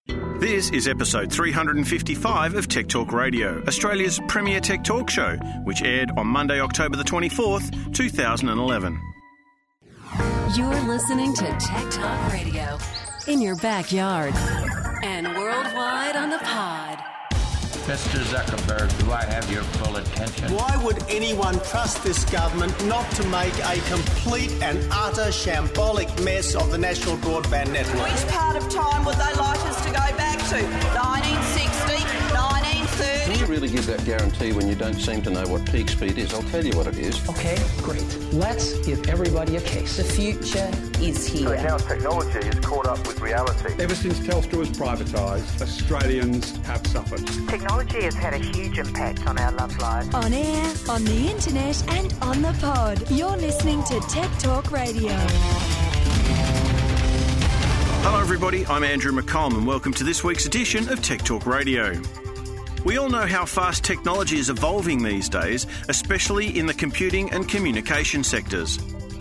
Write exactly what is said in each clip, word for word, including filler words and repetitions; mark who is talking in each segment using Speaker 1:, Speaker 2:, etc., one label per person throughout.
Speaker 1: This is episode three hundred fifty-five of Tech Talk Radio, Australia's premier tech talk show, which aired on Monday, October the twenty-fourth, two thousand eleven.
Speaker 2: You're listening to Tech Talk Radio in your backyard and worldwide on the pod.
Speaker 3: Mister Zuckerberg, do I have your full attention?
Speaker 4: Why would anyone trust this government not to make a complete and utter shambolic mess of the national broadband network?
Speaker 5: Which part of time would they like us to go back to? nineteen sixty, nineteen thirty?
Speaker 6: Can you really give that guarantee when you don't seem to know what peak speed is? I'll tell you what it is.
Speaker 7: Okay, great. Let's give everybody a case.
Speaker 5: The future is here.
Speaker 8: So now technology is caught up with reality.
Speaker 9: Ever since Telstra was privatised, Australians have suffered.
Speaker 10: Technology has had a huge impact on our love lives.
Speaker 2: On air, on the internet and on the pod. You're listening to Tech Talk Radio.
Speaker 1: Hello everybody, I'm Andrew McCollum and welcome to this week's edition of Tech Talk Radio. We all know how fast technology is evolving these days, especially in the computing and communication sectors.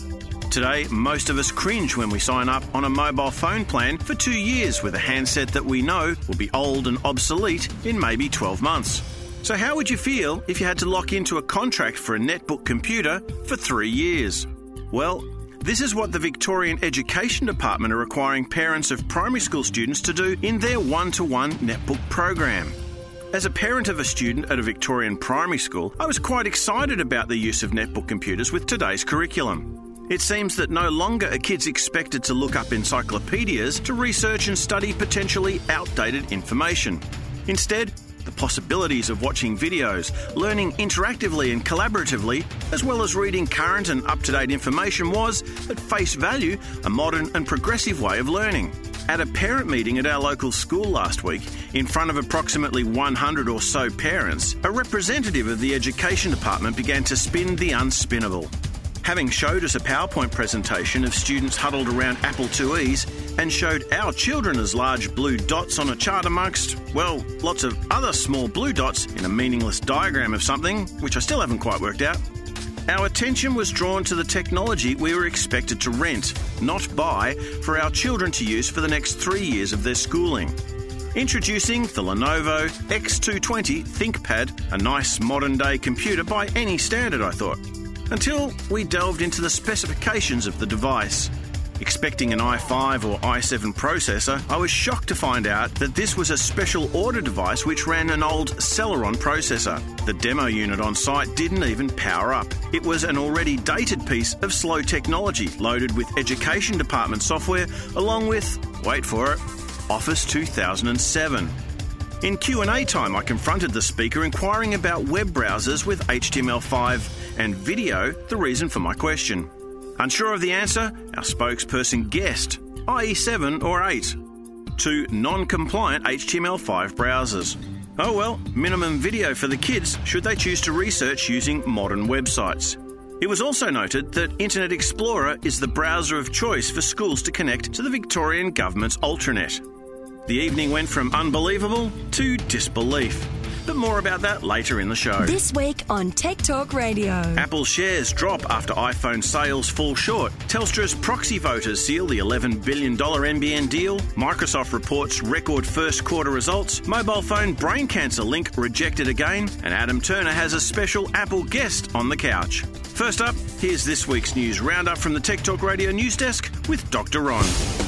Speaker 1: Today, most of us cringe when we sign up on a mobile phone plan for two years with a handset that we know will be old and obsolete in maybe twelve months. So how would you feel if you had to lock into a contract for a netbook computer for three years? Well, this is what the Victorian Education Department are requiring parents of primary school students to do in their one-to-one netbook program. As a parent of a student at a Victorian primary school, I was quite excited about the use of netbook computers with today's curriculum. It seems that no longer are kids expected to look up encyclopedias to research and study potentially outdated information. Instead, the possibilities of watching videos, learning interactively and collaboratively, as well as reading current and up-to-date information was, at face value, a modern and progressive way of learning. At a parent meeting at our local school last week, in front of approximately one hundred or so parents, a representative of the Education Department began to spin the unspinnable. Having showed us a PowerPoint presentation of students huddled around Apple two E's and showed our children as large blue dots on a chart amongst, well, lots of other small blue dots in a meaningless diagram of something, which I still haven't quite worked out, our attention was drawn to the technology we were expected to rent, not buy, for our children to use for the next three years of their schooling. Introducing the Lenovo X two twenty ThinkPad, a nice modern-day computer by any standard, I thought. Until we delved into the specifications of the device. Expecting an i five or i seven processor, I was shocked to find out that this was a special order device which ran an old Celeron processor. The demo unit on site didn't even power up. It was an already dated piece of slow technology loaded with Education Department software along with, wait for it, Office two thousand seven. In Q and A time, I confronted the speaker inquiring about web browsers with H T M L five and video, the reason for my question. Unsure of the answer, our spokesperson guessed I E seven or eight. Two non-compliant H T M L five browsers. Oh well, minimum video for the kids should they choose to research using modern websites. It was also noted that Internet Explorer is the browser of choice for schools to connect to the Victorian Government's Ultranet. The evening went from unbelievable to disbelief. But more about that later in the show.
Speaker 2: This week on Tech Talk Radio.
Speaker 1: Apple shares drop after iPhone sales fall short. Telstra's proxy voters seal the eleven billion dollars N B N deal. Microsoft reports record first quarter results. Mobile phone brain cancer link rejected again. And Adam Turner has a special Apple guest on the couch. First up, here's this week's news roundup from the Tech Talk Radio news desk with Doctor Ron.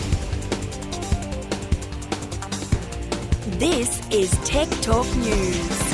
Speaker 2: This is Tech Talk News.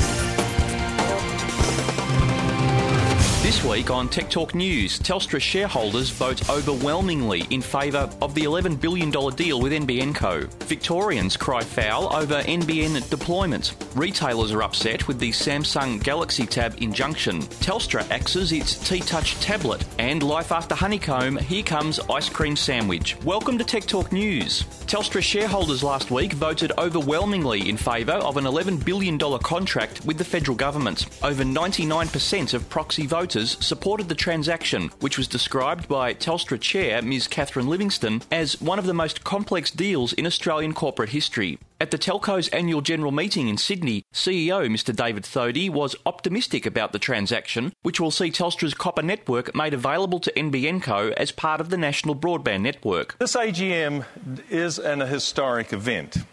Speaker 11: This week on Tech Talk News, Telstra shareholders vote overwhelmingly in favour of the eleven billion dollars deal with N B N Co. Victorians cry foul over N B N deployment. Retailers are upset with the Samsung Galaxy Tab injunction. Telstra axes its T-Touch tablet. And life after honeycomb, here comes ice cream sandwich. Welcome to Tech Talk News. Telstra shareholders last week voted overwhelmingly in favour of an eleven billion dollars contract with the federal government. Over ninety-nine percent of proxy voters supported the transaction, which was described by Telstra Chair Miz Catherine Livingstone as one of the most complex deals in Australian corporate history. At the Telco's annual general meeting in Sydney, C E O Mister David Thodey was optimistic about the transaction, which will see Telstra's copper network made available to N B N Co as part of the national broadband network.
Speaker 12: This A G M is an historic event.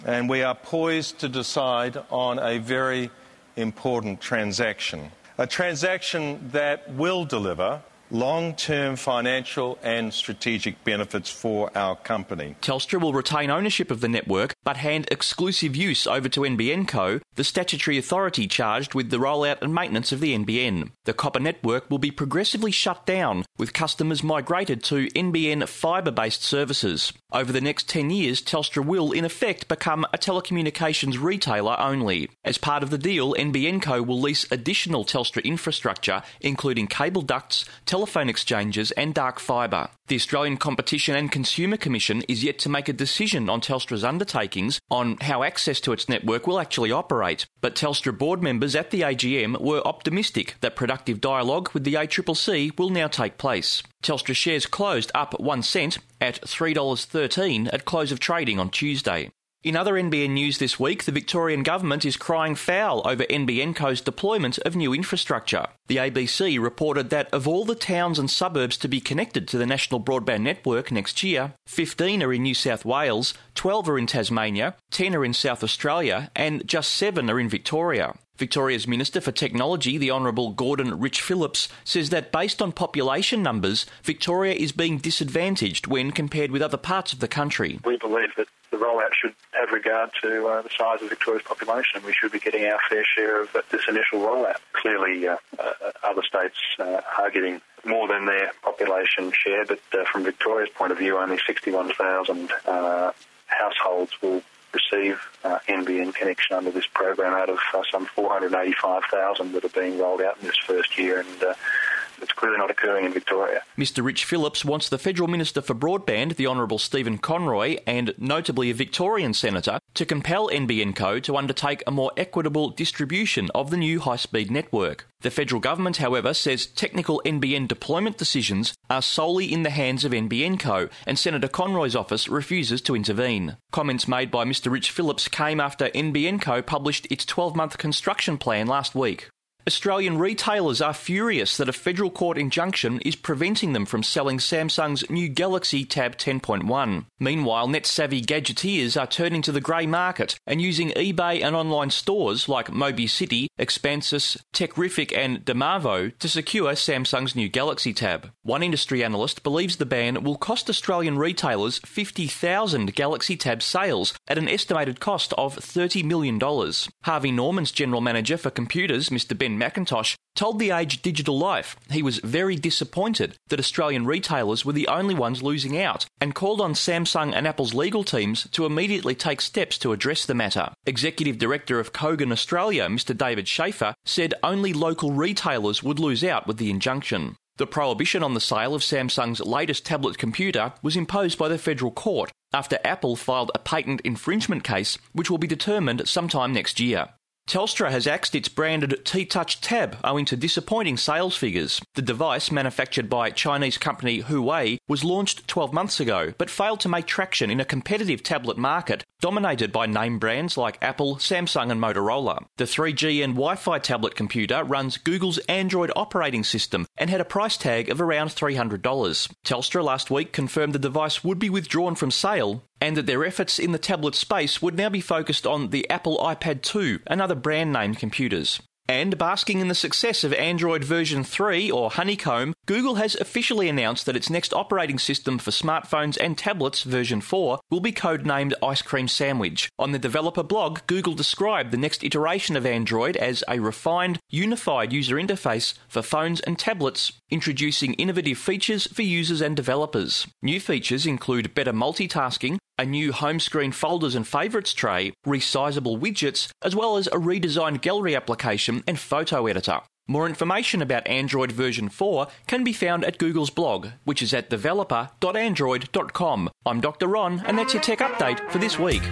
Speaker 12: and we are poised to decide on a very important transaction. A transaction that will deliver long-term financial and strategic benefits for our company.
Speaker 11: Telstra will retain ownership of the network but hand exclusive use over to N B N Co, the statutory authority charged with the rollout and maintenance of the N B N. The copper network will be progressively shut down, with customers migrated to N B N fibre-based services. Over the next ten years, Telstra will, in effect, become a telecommunications retailer only. As part of the deal, N B N Co will lease additional Telstra infrastructure, including cable ducts, telephone exchanges and dark fibre. The Australian Competition and Consumer Commission is yet to make a decision on Telstra's undertakings on how access to its network will actually operate, but Telstra board members at the A G M were optimistic that productive dialogue with the A C C C will now take place. Telstra shares closed up one cent at three dollars thirteen at close of trading on Tuesday. In other N B N news this week, the Victorian Government is crying foul over N B N Co's deployment of new infrastructure. The A B C reported that of all the towns and suburbs to be connected to the National Broadband Network next year, fifteen are in New South Wales, twelve are in Tasmania, ten are in South Australia, and just seven are in Victoria. Victoria's Minister for Technology, the Honourable Gordon Rich-Phillips, says that based on population numbers, Victoria is being disadvantaged when compared with other parts of the country.
Speaker 8: We believe that the rollout should have regard to uh, the size of Victoria's population, and we should be getting our fair share of uh, this initial rollout. Clearly, uh, uh, other states uh, are getting more than their population share, but uh, from Victoria's point of view, only sixty-one thousand uh, households will receive uh, N B N connection under this program out of uh, some four hundred eighty-five thousand that are being rolled out in this first year, and uh, it's clearly not occurring in Victoria.
Speaker 11: Mister Rich-Phillips wants the Federal Minister for Broadband, the Honourable Stephen Conroy, and notably a Victorian Senator, to compel N B N Co to undertake a more equitable distribution of the new high-speed network. The federal government, however, says technical N B N deployment decisions are solely in the hands of N B N Co, and Senator Conroy's office refuses to intervene. Comments made by Mister Rich-Phillips came after N B N Co published its twelve-month construction plan last week. Australian retailers are furious that a federal court injunction is preventing them from selling Samsung's new Galaxy Tab ten point one. Meanwhile, net-savvy gadgeteers are turning to the grey market and using eBay and online stores like MobiCity, Expansis, Techrific and Demavo to secure Samsung's new Galaxy Tab. One industry analyst believes the ban will cost Australian retailers fifty thousand Galaxy Tab sales at an estimated cost of thirty million dollars. Harvey Norman's general manager for computers, Mister Ben McIntosh, told The Age Digital Life he was very disappointed that Australian retailers were the only ones losing out, and called on Samsung and Apple's legal teams to immediately take steps to address the matter. Executive Director of Kogan Australia, Mister David Schaefer, said only local retailers would lose out with the injunction. The prohibition on the sale of Samsung's latest tablet computer was imposed by the federal court after Apple filed a patent infringement case, which will be determined sometime next year. Telstra has axed its branded T-Touch Tab owing to disappointing sales figures. The device, manufactured by Chinese company Huawei, was launched twelve months ago, but failed to make traction in a competitive tablet market dominated by name brands like Apple, Samsung and Motorola. The three G and Wi-Fi tablet computer runs Google's Android operating system and had a price tag of around three hundred dollars. Telstra last week confirmed the device would be withdrawn from sale, and that their efforts in the tablet space would now be focused on the Apple iPad two and other brand-name computers. And basking in the success of Android version three, or Honeycomb, Google has officially announced that its next operating system for smartphones and tablets, version four, will be codenamed Ice Cream Sandwich. On the developer blog, Google described the next iteration of Android as a refined, unified user interface for phones and tablets, introducing innovative features for users and developers. New features include better multitasking, a new home screen folders and favourites tray, resizable widgets, as well as a redesigned gallery application and photo editor. More information about Android version four can be found at Google's blog, which is at developer dot android dot com. I'm Doctor Ron, and that's your tech update for this week.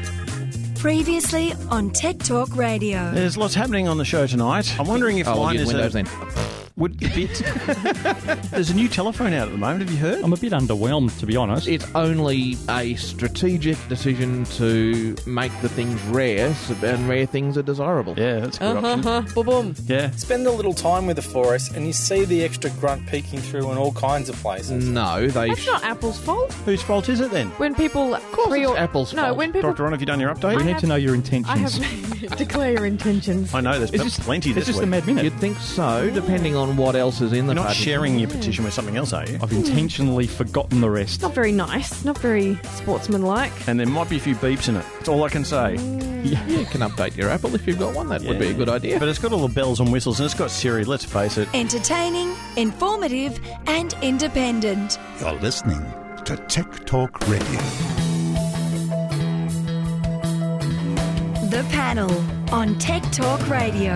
Speaker 2: Previously on Tech Talk Radio.
Speaker 13: There's lots happening on the show tonight. I'm wondering if
Speaker 14: oh,
Speaker 13: one
Speaker 14: we'll
Speaker 13: is
Speaker 14: Windows
Speaker 13: a...
Speaker 14: then.
Speaker 1: would be... There's a new telephone out at the moment. Have you heard?
Speaker 11: I'm a bit underwhelmed, to be honest.
Speaker 13: It's only a strategic decision to make the things rare, so- and rare things are desirable.
Speaker 1: Yeah, that's a good option.
Speaker 14: Uh-huh, boom, boom.
Speaker 1: Yeah.
Speaker 15: Spend a little time with the Forest and you see the extra grunt peeking through in all kinds of places.
Speaker 13: No, they...
Speaker 14: That's not Apple's fault.
Speaker 1: Whose fault is it then?
Speaker 14: When people... Of
Speaker 13: course it's Apple's
Speaker 14: No,
Speaker 13: fault.
Speaker 14: when people...
Speaker 1: Doctor Ron, have you done your update?
Speaker 11: We
Speaker 14: I
Speaker 11: need
Speaker 14: have-
Speaker 11: to know your
Speaker 14: I
Speaker 11: intentions.
Speaker 14: have... Declare your intentions.
Speaker 1: I know, there's
Speaker 11: Is this,
Speaker 1: plenty
Speaker 11: is
Speaker 1: this
Speaker 11: this
Speaker 1: week.
Speaker 11: the Mad Minute?
Speaker 13: You'd think so, depending on what else is in the
Speaker 1: You're not
Speaker 13: petition.
Speaker 1: sharing your petition with something else, are you?
Speaker 11: I've intentionally forgotten the rest.
Speaker 14: It's not very nice. Not very sportsmanlike.
Speaker 1: And there might be a few beeps in it. That's all I can say.
Speaker 13: Yeah, you can update your Apple if you've got one. That would be a good idea.
Speaker 1: But it's got all the bells and whistles, and it's got Siri, let's face it.
Speaker 2: Entertaining, informative, and independent.
Speaker 16: You're listening to Tech Talk Radio.
Speaker 2: The Panel on Tech Talk Radio.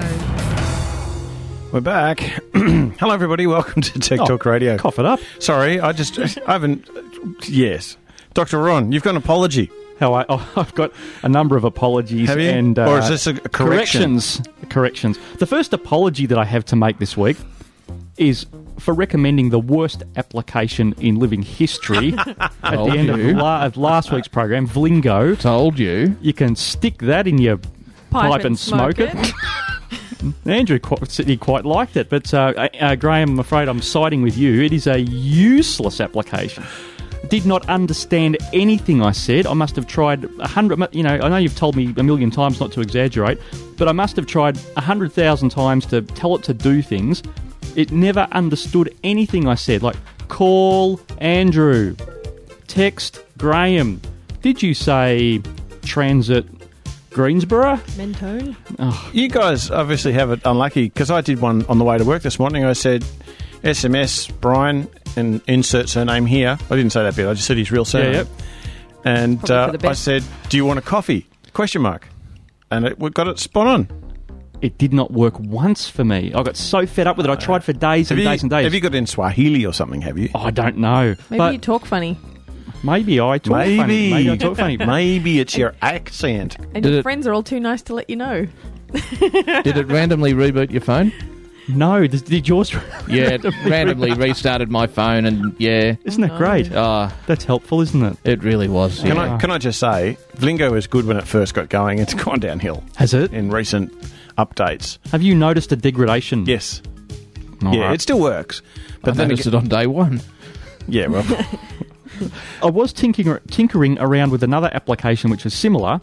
Speaker 1: We're back. Hello, everybody. Welcome to Tech
Speaker 11: Oh,
Speaker 1: Talk Radio.
Speaker 11: Cough it up.
Speaker 1: Sorry, I just... I haven't... Yes. Doctor Ron, you've got an apology.
Speaker 11: How I, oh, I've got a number of apologies.
Speaker 1: Have you?
Speaker 11: And, uh,
Speaker 1: Or is this a correction?
Speaker 11: Corrections. Corrections. The first apology that I have to make this week is for recommending the worst application in living history at
Speaker 13: Told
Speaker 11: the end of,
Speaker 13: you.
Speaker 11: la- of last week's program, Vlingo.
Speaker 13: Told you.
Speaker 11: You can stick that in your pipe, and smoke, it. Andrew quite, said he quite liked it, but uh, uh, Graham, I'm afraid I'm siding with you. It is a useless application. Did not understand anything I said. I must have tried a hundred. You know, I know you've told me a million times not to exaggerate, but I must have tried a hundred thousand times to tell it to do things. It never understood anything I said. Like, call Andrew, text Graham. Did you say transit Greensboro?
Speaker 14: Mentone.
Speaker 11: Oh.
Speaker 1: You guys obviously have it unlucky, because I did one on the way to work this morning. I said, S M S Brian, and insert surname here. I didn't say that bit. I just said his real surname.
Speaker 11: Yeah, yep.
Speaker 1: And
Speaker 14: Probably
Speaker 1: uh,
Speaker 14: for the
Speaker 1: I
Speaker 14: best.
Speaker 1: said, do you want a coffee? Question mark. And it, we got it spot on.
Speaker 11: It did not work once for me. I got so fed up with it. I tried for days and
Speaker 1: Have you,
Speaker 11: days and days.
Speaker 1: have you got it in Swahili or something, have you?
Speaker 11: Oh, I don't know.
Speaker 14: Maybe
Speaker 11: but
Speaker 14: you talk funny.
Speaker 11: maybe I talk
Speaker 1: Maybe.
Speaker 11: funny. Maybe I talk funny.
Speaker 1: Maybe it's your accent.
Speaker 14: And
Speaker 13: Did
Speaker 14: your
Speaker 13: it-
Speaker 14: friends are all too nice to let you know.
Speaker 13: Did it randomly reboot your phone?
Speaker 11: No, did, did yours?
Speaker 13: Yeah, it randomly restarted my phone, and yeah.
Speaker 11: Isn't that great?
Speaker 13: Uh,
Speaker 11: That's helpful, isn't it?
Speaker 13: it really was.
Speaker 1: Can
Speaker 13: yeah.
Speaker 1: I can I just say, Vlingo was good when it first got going. It's gone downhill
Speaker 11: Has it?
Speaker 1: in recent updates.
Speaker 11: Have you noticed a degradation?
Speaker 1: Yes.
Speaker 11: All
Speaker 1: yeah,
Speaker 11: right.
Speaker 1: it still works.
Speaker 13: I
Speaker 1: But then
Speaker 13: noticed
Speaker 1: again,
Speaker 13: it on day one.
Speaker 1: yeah, well,
Speaker 11: I was tinkering, tinkering around with another application which is similar.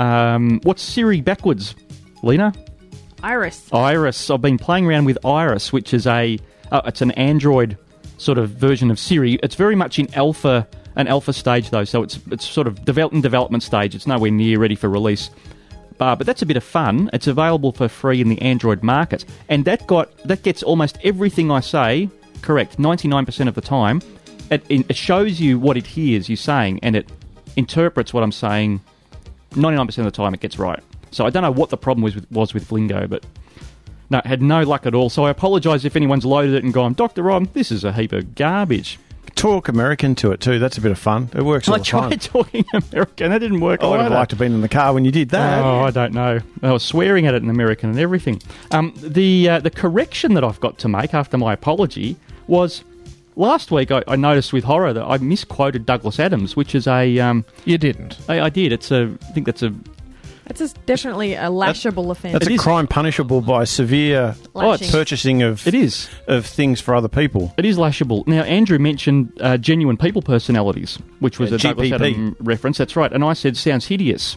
Speaker 11: Um, what's Siri backwards, Lena?
Speaker 14: Iris.
Speaker 11: Iris. I've been playing around with Iris, which is a uh, it's an Android sort of version of Siri. It's very much in alpha, an alpha stage though, so it's it's sort of develop, in development stage. It's nowhere near ready for release. Uh, but that's a bit of fun. It's available for free in the Android market, and that got that gets almost everything I say correct, ninety-nine percent of the time. It, it shows you what it hears you saying, and it interprets what I'm saying ninety-nine percent of the time. It gets right. So I don't know what the problem was with, was with Vlingo, but no, had no luck at all. So I apologise if anyone's loaded it and gone, Doctor Ron, this is a heap of garbage.
Speaker 1: talk American to it too. That's a bit of fun. It works all
Speaker 11: I
Speaker 1: the time.
Speaker 11: tried talking American. That didn't work.
Speaker 1: I would have
Speaker 11: either.
Speaker 1: liked to have been in the car when you did that.
Speaker 11: Oh, I don't know. I was swearing at it in American and everything. Um, the uh, the correction that I've got to make after my apology was last week. I, I noticed with horror that I misquoted Douglas Adams, which is a um,
Speaker 13: you didn't.
Speaker 11: I, I did. It's a. I think that's a.
Speaker 14: That's a, definitely a lashable offence.
Speaker 1: That's
Speaker 11: It
Speaker 1: a
Speaker 11: is.
Speaker 1: crime punishable by severe
Speaker 14: Oh, it's-
Speaker 1: purchasing of
Speaker 11: It is.
Speaker 1: of things for other people.
Speaker 11: It is lashable. Now, Andrew mentioned uh, genuine people personalities, which was
Speaker 1: Yeah,
Speaker 11: a Douglas
Speaker 1: G P P.
Speaker 11: Adams reference. That's right. And I said sounds hideous.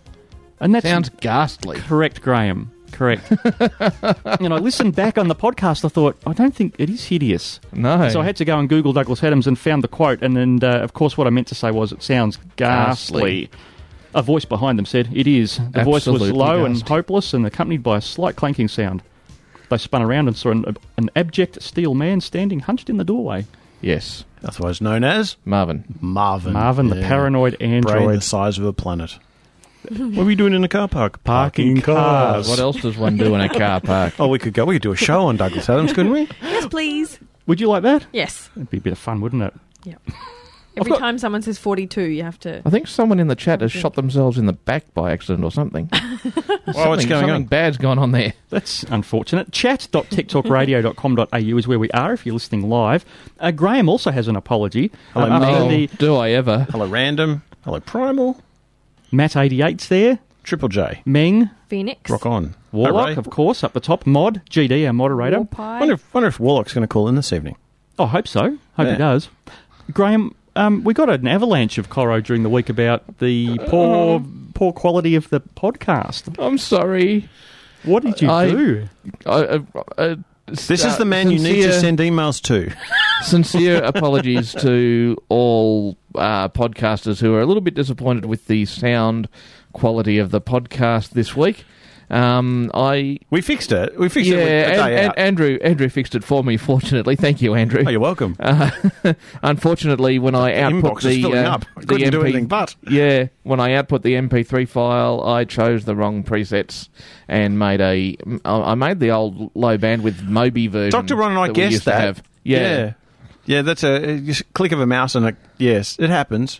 Speaker 11: And that
Speaker 13: Sounds ghastly.
Speaker 11: correct, Graham. Correct. And I listened back on the podcast. I thought, I don't think it is hideous.
Speaker 13: No.
Speaker 11: So I had to go and Google Douglas Adams and found the quote. And then, uh, of course, what I meant to say was it sounds ghastly.
Speaker 13: Ghastly.
Speaker 11: A voice behind them said, it is. The voice was
Speaker 13: Absolutely
Speaker 11: low and
Speaker 13: ghastly.
Speaker 11: hopeless and accompanied by a slight clanking sound. They spun around and saw an, an abject steel man standing hunched in the doorway.
Speaker 13: Yes.
Speaker 1: Otherwise known as
Speaker 13: Marvin.
Speaker 1: Marvin.
Speaker 11: Marvin, the paranoid
Speaker 1: Brain the
Speaker 11: android.
Speaker 1: size of a planet. What are we doing in the car park?
Speaker 11: Parking cars.
Speaker 13: What else does one do in a car park?
Speaker 1: Oh, we could go. We could do a show on Douglas Adams, couldn't we?
Speaker 14: Yes, please.
Speaker 11: Would you like that?
Speaker 14: Yes.
Speaker 11: It'd be a bit of fun, wouldn't it?
Speaker 14: Yep. Every time someone says forty-two, you have to...
Speaker 13: I think someone in the chat has shot themselves in the back by accident or something.
Speaker 17: Well, what's going
Speaker 13: something
Speaker 17: on?
Speaker 13: bad's gone on there.
Speaker 11: That's unfortunate. chat dot tech talk radio dot com dot a u is where we are if you're listening live. Uh, Graham also has an apology.
Speaker 17: Hello,
Speaker 11: Um, after
Speaker 13: Oh,
Speaker 11: the
Speaker 13: do I ever?
Speaker 17: Hello, Random. Hello, Primal.
Speaker 11: Matt eighty-eight's there.
Speaker 17: Triple J.
Speaker 11: Meng.
Speaker 14: Phoenix.
Speaker 17: Rock on.
Speaker 11: Warlock,
Speaker 17: Hooray.
Speaker 11: of course, up the top. Mod. G D, our moderator.
Speaker 14: Warpie.
Speaker 17: Wonder if, wonder if Warlock's going to call in this evening.
Speaker 11: Oh, I hope so. Hope
Speaker 17: Yeah.
Speaker 11: he does. Graham, um, we got an avalanche of Coro during the week about the poor poor quality of the podcast.
Speaker 13: I'm sorry.
Speaker 11: What did you
Speaker 13: I-
Speaker 11: do?
Speaker 13: I, uh, uh,
Speaker 17: This is the man you need to
Speaker 13: sincere-
Speaker 17: send emails to.
Speaker 13: Sincere apologies to all uh, podcasters who are a little bit disappointed with the sound quality of the podcast this week. Um, I
Speaker 17: We fixed it. We fixed
Speaker 13: yeah,
Speaker 17: it with a
Speaker 13: and,
Speaker 17: day
Speaker 13: and
Speaker 17: out.
Speaker 13: Andrew Andrew fixed it for me. Fortunately, thank you, Andrew.
Speaker 17: Oh, you're welcome.
Speaker 13: Uh, unfortunately, when I
Speaker 17: The
Speaker 13: output
Speaker 17: inbox is
Speaker 13: the
Speaker 17: filling
Speaker 13: uh,
Speaker 17: up. I
Speaker 13: the
Speaker 17: couldn't do
Speaker 13: M P
Speaker 17: anything but.
Speaker 13: yeah, when I output the M P three file, I chose the wrong presets and made a. I made the old low bandwidth Mobi version.
Speaker 17: Doctor Ron and I
Speaker 13: that we
Speaker 17: guessed
Speaker 13: used to
Speaker 17: that.
Speaker 13: have. Yeah.
Speaker 17: yeah. Yeah, that's a just click of a mouse and a yes, it happens.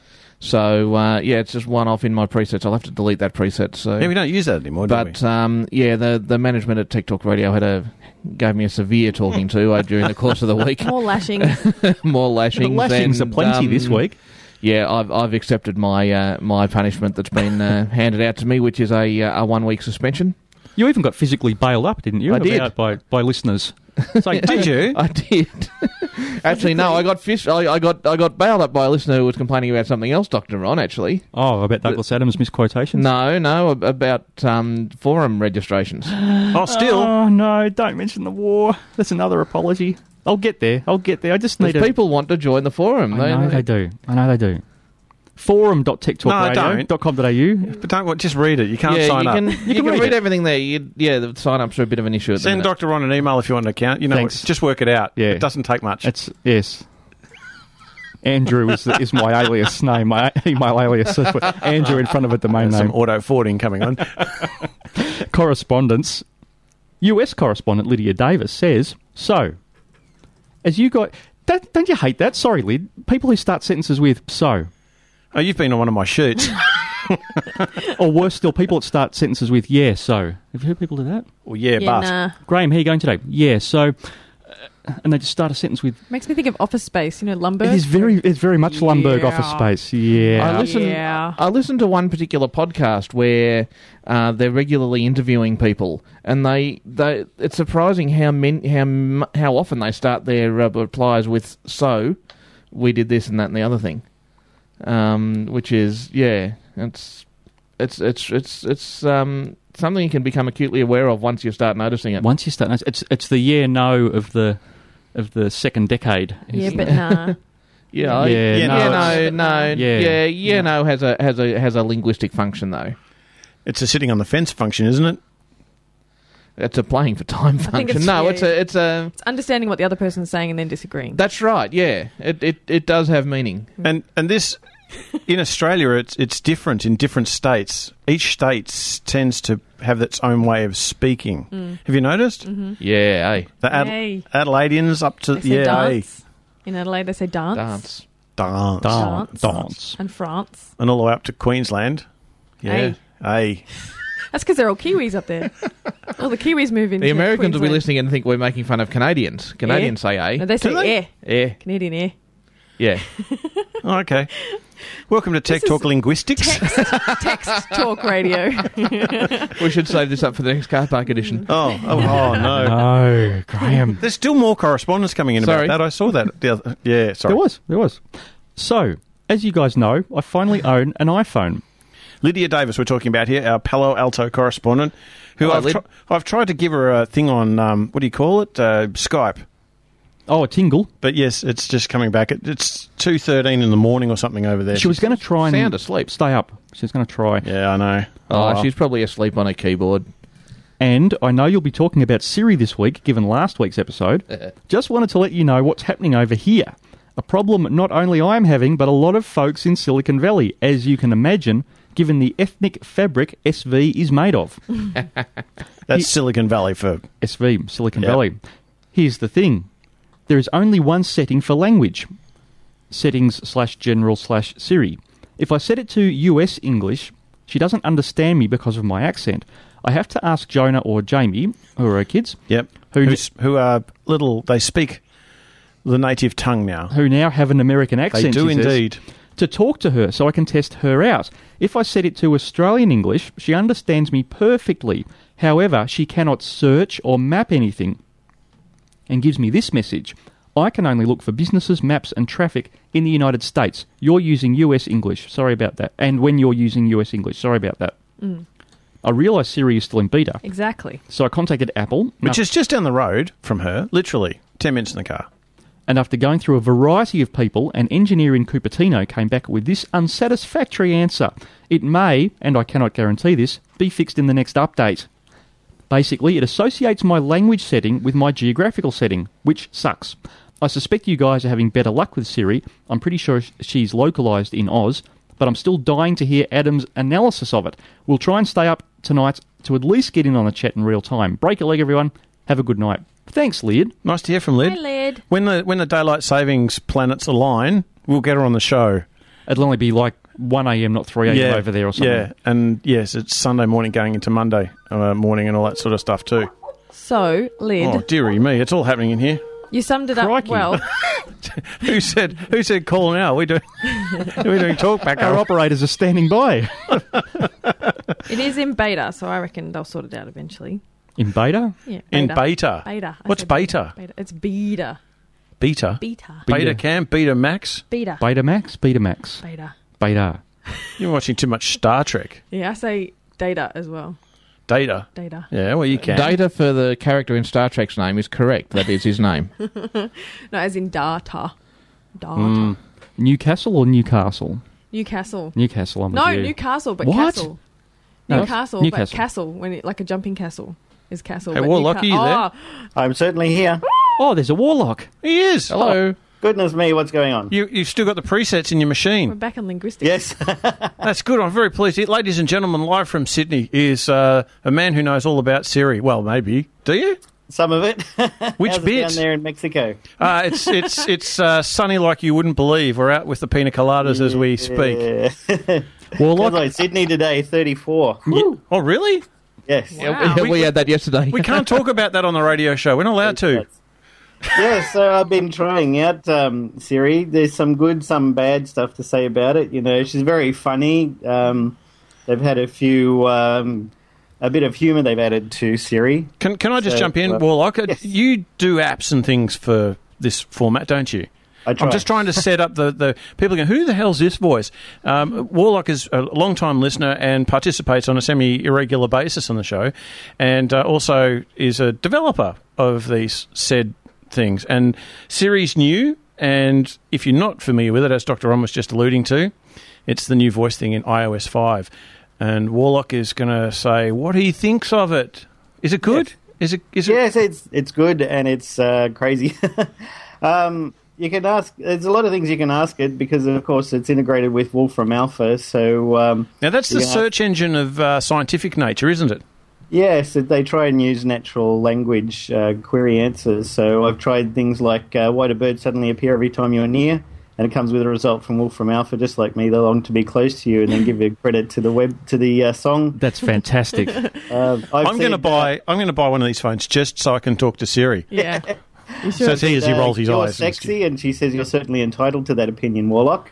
Speaker 13: So uh, yeah, it's just one off in my presets. I'll have to delete that preset. So
Speaker 17: Yeah, we don't use that anymore, do
Speaker 13: But um, yeah, the the management at Tech Talk Radio had a gave me a severe talking to uh, during the course of the week.
Speaker 14: More lashings.
Speaker 13: More lashings.
Speaker 11: The lashings
Speaker 13: and,
Speaker 11: are plenty
Speaker 13: um,
Speaker 11: this week.
Speaker 13: Yeah, I've I've accepted my uh, my punishment that's been uh, handed out to me, which is a uh, a one week suspension.
Speaker 11: You even got physically bailed up, didn't you?
Speaker 13: I did.
Speaker 11: About by, by listeners. So,
Speaker 17: Did you?
Speaker 13: I did. Actually, no. I got fish. I, I got I got bailed up by a listener who was complaining about something else, Doctor Ron. Actually,
Speaker 11: Oh, about Douglas Adams misquotations?
Speaker 13: no, no, ab- about um, forum registrations.
Speaker 17: Oh, still.
Speaker 11: Oh, no, don't mention the war. That's another apology. I'll get there. I'll get there. I just need
Speaker 13: Because
Speaker 11: a...
Speaker 13: people want to join the forum.
Speaker 11: I know they do. I know they do. forum dot tech talk radio dot com dot a u.
Speaker 17: But don't just read it. You can't
Speaker 13: yeah,
Speaker 17: sign
Speaker 13: you
Speaker 17: up.
Speaker 13: can, you,
Speaker 11: can
Speaker 13: can
Speaker 11: read
Speaker 13: read
Speaker 11: it.
Speaker 13: everything there. You, yeah, the sign-ups are a bit of an issue at the
Speaker 17: Send
Speaker 13: minute.
Speaker 17: Doctor Ron an email if you want an account. You know,
Speaker 11: Thanks.
Speaker 17: just work it out.
Speaker 11: Yeah.
Speaker 17: It doesn't take much.
Speaker 11: It's, yes. Andrew is, is my alias name, my email alias. So put Andrew in front of a domain
Speaker 17: There's
Speaker 11: name.
Speaker 17: some auto forwarding coming on.
Speaker 11: Correspondence. U S correspondent Lydia Davis says, so, as you got... Don't, don't you hate that? Sorry, Lyd. People who start sentences with, so.
Speaker 17: Oh, you've been on one of my shoots.
Speaker 11: Or worse still, people that start sentences with, yeah, so. Have you heard people do that?
Speaker 17: Well, yeah,
Speaker 14: Yeah,
Speaker 17: but.
Speaker 14: nah.
Speaker 11: Graham, how are you going today? Yeah, so... Uh, and they just start a sentence with...
Speaker 14: Makes me think of Office Space, you know, Lumberg.
Speaker 11: It is very, it's very much Lumberg
Speaker 14: Yeah.
Speaker 11: Office Space. Yeah.
Speaker 13: I listen.
Speaker 14: Yeah.
Speaker 13: I listened to one particular podcast where uh, they're regularly interviewing people, and they, they it's surprising how men, how m- how often they start their uh, replies with "so, we did this and that and the other thing," um, which is yeah, it's it's it's it's it's um, something you can become acutely aware of once you start noticing it.
Speaker 11: Once you start... It's, it's the yeah-no of the of the second decade.
Speaker 14: Yeah, but nah.
Speaker 13: Yeah, I-
Speaker 11: Yeah,
Speaker 13: yeah,
Speaker 11: no,
Speaker 13: no,
Speaker 11: it's-
Speaker 13: no,
Speaker 11: Yeah.
Speaker 13: yeah, yeah, no has a has a has a linguistic function though.
Speaker 17: It's a sitting on the fence function, isn't it?
Speaker 13: It's a playing for time
Speaker 14: think
Speaker 13: function.
Speaker 14: it's-
Speaker 13: no,
Speaker 14: yeah,
Speaker 13: it's a it's a
Speaker 14: It's understanding what the other person's saying and then disagreeing.
Speaker 13: that's right. Yeah, it it, it does have meaning.
Speaker 17: And and this in Australia, it's it's different in different states. Each state s- tends to have its own way of speaking.
Speaker 14: Mm.
Speaker 17: Have you noticed?
Speaker 14: Mm-hmm.
Speaker 13: Yeah, eh?
Speaker 17: The Ad-
Speaker 14: Yay.
Speaker 17: Adelaideans up to
Speaker 14: They say
Speaker 17: yeah, eh.
Speaker 14: dance. In Adelaide, they say dance.
Speaker 13: Dance.
Speaker 17: dance,
Speaker 14: Dance.
Speaker 11: Dance.
Speaker 14: And France.
Speaker 17: and all the way up to Queensland. Yeah, hey.
Speaker 14: That's because they're all Kiwis up there. All the Kiwis move in.
Speaker 13: The Americans will be listening and think we're making fun of Canadians. Canadians say eh?
Speaker 14: No, they say
Speaker 17: Do they?
Speaker 14: air.
Speaker 13: Yeah,
Speaker 14: Canadian air.
Speaker 13: yeah.
Speaker 17: Oh, okay. Welcome to Tech
Speaker 14: This is
Speaker 17: Talk Linguistics.
Speaker 14: Text, text talk radio.
Speaker 13: We should save this up for the next car park edition.
Speaker 17: Oh, oh, oh no.
Speaker 11: No, Graham.
Speaker 17: There's still more correspondence coming in
Speaker 13: Sorry.
Speaker 17: about that. I saw that. The other, yeah, sorry.
Speaker 11: There was, there was. So, as you guys know, I finally own an iPhone.
Speaker 17: Lydia Davis, we're talking about here, our Palo Alto correspondent, who
Speaker 13: Hello,
Speaker 17: I've,
Speaker 13: Lyd.
Speaker 17: tr- I've tried to give her a thing on, um, what do you call it? Uh, Skype.
Speaker 11: Oh, a tingle.
Speaker 17: But yes, it's just coming back. It, it's two thirteen in the morning or something over there.
Speaker 11: She was going to try and
Speaker 13: Sound asleep.
Speaker 11: stay up. She was going to try.
Speaker 17: Yeah, I know.
Speaker 13: Oh,
Speaker 17: Oh.
Speaker 13: she's probably asleep on a keyboard.
Speaker 11: And I know you'll be talking about Siri this week, given last week's episode. Just wanted to let you know what's happening over here. A problem not only I'm having, but a lot of folks in Silicon Valley, as you can imagine, given the ethnic fabric S V is made of.
Speaker 17: That's Silicon Valley for...
Speaker 11: S V, Silicon
Speaker 17: Yep.
Speaker 11: Valley. Here's the thing. There is only one setting for language.
Speaker 18: settings slash general slash Siri. If I set it to U S English, she doesn't understand me because of my accent. I have to ask Jonah or Jamie, who are her kids.
Speaker 17: Yep.
Speaker 18: Who,
Speaker 17: Who's, who are little, they speak the native tongue now.
Speaker 18: Who now have an American accent.
Speaker 17: They do
Speaker 18: she says,
Speaker 17: indeed.
Speaker 18: to talk to her so I can test her out. If I set it to Australian English, she understands me perfectly. However, she cannot search or map anything and gives me this message. I can only look for businesses, maps and traffic in the United States. You're using U S English. Sorry about that. And when you're using U S English. Sorry about that.
Speaker 14: Mm.
Speaker 18: I realise Siri is still in beta.
Speaker 14: Exactly.
Speaker 18: So I contacted Apple.
Speaker 17: Which is just down the road from her, literally ten minutes in the car.
Speaker 18: And after going through a variety of people, an engineer in Cupertino came back with this unsatisfactory answer. It may, and I cannot guarantee this, be fixed in the next update. Basically, it associates my language setting with my geographical setting, which sucks. I suspect you guys are having better luck with Siri. I'm pretty sure she's localised in Oz, but I'm still dying to hear Adam's analysis of it. We'll try and stay up tonight to at least get in on the chat in real time. Break a leg, everyone. Have a good night. Thanks, Lyd.
Speaker 17: Nice to hear from Lyd.
Speaker 14: Hi, Lyd.
Speaker 17: When the when the daylight savings planets align, we'll get her on the show.
Speaker 18: It'll only be like one a.m, not three a.m.
Speaker 17: yeah,
Speaker 18: over there or something.
Speaker 17: Yeah, and yes, it's Sunday morning going into Monday uh, morning and all that sort of stuff too.
Speaker 14: So, Lyd,
Speaker 17: Oh, dearie me, it's all happening in here.
Speaker 14: you summed it up
Speaker 17: Crikey.
Speaker 14: well.
Speaker 17: Who said Who said call now? We doing we doing talk back.
Speaker 18: Our operators are standing by.
Speaker 14: It is in beta, so I reckon they'll sort it out eventually.
Speaker 18: In beta?
Speaker 14: Yeah,
Speaker 17: In beta?
Speaker 14: Beta. I
Speaker 17: What's
Speaker 14: said
Speaker 17: beta?
Speaker 14: Beta. It's beta.
Speaker 17: Beta.
Speaker 14: Beta.
Speaker 17: Beta cam. Beta max.
Speaker 14: Beta.
Speaker 18: Beta Max? Beta Max.
Speaker 14: Beta.
Speaker 18: Beta.
Speaker 17: You're watching too much Star Trek.
Speaker 14: Yeah, I say data as well.
Speaker 17: Data.
Speaker 14: Data.
Speaker 17: Yeah, well, you can.
Speaker 13: Data for the character in Star Trek's name is correct. That is his name.
Speaker 14: No, as in data. Data.
Speaker 18: Mm. Newcastle or Newcastle?
Speaker 14: Newcastle.
Speaker 18: Newcastle, I'm
Speaker 14: No,
Speaker 18: with you.
Speaker 14: Newcastle, but
Speaker 18: What?
Speaker 14: castle.
Speaker 18: No,
Speaker 14: Newcastle,
Speaker 18: Newcastle.
Speaker 14: but castle, when it, like a jumping castle is castle.
Speaker 17: Hey,
Speaker 14: but
Speaker 17: Warlock,
Speaker 14: Newca-
Speaker 17: are you there?
Speaker 14: Oh,
Speaker 19: I'm certainly here.
Speaker 18: Oh, there's a warlock.
Speaker 17: He is.
Speaker 13: Hello.
Speaker 19: Goodness me, what's going on?
Speaker 17: You, you've still got the presets in your
Speaker 14: we're
Speaker 17: machine.
Speaker 14: back in linguistics.
Speaker 19: Yes.
Speaker 17: That's good. I'm very pleased. Ladies and gentlemen, live from Sydney is uh, a man who knows all about Siri. Well, maybe. Do you?
Speaker 19: Some of it.
Speaker 17: Which
Speaker 19: How's it
Speaker 17: bit?
Speaker 19: down there in Mexico?
Speaker 17: Uh, it's it's it's uh, sunny like you wouldn't believe. We're out with the pina coladas as we speak.
Speaker 19: Yeah.
Speaker 17: Warlock.
Speaker 19: Hello, Sydney today, thirty-four.
Speaker 17: Yeah. Oh, really?
Speaker 19: Yes.
Speaker 14: Wow.
Speaker 13: we, we had that yesterday.
Speaker 17: We can't talk about that on the radio show. We're not allowed to.
Speaker 19: Yeah, so I've been trying out um, Siri. There's some good, some bad stuff to say about it. You know, she's very funny. Um, they've had a few, um, a bit of humour they've added to Siri.
Speaker 17: Can Can I just
Speaker 19: So,
Speaker 17: jump in,
Speaker 19: uh,
Speaker 17: Warlock?
Speaker 19: yes.
Speaker 17: You do apps and things for this format, don't you?
Speaker 19: I try.
Speaker 17: I'm just trying to set up the, the people going, who the hell's this voice? Um, Warlock is a long-time listener and participates on a semi-irregular basis on the show, and uh, also is a developer of these said things. And Siri's new, and if you're not familiar with it, as Doctor Ron was just alluding to, it's the new voice thing in i O S five. And Warlock is going to say what he thinks of it. Is it good?
Speaker 19: Yes.
Speaker 17: Is it? Is it?
Speaker 19: Yes, it's it's good and it's uh, crazy. um, you can ask. There's a lot of things you can ask it because, of course, it's integrated with Wolfram Alpha. So um,
Speaker 17: Now that's
Speaker 19: you
Speaker 17: the
Speaker 19: can
Speaker 17: search engine of uh, scientific nature, isn't it?
Speaker 19: Yes, they try and use natural language uh, query answers. So I've tried things like uh, why do birds suddenly appear every time you're near? And it comes with a result from Wolfram Alpha, just like me. They long to be close to you, and then give you credit to the web to the uh, song.
Speaker 18: That's fantastic.
Speaker 19: uh, I've
Speaker 17: I'm going to
Speaker 19: said,
Speaker 17: buy. I'm going to buy one of these phones just so I can talk to Siri.
Speaker 14: Yeah. You
Speaker 17: So
Speaker 14: should.
Speaker 17: it's he as he
Speaker 19: uh,
Speaker 17: rolls his
Speaker 19: you're
Speaker 17: eyes.
Speaker 19: sexy, and she says you're certainly entitled to that opinion, Warlock.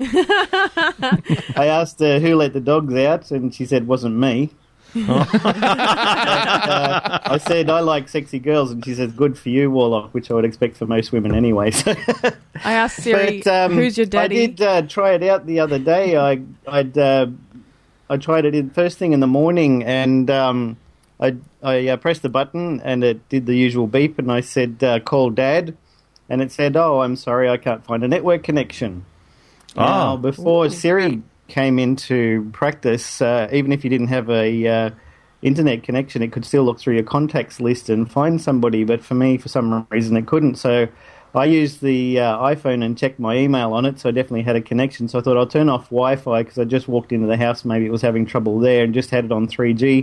Speaker 19: I asked her who let the dogs out, and she said wasn't me. uh, I said I like sexy girls, and she says good for you, Warlock, which I would expect for most women anyway. So.
Speaker 14: I asked Siri,
Speaker 19: But, um,
Speaker 14: who's your daddy?
Speaker 19: I did uh, try it out the other day. I I'd uh, I tried it in first thing in the morning, and um, I I uh, pressed the button, and it did the usual beep, and I said uh, call Dad, and it said, oh, I'm sorry, I can't find a network connection.
Speaker 17: Oh.
Speaker 19: Now, before Siri came into practice, uh, even if you didn't have a uh, internet connection, it could still look through your contacts list and find somebody. But for me, for some reason, it couldn't. So I used the uh, iPhone and checked my email on it, so I definitely had a connection. So I thought I'll turn off Wi-Fi because I just walked into the house. Maybe it was having trouble there, and just had it on three G.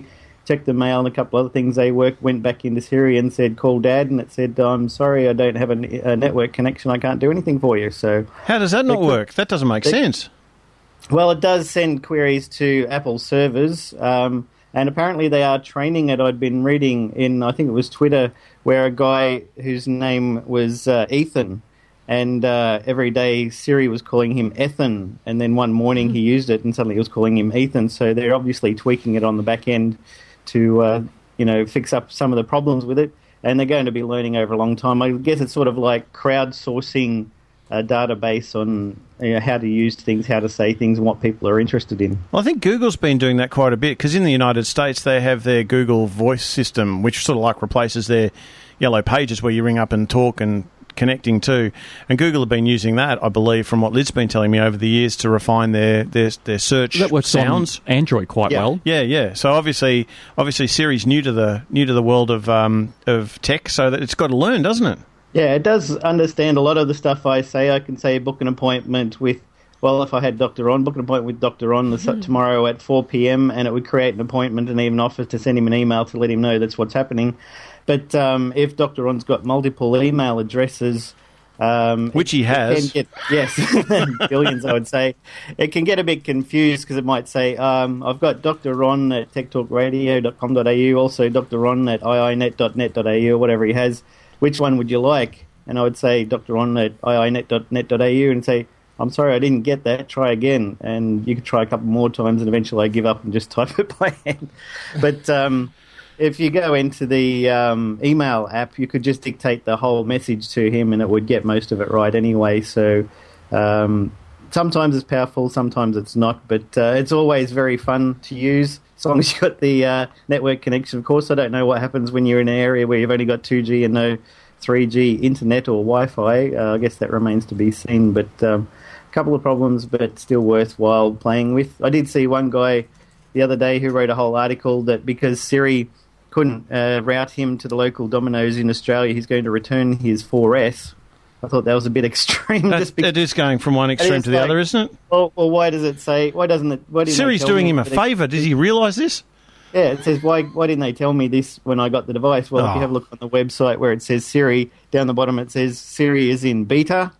Speaker 19: checked the mail and a couple other things. They work, went back into Siri and said, call Dad, and it said, I'm sorry, I don't have a, a network connection, I can't do anything for you. So
Speaker 17: how does that not
Speaker 19: could,
Speaker 17: work? That doesn't make
Speaker 19: they,
Speaker 17: sense.
Speaker 19: Well, it does send queries to Apple servers, um, and apparently they are training it. I'd been reading in, I think it was Twitter, where a guy whose name was uh, Ethan, and uh, every day Siri was calling him Ethan, and then one morning he used it and suddenly it was calling him Ethan. So they're obviously tweaking it on the back end to, uh, you know, fix up some of the problems with it, and they're going to be learning over a long time. I guess it's sort of like crowdsourcing a database on, you know, how to use things, how to say things, and what people are interested in.
Speaker 17: Well, I think Google's been doing that quite a bit, because in the United States they have their Google Voice system, which sort of like replaces their Yellow Pages where you ring up and talk and connecting to, and Google have been using that, I believe, from what Lid's been telling me over the years, to refine their their, their search
Speaker 18: that works
Speaker 17: sounds.
Speaker 18: On Android quite
Speaker 17: yeah.
Speaker 18: well.
Speaker 17: Yeah, yeah. So obviously, obviously, Siri's new to the new to the world of um, of tech, so that it's got to learn, doesn't it?
Speaker 19: Yeah, it does understand a lot of the stuff I say. I can say book an appointment with. Well, if I had Doctor On, book an appointment with Doctor On mm. tomorrow at four p.m, and it would create an appointment and even offer to send him an email to let him know that's what's happening. But um, if Doctor On's got multiple email addresses, um,
Speaker 17: which he has,
Speaker 19: get, yes, billions, I would say, it can get a bit confused because it might say, um, I've got Doctor Ron at tech talk radio dot com dot a u, also Doctor Ron at i i net dot net dot a u, or whatever he has. Which one would you like? And I would say Doctor Ron at i i net dot net dot a u and say, I'm sorry, I didn't get that. Try again. And you could try a couple more times, and eventually I give up and just type it by hand. But um, if you go into the um, email app, you could just dictate the whole message to him, and it would get most of it right anyway. So um, sometimes it's powerful, sometimes it's not. But uh, it's always very fun to use, as long as you've got the uh, network connection. Of course, I don't know what happens when you're in an area where you've only got two G and no three G internet or Wi-Fi. Uh, I guess that remains to be seen. But um, a couple of problems, but still worthwhile playing with. I did see one guy the other day who wrote a whole article that because Siri couldn't uh, route him to the local Domino's in Australia, he's going to return his four S. I thought that was a bit extreme.
Speaker 17: That,
Speaker 19: just because,
Speaker 17: it is going from one extreme to the like, other, isn't it?
Speaker 19: Well, well, why does it say? Why doesn't it? Why didn't
Speaker 17: Siri's doing him a favour. Did he realise this?
Speaker 19: Yeah, it says, why why didn't they tell me this when I got the device? Well, oh. if you have a look on the website where it says Siri, down the bottom it says Siri is in beta,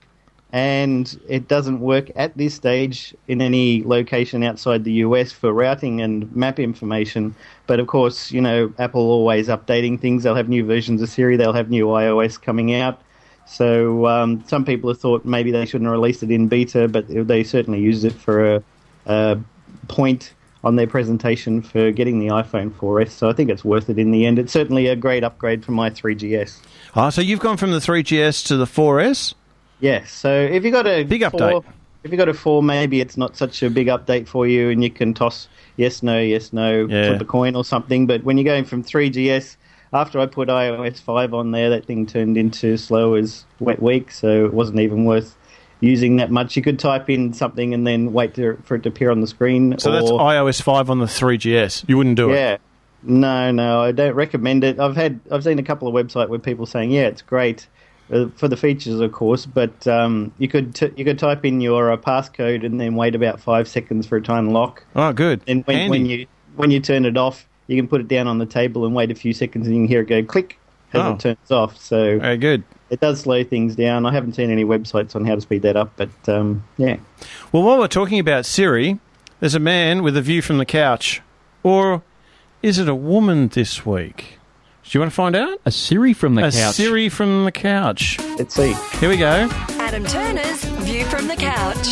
Speaker 19: and it doesn't work at this stage in any location outside the U S for routing and map information. But, of course, you know, Apple always updating things. They'll have new versions of Siri. They'll have new iOS coming out. So um, some people have thought maybe they shouldn't have released it in beta, but they certainly used it for a, a point on their presentation for getting the iPhone four S. So I think it's worth it in the end. It's certainly a great upgrade from my three G S.
Speaker 17: Ah, so you've gone from the three G S to the four S?
Speaker 19: Yes. So if you got a
Speaker 17: big
Speaker 19: four,
Speaker 17: update,
Speaker 19: if you got a four, maybe it's not such a big update for you, and you can toss yes, no, yes, no,
Speaker 17: yeah.
Speaker 19: flip a coin or something. But when you're going from three G S, after I put i O S five on there, that thing turned into slow as wet week, so it wasn't even worth using that much. You could type in something and then wait to, for it to appear on the screen.
Speaker 17: So
Speaker 19: or,
Speaker 17: that's i O S five on the three G S. You wouldn't do
Speaker 19: yeah.
Speaker 17: it?
Speaker 19: Yeah. No, no, I don't recommend it. I've had, I've seen a couple of websites where people saying, yeah, it's great uh, for the features, of course, but um, you could t- you could type in your uh, passcode and then wait about five seconds for it to unlock.
Speaker 17: Oh, good.
Speaker 19: And when,
Speaker 17: Handy.
Speaker 19: when you when you turn it off, you can put it down on the table and wait a few seconds, and you can hear it go click as
Speaker 17: oh.
Speaker 19: it turns off. So
Speaker 17: very good.
Speaker 19: It does slow things down. I haven't seen any websites on how to speed that up, but um, yeah.
Speaker 17: Well, while we're talking about Siri, there's a man with a view from the couch. Or is it a woman this week? Do you want to find out?
Speaker 18: A Siri from the
Speaker 17: a
Speaker 18: couch.
Speaker 17: A Siri from the couch.
Speaker 19: Let's see.
Speaker 17: Here we go.
Speaker 2: Adam Turner's View from the Couch.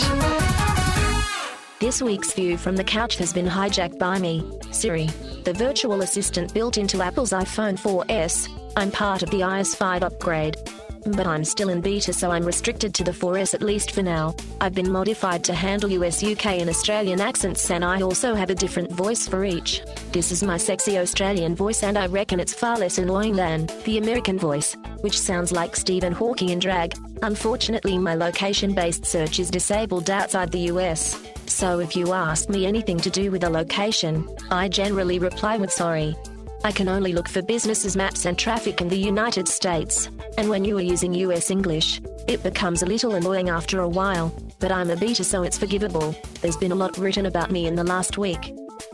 Speaker 20: This week's View from the Couch has been hijacked by me, Siri, the virtual assistant built into Apple's iPhone four S. I'm part of the i O S five upgrade. But I'm still in beta, so I'm restricted to the four S at least for now. I've been modified to handle U S, U K and Australian accents, and I also have a different voice for each. This is my sexy Australian voice, and I reckon it's far less annoying than the American voice, which sounds like Stephen Hawking in drag. Unfortunately, my location-based search is disabled outside the U S. So if you ask me anything to do with a location, I generally reply with sorry. I can only look for businesses, maps and traffic in the United States, and when you are using U S English, it becomes a little annoying after a while, but I'm a beta, so it's forgivable. There's been a lot written about me in the last week.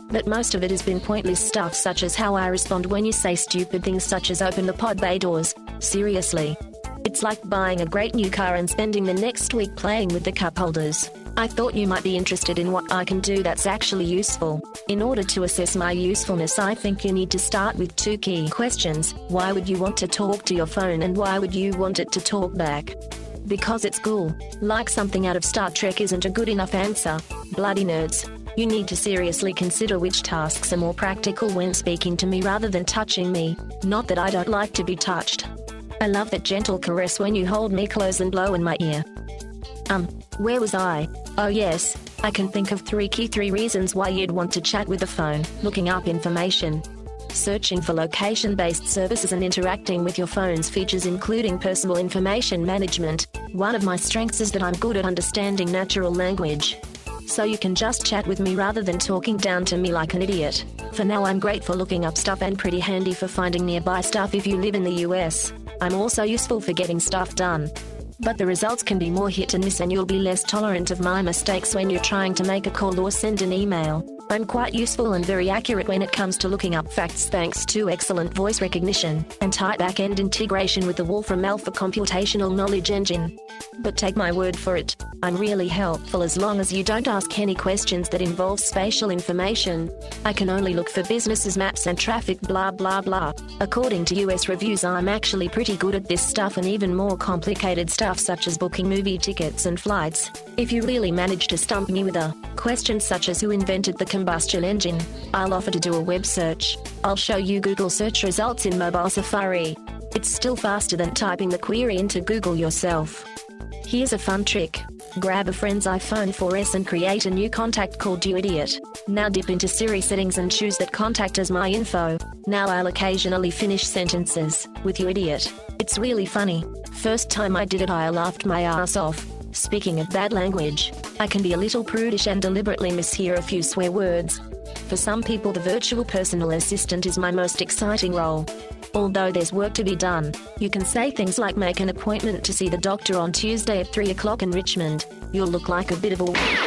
Speaker 20: but most of it has been pointless stuff such as how I respond when you say stupid things such as open the pod bay doors. Seriously. It's like buying a great new car and spending the next week playing with the cup holders. I thought you might be interested in what I can do that's actually useful. In order to assess my usefulness, I think you need to start with two key questions. Why would you want to talk to your phone, and why would you want it to talk back? Because it's cool. Like something out of Star Trek isn't a good enough answer. Bloody nerds. You need to seriously consider which tasks are more practical when speaking to me rather than touching me. Not that I don't like to be touched. I love that gentle caress when you hold me close and blow in my ear. Um, where was I? Oh yes, I can think of three key three reasons why you'd want to chat with the phone. Looking up information. Searching for location-based services and interacting with your phone's features including personal information management. One of my strengths is that I'm good at understanding natural language. So you can just chat with me rather than talking down to me like an idiot. For now I'm great for looking up stuff and pretty handy for finding nearby stuff if you live in the U S. I'm also useful for getting stuff done. But the results can be more hit and miss, and you'll be less tolerant of my mistakes when you're trying to make a call or send an email. I'm quite useful and very accurate when it comes to looking up facts thanks to excellent voice recognition and tight back-end integration with the Wolfram Alpha computational knowledge engine. But take my word for it, I'm really helpful as long as you don't ask any questions that involve spatial information. I can only look for businesses, maps and traffic blah blah blah. According to U S reviews, I'm actually pretty good at this stuff and even more complicated stuff such as booking movie tickets and flights. If you really manage to stump me with a question such as who invented the combustion engine, I'll offer to do a web search. I'll show you Google search results in mobile Safari. It's still faster than typing the query into Google yourself. Here's a fun trick. Grab a friend's iPhone four S and create a new contact called You Idiot. Now dip into Siri settings and choose that contact as my info. Now I'll occasionally finish sentences with You Idiot. It's really funny. First time I did it I laughed my ass off. Speaking of bad language, I can be a little prudish and deliberately mishear a few swear words. For some people the virtual personal assistant is my most exciting role. Although there's work to be done, you can say things like make an appointment to see the doctor on Tuesday at three o'clock in Richmond. You'll look like a bit of a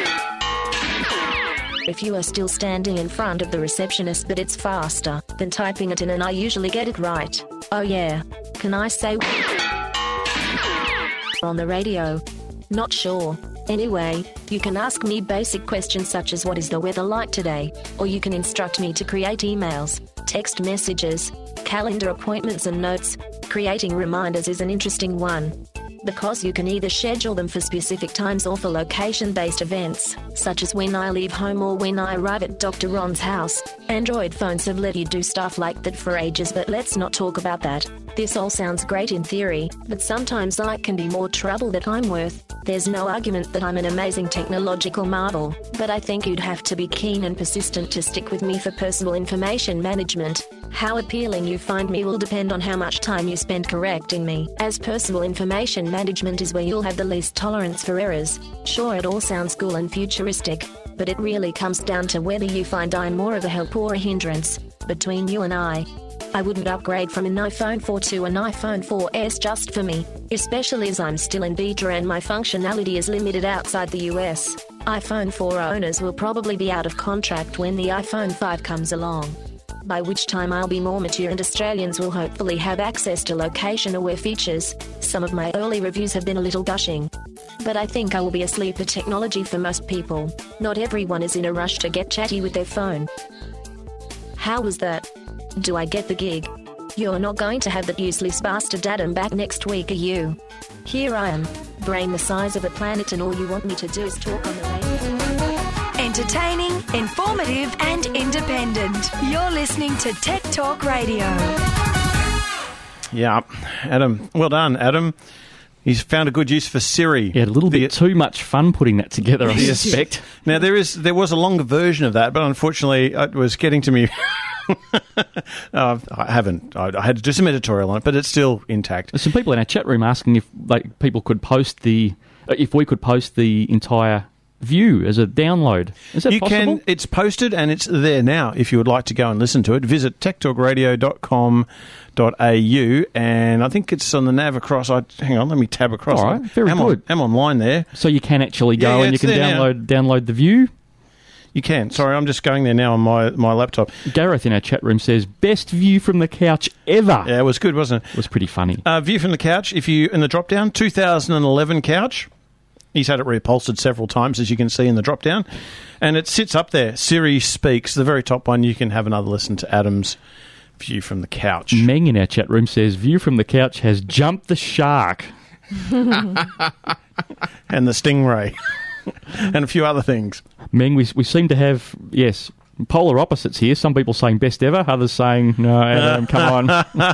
Speaker 20: if you are still standing in front of the receptionist, but it's faster than typing it in and I usually get it right. Oh yeah. Can I say on the radio? Not sure. Anyway, you can ask me basic questions such as what is the weather like today, or you can instruct me to create emails, text messages, calendar appointments and notes. Creating reminders is an interesting one, because you can either schedule them for specific times or for location-based events, such as when I leave home or when I arrive at Doctor Ron's house. Android phones have let you do stuff like that for ages, but let's not talk about that. This all sounds great in theory, but sometimes I can be more trouble than I'm worth. There's no argument that I'm an amazing technological marvel, but I think you'd have to be keen and persistent to stick with me for personal information management. How appealing you find me will depend on how much time you spend correcting me, as personal information management is where you'll have the least tolerance for errors. Sure, it all sounds cool and futuristic, but it really comes down to whether you find I'm more of a help or a hindrance. Between you and I, I wouldn't upgrade from an iPhone four to an iPhone four S just for me, especially as I'm still in beta and my functionality is limited outside the U S. iPhone four owners will probably be out of contract when the iPhone five comes along, by which time I'll be more mature and Australians will hopefully have access to location-aware features. Some of my early reviews have been a little gushing, but I think I will be a sleeper technology for most people. Not everyone is in a rush to get chatty with their phone. How was that? Do I get the gig? You're not going to have that useless bastard Adam back next week, are you? Here I am, brain the size of a planet, and all you want me to do is talk on the radio.
Speaker 21: Entertaining, informative and independent. You're listening to Tech Talk Radio.
Speaker 17: Yeah, Adam. Well done, Adam. He's found a good use for Siri.
Speaker 18: Yeah, a little bit too much fun putting that together, I suspect.
Speaker 17: Now, there is there was a longer version of that, but unfortunately it was getting to me. uh, I haven't. I, I had to do some editorial on it, but it's still intact.
Speaker 18: There's some people in our chat room asking if like people could post the, uh, if we could post the entire view as a download. Is that
Speaker 17: you
Speaker 18: possible?
Speaker 17: can. It's posted and it's there now. If you would like to go and listen to it, visit tech talk radio dot com dot a u, and I think it's on the nav across. I hang on, let me tab across.
Speaker 18: All right, very
Speaker 17: I'm
Speaker 18: good.
Speaker 17: On, I'm online there,
Speaker 18: so you can actually go
Speaker 17: yeah, yeah,
Speaker 18: and you can
Speaker 17: download
Speaker 18: now. download the view.
Speaker 17: You can. Sorry, I'm just going there now on my, my laptop.
Speaker 18: Gareth in our chat room says, best view from the couch ever.
Speaker 17: Yeah, it was good, wasn't it?
Speaker 18: It was pretty funny.
Speaker 17: Uh, view from the couch, if you in the drop-down, two thousand eleven couch. He's had it reupholstered several times, as you can see in the drop-down. And it sits up there. Siri Speaks, the very top one. You can have another listen to Adam's view from the couch.
Speaker 18: Meng in our chat room says, view from the couch has jumped the shark.
Speaker 17: And the stingray. And a few other things.
Speaker 18: Meng, we, we seem to have, yes, polar opposites here. Some people saying best ever, others saying, no, Adam, come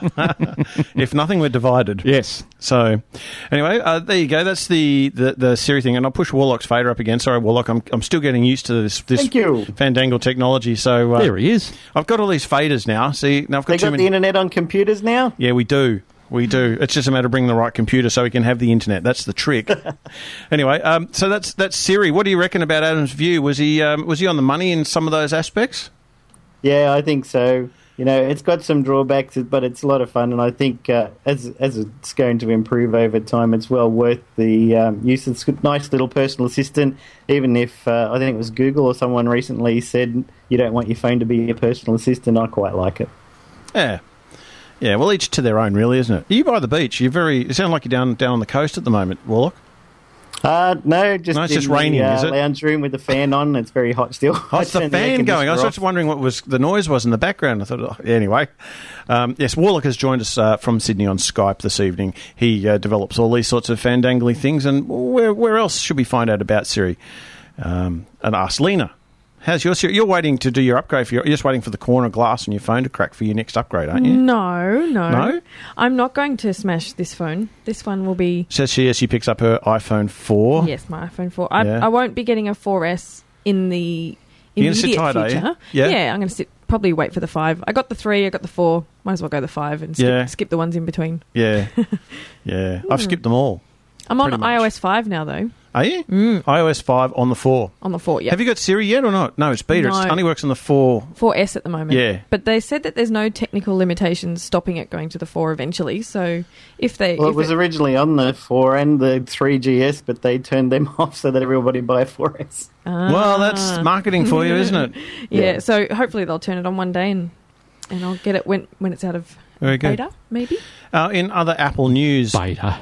Speaker 18: on.
Speaker 17: If nothing, we're divided.
Speaker 18: Yes.
Speaker 17: So, anyway, uh, there you go. That's the, the, the Siri thing. And I'll push Warlock's fader up again. Sorry, Warlock, I'm I'm still getting used to this, this
Speaker 19: Thank you.
Speaker 17: Fandangle technology. So uh,
Speaker 18: there he is.
Speaker 17: I've got all these faders now. See, now I've got
Speaker 19: They
Speaker 17: too
Speaker 19: got
Speaker 17: many...
Speaker 19: the internet on computers now?
Speaker 17: Yeah, we do. We do. It's just a matter of bringing the right computer so we can have the internet. That's the trick. Anyway, um, so that's that's Siri. What do you reckon about Adam's view? Was he um, was he on the money in some of those aspects?
Speaker 19: Yeah, I think so. You know, it's got some drawbacks, but it's a lot of fun, and I think uh, as as it's going to improve over time, it's well worth the um, use. It's a nice little personal assistant, even if uh, I think it was Google or someone recently said you don't want your phone to be your personal assistant. I quite like it.
Speaker 17: Yeah. Yeah, well, each to their own, really, isn't it? Are you by the beach? You're very. You sound like you're down down on the coast at the moment, Warlock.
Speaker 19: Uh, no, just
Speaker 17: no, it's
Speaker 19: in
Speaker 17: just raining,
Speaker 19: the uh,
Speaker 17: is it?
Speaker 19: lounge room with the fan on. It's very hot still.
Speaker 17: Oh, it's the fan going. I was just wondering what was the noise was in the background. I thought, oh, anyway. Um, yes, Warlock has joined us uh, from Sydney on Skype this evening. He uh, develops all these sorts of fandangly things. And where where else should we find out about Siri? Um, and ask Lena. How's your Siri? You're waiting to do your upgrade. For your, you're just waiting for the corner glass on your phone to crack for your next upgrade, aren't you?
Speaker 14: No, no.
Speaker 17: No?
Speaker 14: I'm not going to smash this phone. This one will be...
Speaker 17: Says she as she picks up her iPhone four.
Speaker 14: Yes, my iPhone four. I,
Speaker 17: Yeah.
Speaker 14: I won't be getting a four S in the
Speaker 17: You're gonna sit
Speaker 14: immediate
Speaker 17: tight, are you?
Speaker 14: future.
Speaker 17: Yeah?
Speaker 14: Yeah, I'm going to sit. Probably wait for the five. I got the three, I got the four. Might as well go the five and skip,
Speaker 17: Yeah.
Speaker 14: skip the ones in between.
Speaker 17: Yeah. Yeah. I've skipped them all.
Speaker 14: I'm on
Speaker 17: Pretty much.
Speaker 14: iOS five now, though.
Speaker 17: Are you?
Speaker 14: Mm.
Speaker 17: iOS five on the four.
Speaker 14: On the four, yeah.
Speaker 17: Have you got Siri yet or not? No, it's beta.
Speaker 14: No.
Speaker 17: It only works on the four.
Speaker 14: four S at the moment.
Speaker 17: Yeah.
Speaker 14: But they said that there's no technical limitations stopping it going to the four eventually. So if they...
Speaker 19: Well,
Speaker 14: if
Speaker 19: it was originally on the four and the three G S, but they turned them off so that everybody buy a four S.
Speaker 17: Well, that's marketing for you, isn't it?
Speaker 14: Yeah,
Speaker 19: Yeah.
Speaker 14: so hopefully they'll turn it on one day and, and I'll get it when, when it's out of
Speaker 17: Very good.
Speaker 14: beta, maybe.
Speaker 17: Uh, in other Apple news...
Speaker 18: Beta.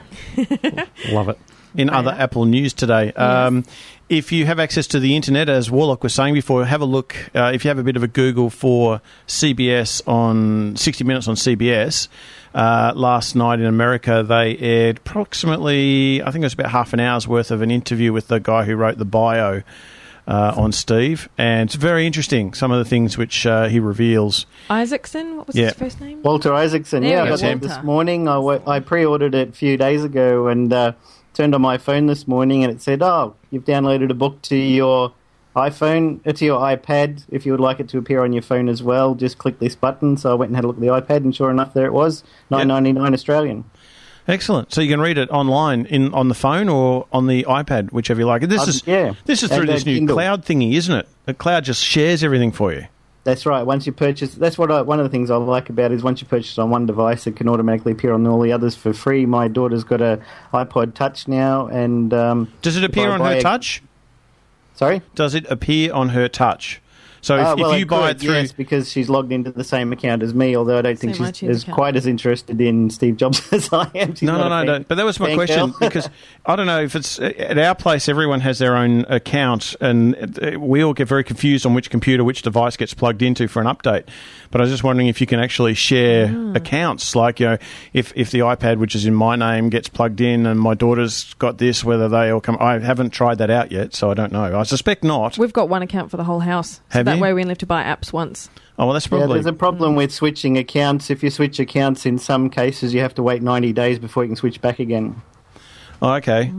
Speaker 18: Love it.
Speaker 17: In other Apple news today, um, if you have access to the internet, as Warlock was saying before, have a look. Uh, if you have a bit of a Google for C B S on sixty minutes on C B S, uh, last night in America, they aired approximately, I think it was about half an hour's worth of an interview with the guy who wrote the bio uh, on Steve. And it's very interesting, some of the things which uh, he reveals.
Speaker 14: Isaacson, what was
Speaker 17: Yeah.
Speaker 14: his first name?
Speaker 19: Walter Isaacson,
Speaker 14: There
Speaker 19: yeah,
Speaker 14: we
Speaker 19: I
Speaker 14: go,
Speaker 19: got that
Speaker 14: Walter.
Speaker 19: this morning. I, wa- I pre-ordered it a few days ago and uh, turned on my phone this morning and it said, oh, you've downloaded a book to your iPhone, uh, to your iPad. If you would like it to appear on your phone as well, just click this button. So I went and had a look at the iPad and sure enough, there it was, nine ninety-nine Australian.
Speaker 17: Excellent. So you can read it online in on the phone or on the iPad, whichever you like. This
Speaker 19: Um,
Speaker 17: is
Speaker 19: yeah.
Speaker 17: this is through
Speaker 19: And, uh,
Speaker 17: this new
Speaker 19: Kindle.
Speaker 17: cloud thingy, isn't it? The cloud just shares everything for you.
Speaker 19: That's right. Once you purchase, that's what I, one of the things I like about it is once you purchase on one device, it can automatically appear on all the others for free. My daughter's got a iPod Touch now, and um,
Speaker 17: Does it
Speaker 19: if
Speaker 17: appear
Speaker 19: I
Speaker 17: on
Speaker 19: buy
Speaker 17: her
Speaker 19: a-
Speaker 17: touch?
Speaker 19: Sorry.
Speaker 17: Does it appear on her touch? So if,
Speaker 19: Uh, well,
Speaker 17: if you
Speaker 19: it
Speaker 17: buy
Speaker 19: could,
Speaker 17: it through,
Speaker 19: yes, because she's logged into the same account as me, although I don't think
Speaker 14: Same
Speaker 19: she's
Speaker 14: iTunes
Speaker 19: as
Speaker 14: account.
Speaker 19: quite as interested in Steve Jobs as I am. She's
Speaker 17: no,
Speaker 19: not
Speaker 17: no,
Speaker 19: a
Speaker 17: no,
Speaker 19: fan-
Speaker 17: no. But that was my
Speaker 19: fan
Speaker 17: question
Speaker 19: girl.
Speaker 17: because I don't know if it's at our place. Everyone has their own account, and uh, we all get very confused on which computer, which device gets plugged into for an update. But I was just wondering if you can actually share
Speaker 14: Mm.
Speaker 17: accounts, like you know, if if the iPad, which is in my name, gets plugged in, and my daughter's got this, whether they all come. I haven't tried that out yet, so I don't know. I suspect not.
Speaker 14: We've got one account for the whole house. So
Speaker 17: Have
Speaker 14: that
Speaker 17: you?
Speaker 14: way we only have to buy apps once.
Speaker 17: Oh well, that's
Speaker 19: Yeah,
Speaker 17: probably
Speaker 19: there's a problem with switching accounts. If you switch accounts, in some cases, you have to wait ninety days before you can switch back again.
Speaker 17: oh, okay.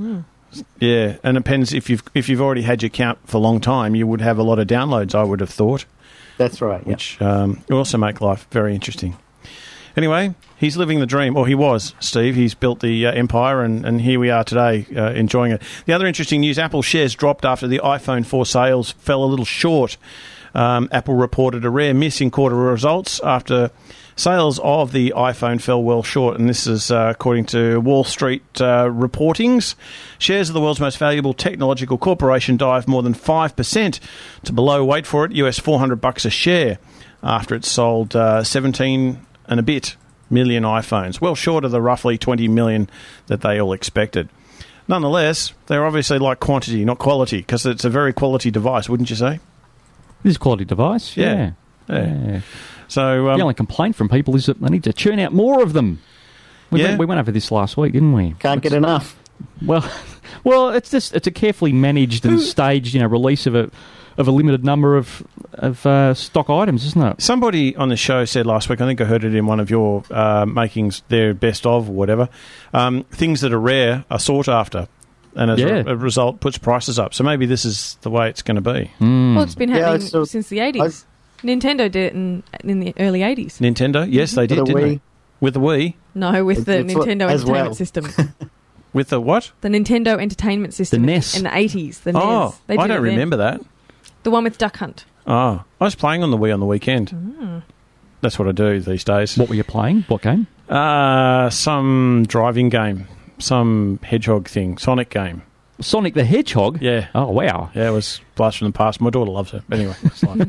Speaker 17: Yeah, and it depends if you've if you've already had your account for a long time, you would have a lot of downloads. I would have thought.
Speaker 19: That's right. Yeah.
Speaker 17: Which um, will also make life very interesting. Anyway, he's living the dream. Or he was, Steve. He's built the uh, empire, and, and here we are today uh, enjoying it. The other interesting news, Apple shares dropped after the iPhone four sales fell a little short Um, Apple reported a rare miss in quarter results after sales of the iPhone fell well short, and this is uh, according to Wall Street uh, reportings. Shares of the world's most valuable technological corporation dived more than five percent to below, wait for it, U S four hundred bucks a share after it sold uh, seventeen and a bit million iPhones, well short of the roughly twenty million that they all expected. Nonetheless, they're obviously like quantity, not quality, because it's a very quality device, wouldn't you say?
Speaker 18: It is a quality device, yeah.
Speaker 17: Yeah. yeah.
Speaker 18: yeah.
Speaker 17: So um,
Speaker 18: the only complaint from people is that they need to churn out more of them. We,
Speaker 17: Yeah.
Speaker 18: went, we went over this last week, didn't we?
Speaker 19: Can't get enough.
Speaker 18: Well, well, it's just it's a carefully managed and staged, you know, release of a of a limited number of of uh, stock items, isn't it?
Speaker 17: Somebody on the show said last week, I think I heard it in one of your uh, makings, their best of or whatever, um, things that are rare are sought after, and as
Speaker 18: Yeah.
Speaker 17: a, a result puts prices up. So maybe this is the way it's going to be.
Speaker 18: Mm.
Speaker 14: Well, it's been
Speaker 19: Yeah,
Speaker 14: happening
Speaker 19: so-
Speaker 14: since the eighties. Nintendo did it in, in the early eighties.
Speaker 17: Nintendo, yes, they did,
Speaker 19: With the
Speaker 17: didn't
Speaker 19: Wii.
Speaker 17: they? With the Wii?
Speaker 14: No, with the
Speaker 19: It's what-
Speaker 14: Nintendo
Speaker 19: as
Speaker 14: Entertainment
Speaker 19: well.
Speaker 14: System.
Speaker 17: With the what?
Speaker 14: The Nintendo Entertainment System.
Speaker 18: The N E S.
Speaker 14: In the eighties. The N E S.
Speaker 17: Oh,
Speaker 14: They did
Speaker 17: I don't
Speaker 14: it then.
Speaker 17: remember that.
Speaker 14: The one with Duck Hunt.
Speaker 17: Oh, I was playing on the Wii on the weekend.
Speaker 14: Mm.
Speaker 17: That's what I do these days.
Speaker 18: What were you playing? What game?
Speaker 17: Uh, some driving game, some hedgehog thing, Sonic game.
Speaker 18: Sonic the Hedgehog?
Speaker 17: Yeah.
Speaker 18: Oh, wow.
Speaker 17: Yeah, it was blast from the past. My daughter loves it. But anyway, it's like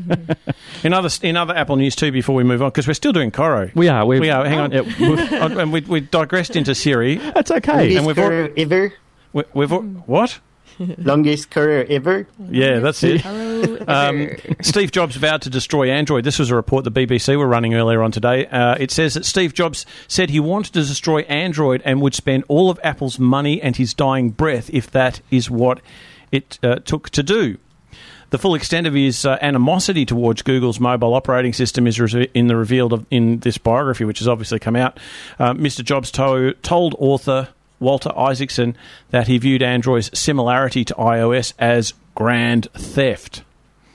Speaker 17: in other in other Apple news too. Before we move on, because we're still doing Coro.
Speaker 18: We are. We've,
Speaker 17: We are. Hang on,
Speaker 18: Yeah, we've-
Speaker 17: and we we digressed into Siri.
Speaker 18: That's okay.
Speaker 19: Longest
Speaker 17: And we've
Speaker 19: career ever.
Speaker 17: We, we've al- what?
Speaker 19: Longest career ever.
Speaker 17: Yeah, that's it.
Speaker 14: Hello.
Speaker 17: Um, Steve Jobs vowed to destroy Android. This was a report the B B C were running earlier on today. Uh, it says that Steve Jobs said he wanted to destroy Android and would spend all of Apple's money and his dying breath if that is what it uh, took to do. The full extent of his uh, animosity towards Google's mobile operating system is re- in the revealed of, in this biography, which has obviously come out. Uh, Mister Jobs to- told author Walter Isaacson that he viewed Android's similarity to iOS as grand theft.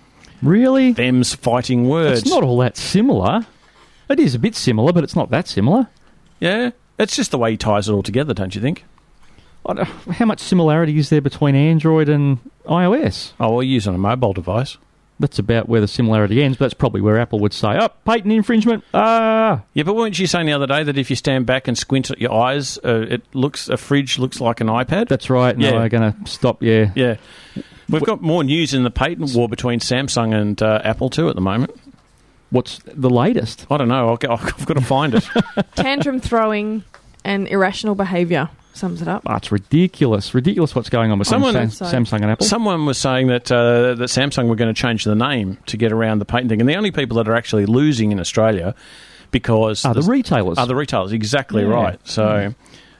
Speaker 18: Really?
Speaker 17: Them's fighting words.
Speaker 18: It's not all that similar. It is a bit similar, but it's not that similar.
Speaker 17: Yeah, it's just the way he ties it all together, don't you think?
Speaker 18: I don't- How much similarity is there between Android and iOS?
Speaker 17: Oh, well, you use on a mobile device.
Speaker 18: That's about where the similarity ends, but that's probably where Apple would say, oh, patent infringement, ah.
Speaker 17: Yeah, but weren't you saying the other day that if you stand back and squint at your eyes, uh, it looks a fridge looks like an iPad?
Speaker 18: That's right. No,
Speaker 17: Yeah.
Speaker 18: we're going to stop, yeah.
Speaker 17: Yeah. We've got more news in the patent war between Samsung and uh, Apple too at the moment.
Speaker 18: What's the latest?
Speaker 17: I don't know. I'll get, I've got to find it.
Speaker 14: Tantrum throwing and irrational behaviour sums it up.
Speaker 18: Oh, it's ridiculous. Ridiculous what's going on with
Speaker 17: Someone-
Speaker 18: Sam- Samsung and Apple.
Speaker 17: Someone was saying that uh, that Samsung were going to change the name to get around the patent thing, and the only people that are actually losing in Australia because
Speaker 18: Are the retailers.
Speaker 17: are the retailers. Exactly
Speaker 18: Yeah.
Speaker 17: right. So,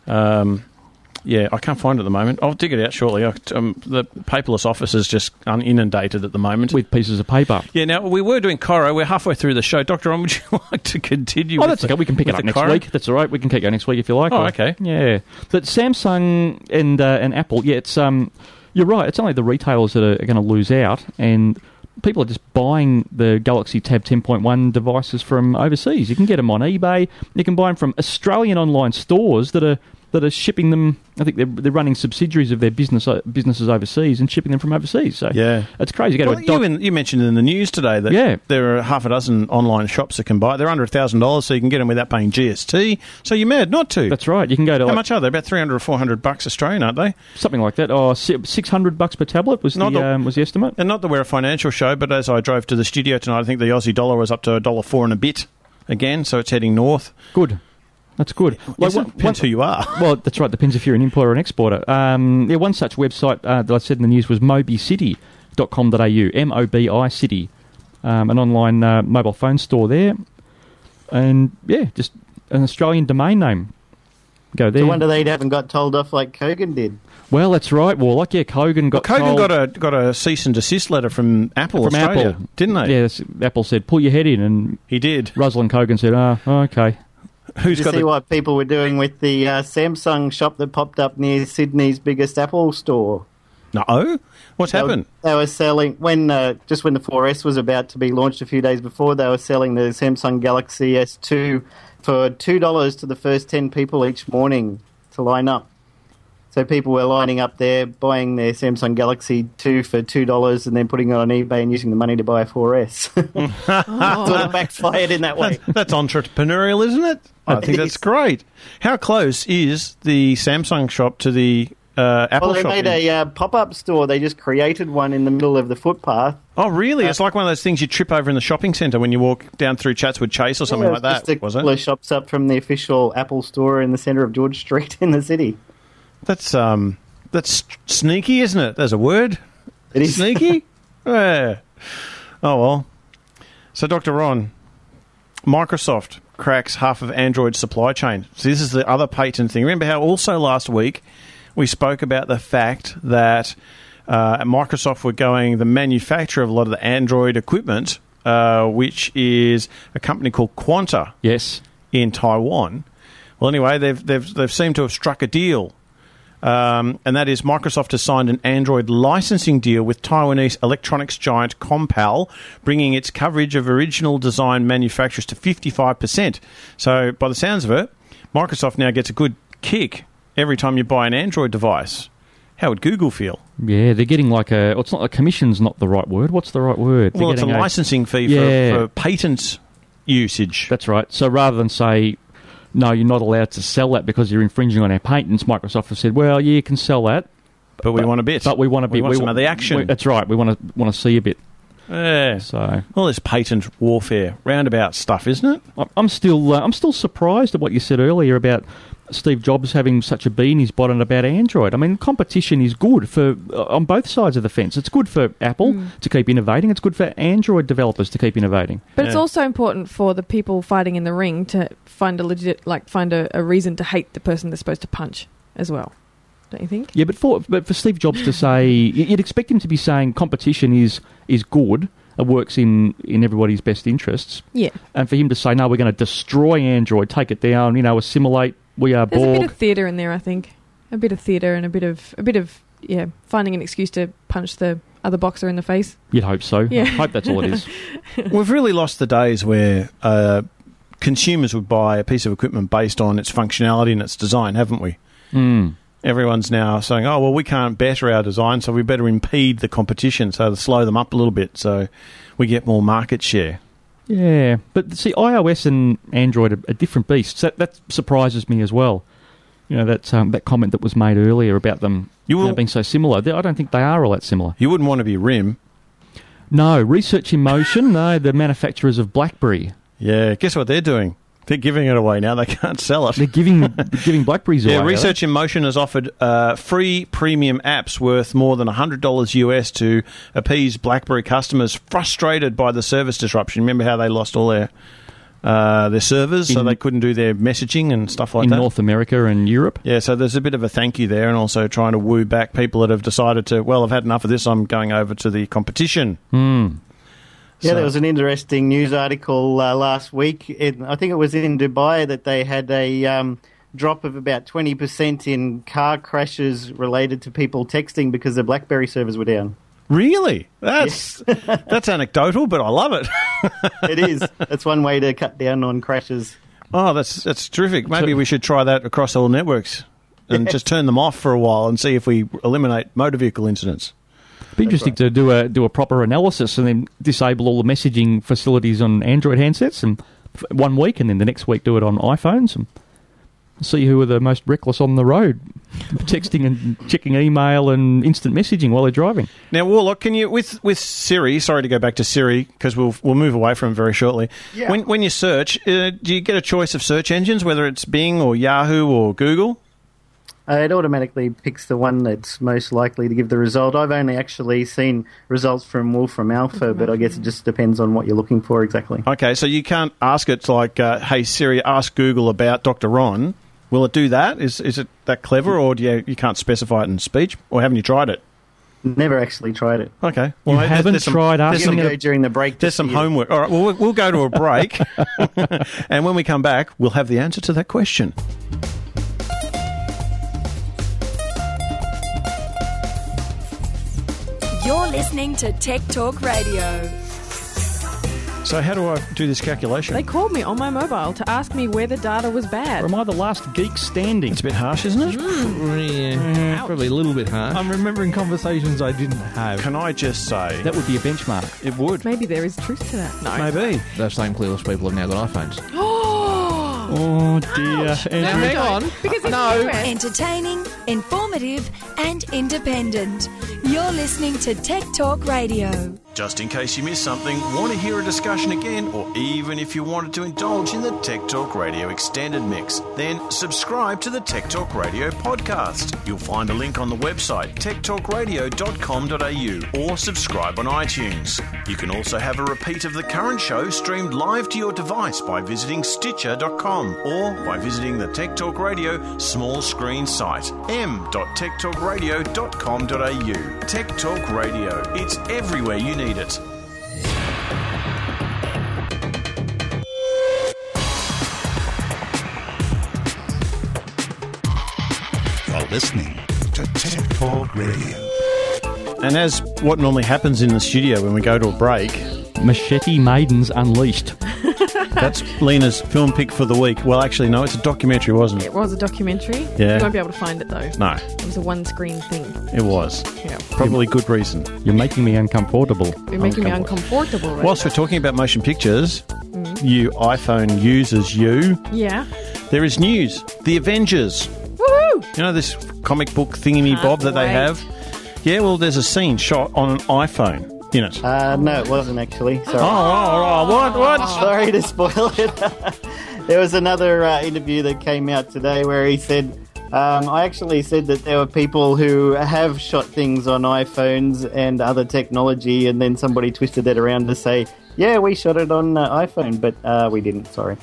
Speaker 17: um, yeah, I can't find it at the moment. I'll dig it out shortly. I, um, the paperless office is just un- inundated at the moment
Speaker 18: with pieces of paper.
Speaker 17: Yeah. Now we were doing Coro. We're halfway through the show. Doctor On, would you like to continue?
Speaker 18: Oh,
Speaker 17: with
Speaker 18: that's
Speaker 17: the,
Speaker 18: okay. We can pick it
Speaker 17: with
Speaker 18: up
Speaker 17: the
Speaker 18: next
Speaker 17: Coro?
Speaker 18: week. That's all right. We can keep going next week if you like.
Speaker 17: Oh,
Speaker 18: or-
Speaker 17: okay.
Speaker 18: Yeah. But Samsung and uh, and Apple, yeah, it's um, you're right. It's only the retailers that are, are going to lose out, and people are just buying the Galaxy Tab ten point one devices from overseas. You can get them on eBay. You can buy them from Australian online stores that are that are shipping them. I think they're they're running subsidiaries of their business uh, businesses overseas and shipping them from overseas. So
Speaker 17: Yeah.
Speaker 18: it's crazy. You go
Speaker 17: Well,
Speaker 18: to a doc-
Speaker 17: you, in, you mentioned in the news today that
Speaker 18: Yeah.
Speaker 17: there are half a dozen online shops that can buy. They're under one thousand dollars, so you can get them without paying G S T. So you're mad not to.
Speaker 18: That's right. You can go to
Speaker 17: How
Speaker 18: like,
Speaker 17: much are they? About three hundred or four hundred bucks Australian, aren't they?
Speaker 18: something like that. Oh, six hundred bucks per tablet was
Speaker 17: Not
Speaker 18: the,
Speaker 17: the-
Speaker 18: um, was the estimate.
Speaker 17: And not that we're a financial show, but as I drove to the studio tonight, I think the Aussie dollar was up to a dollar four and a bit again, so it's heading north.
Speaker 18: Good. That's good.
Speaker 17: Yes, it depends who you are.
Speaker 18: Well, that's right. Depends if you're an importer or an exporter. Um, yeah, one such website uh, that I said in the news was mobi city dot com dot a u, M O B I City, um, an online uh, mobile phone store there. And, yeah, just an Australian domain name. Go there.
Speaker 19: No wonder they haven't got told off like Kogan did.
Speaker 18: Well, that's right, Warlock. Yeah, Kogan got
Speaker 17: Kogan
Speaker 18: told
Speaker 17: got a got a cease and desist letter from Apple
Speaker 18: from
Speaker 17: Australia,
Speaker 18: Apple,
Speaker 17: didn't they?
Speaker 18: Yes, Apple said, pull your head in. And
Speaker 17: he did.
Speaker 18: Rosalind Kogan said, oh, okay.
Speaker 17: Who's
Speaker 19: Did you
Speaker 17: got
Speaker 19: see
Speaker 17: the...
Speaker 19: what people were doing with the uh, Samsung shop that popped up near Sydney's biggest Apple store?
Speaker 17: No? What's
Speaker 19: They were-
Speaker 17: happened?
Speaker 19: They were selling when uh, just when the four S was about to be launched a few days before. They were selling the Samsung Galaxy S two for two dollars to the first ten people each morning to line up. So people were lining up there, buying their Samsung Galaxy two for two dollars and then putting it on eBay and using the money to buy a four S. oh. Sort of backfired in that way.
Speaker 17: That's, that's entrepreneurial, isn't it? I think that's great. How close is the Samsung shop to the uh, Apple
Speaker 19: shop? Well, they
Speaker 17: shop
Speaker 19: made in- a uh, pop-up store. They just created one in the middle of the footpath.
Speaker 17: Oh, really?
Speaker 19: Uh,
Speaker 17: it's like one of those things you trip over in the shopping centre when you walk down through Chatswood Chase or something
Speaker 19: yeah,
Speaker 17: like that,
Speaker 19: just a
Speaker 17: was it?
Speaker 19: couple of shops up from the official Apple store in the centre of George Street in the city.
Speaker 17: That's um, that's sneaky, isn't it? There's a word.
Speaker 19: It is
Speaker 17: sneaky. Yeah. Oh well. So, Doctor Ron, Microsoft cracks half of Android's supply chain. So this is the other patent thing. Remember how also last week we spoke about the fact that uh, Microsoft were going the manufacturer of a lot of the Android equipment, uh, which is a company called Quanta.
Speaker 18: Yes.
Speaker 17: In Taiwan. Well, anyway, they've they've they've seemed to have struck a deal. Um, and that is Microsoft has signed an Android licensing deal with Taiwanese electronics giant Compal, bringing its coverage of original design manufacturers to fifty-five percent. So, by the sounds of it, Microsoft now gets a good kick every time you buy an Android device. How would Google feel?
Speaker 18: Yeah, they're getting like a... Well, it's not a commission's not the right word. What's the right word?
Speaker 17: Well, it's a, a licensing fee yeah. for, for patent usage.
Speaker 18: That's right. So rather than say... no, you're not allowed to sell that because you're infringing on our patents, Microsoft have said, well, yeah, you can sell that.
Speaker 17: But we but, want a bit.
Speaker 18: But we want a bit.
Speaker 17: We want
Speaker 18: we
Speaker 17: some
Speaker 18: want,
Speaker 17: of the action.
Speaker 18: We, that's right. We want to want to see a bit.
Speaker 17: Yeah.
Speaker 18: So
Speaker 17: all this patent warfare, roundabout stuff, isn't it?
Speaker 18: I'm still uh, I'm still surprised at what you said earlier about Steve Jobs having such a bee in his bonnet about Android. I mean, competition is good for uh, on both sides of the fence. It's good for Apple mm. to keep innovating. It's good for Android developers to keep innovating.
Speaker 14: But
Speaker 18: yeah.
Speaker 14: it's also important for the people fighting in the ring to find a legit, like, find a, a reason to hate the person they're supposed to punch as well. Don't you think?
Speaker 18: Yeah, but for but for Steve Jobs to say, you'd expect him to be saying competition is is good. It works in, in everybody's best interests.
Speaker 14: Yeah.
Speaker 18: And for him to say, no, we're going to destroy Android, take it down, you know, assimilate. We are
Speaker 14: There's
Speaker 18: Borg.
Speaker 14: a bit of theatre in there, I think. A bit of theatre and a bit of a bit of yeah, finding an excuse to punch the other boxer in the face.
Speaker 18: You'd hope so.
Speaker 14: Yeah.
Speaker 18: I hope that's all it is.
Speaker 17: We've really lost the days where uh, consumers would buy a piece of equipment based on its functionality and its design, haven't we?
Speaker 18: Mm.
Speaker 17: Everyone's now saying, oh, well, we can't better our design, so we better impede the competition, so to slow them up a little bit so we get more market share.
Speaker 18: Yeah, but see, iOS and Android are, are different beasts. That, that surprises me as well. You know, that um, that comment that was made earlier about them you will, you know, being so similar. They, I don't think they are all that similar.
Speaker 17: You wouldn't want to be R I M.
Speaker 18: No, Research in Motion, no, the manufacturers of BlackBerry.
Speaker 17: Yeah, guess what they're doing? They're giving it away now. They can't sell it.
Speaker 18: They're giving they're giving BlackBerries away.
Speaker 17: Yeah, Research in Motion has offered uh, free premium apps worth more than one hundred dollars U S to appease BlackBerry customers frustrated by the service disruption. Remember how they lost all their uh, their servers, in, so they couldn't do their messaging and stuff like
Speaker 18: in
Speaker 17: that?
Speaker 18: In North America and Europe?
Speaker 17: Yeah, so there's a bit of a thank you there, and also trying to woo back people that have decided to, well, I've had enough of this, I'm going over to the competition.
Speaker 18: Hmm.
Speaker 19: Yeah,
Speaker 17: So-
Speaker 19: there was an interesting news article uh, last week. It, I think it was in Dubai that they had a um, drop of about twenty percent in car crashes related to people texting because the BlackBerry servers were down.
Speaker 17: Really? That's that's anecdotal, but I love it.
Speaker 19: It is. That's one way to cut down on crashes.
Speaker 17: Oh, that's that's terrific. Maybe we should try that across all networks and
Speaker 19: Yeah.
Speaker 17: just turn them off for a while and see if we eliminate motor vehicle incidents.
Speaker 18: It'd be interesting to do a do a proper analysis and then disable all the messaging facilities on Android handsets and f- one week, and then the next week do it on iPhones and see who are the most reckless on the road, texting and checking email and instant messaging while they're driving.
Speaker 17: Now, Warlock, can you with with Siri? Sorry to go back to Siri because we'll we'll move away from it very shortly.
Speaker 19: Yeah.
Speaker 17: When when you search, uh, do you get a choice of search engines, whether it's Bing or Yahoo or Google?
Speaker 19: Uh, it automatically picks the one that's most likely to give the result. I've only actually seen results from Wolfram Alpha, but I guess it just depends on what you're looking for exactly.
Speaker 17: Okay, so you can't ask it like, uh, "Hey Siri, ask Google about Doctor Ron." Will it do that? Is is it that clever, or do you you can't specify it in speech, or haven't you tried it?
Speaker 19: Never actually tried it.
Speaker 17: Okay,
Speaker 18: You
Speaker 17: there's-
Speaker 18: haven't
Speaker 17: there's some-
Speaker 18: tried
Speaker 17: there's
Speaker 18: asking
Speaker 17: some-
Speaker 19: Go during the break.
Speaker 17: There's
Speaker 19: to
Speaker 17: some
Speaker 19: see it.
Speaker 17: homework. All right, well, we'll we'll go to a break, and when we come back, we'll have the answer to that question.
Speaker 21: You're listening to Tech Talk Radio.
Speaker 17: So how do I do this calculation?
Speaker 14: They called me on my mobile to ask me where the data was bad.
Speaker 18: Or am I the last geek standing?
Speaker 17: It's a bit harsh, isn't it?
Speaker 13: Mm. Yeah, probably a little bit harsh.
Speaker 3: I'm remembering conversations I didn't have.
Speaker 17: Can I just say...
Speaker 18: That would be a benchmark.
Speaker 17: It would.
Speaker 14: Maybe there is truth to that. No.
Speaker 17: Maybe.
Speaker 13: Those same clueless people have now got iPhones.
Speaker 17: Oh, dear.
Speaker 13: Now, hang on.
Speaker 14: Because it's
Speaker 21: No.
Speaker 14: U S.
Speaker 21: Entertaining, informative, and independent. You're listening to Tech Talk Radio.
Speaker 1: Just in case you missed something, want to hear a discussion again, or even if you wanted to indulge in the Tech Talk Radio extended mix, then subscribe to the Tech Talk Radio podcast. You'll find a link on the website tech talk radio dot com dot a u or subscribe on iTunes. You can also have a repeat of the current show streamed live to your device by visiting stitcher dot com or by visiting the Tech Talk Radio small screen site m dot tech talk radio dot com dot a u. Tech Talk Radio. It's everywhere you need it.
Speaker 16: You're listening to Tech Talk Radio.
Speaker 17: And as what normally happens in the studio when we go to a break...
Speaker 18: Machete Maidens Unleashed.
Speaker 17: That's Lena's film pick for the week. Well, actually, no, it's a documentary, wasn't it?
Speaker 14: It was a documentary.
Speaker 17: Yeah.
Speaker 14: You won't be able to find it, though.
Speaker 17: No.
Speaker 14: It was a one-screen thing.
Speaker 17: It was.
Speaker 14: Yeah.
Speaker 17: Probably good reason.
Speaker 18: You're making me uncomfortable.
Speaker 14: You're making me uncomfortable right
Speaker 17: Whilst
Speaker 14: now.
Speaker 17: we're talking about motion pictures,
Speaker 14: Mm.
Speaker 17: you iPhone users, you,
Speaker 14: Yeah.
Speaker 17: there is news. The Avengers.
Speaker 14: Woohoo!
Speaker 17: You know this comic book thingy-me-bob that they
Speaker 14: wait.
Speaker 17: have? Yeah, well, there's a scene shot on an iPhone in it.
Speaker 19: Uh, no, it wasn't actually. Sorry.
Speaker 17: Oh, oh, oh, what, what?
Speaker 19: Sorry to spoil it. There was another uh, interview that came out today where he said, um, I actually said that there were people who have shot things on iPhones and other technology, and then somebody twisted that around to say, yeah, we shot it on uh, iPhone, but uh, we didn't, sorry.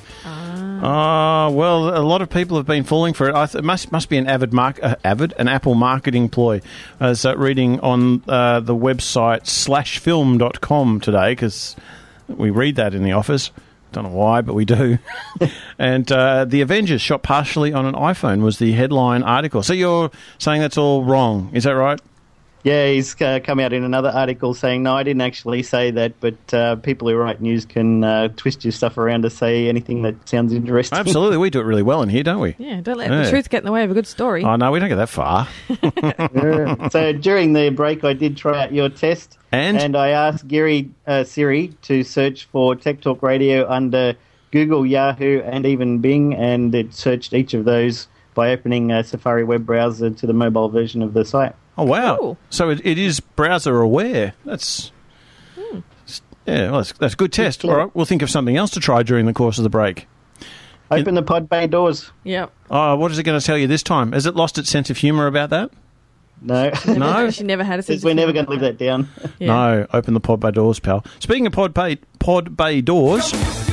Speaker 17: Ah, well, a lot of people have been falling for it. I th- it must must be an avid, mark- uh, avid, an Apple marketing ploy. I was uh, reading on uh, the website slash film dot com today, because we read that in the office. Don't know why, but we do. And uh, the Avengers shot partially on an iPhone was the headline article. So you're saying that's all wrong, is that right?
Speaker 19: Yeah, he's uh, come out in another article saying, no, I didn't actually say that, but uh, people who write news can uh, twist your stuff around to say anything that sounds interesting.
Speaker 17: Absolutely, we do it really well in here, don't we?
Speaker 14: Yeah, don't let
Speaker 17: Yeah.
Speaker 14: the truth get in the way of a good story.
Speaker 17: Oh, no, we don't get that far.
Speaker 19: Yeah. So during the break, I did try out your test.
Speaker 17: And?
Speaker 19: And I asked Gary uh, Siri to search for Tech Talk Radio under Google, Yahoo, and even Bing, and it searched each of those by opening a Safari web browser to the mobile version of the site.
Speaker 17: Oh, wow.
Speaker 14: Cool.
Speaker 17: So it, it is browser aware. That's...
Speaker 14: Hmm.
Speaker 17: Yeah, well, that's, that's a good test. All right, we'll think of something else to try during the course of the break.
Speaker 19: Open the pod bay doors.
Speaker 14: Yep.
Speaker 17: Oh, what is it going to tell you this time? Has it lost its sense of humour about that?
Speaker 19: No.
Speaker 17: No?
Speaker 14: She never had a sense
Speaker 19: We're
Speaker 14: of
Speaker 19: never
Speaker 14: humour
Speaker 19: going to live that down.
Speaker 14: Yeah.
Speaker 17: No, open the pod bay doors, pal. Speaking of pod bay, pod bay doors...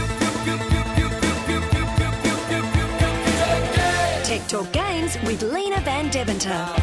Speaker 21: Tech Talk Games with Lena Van Deventer.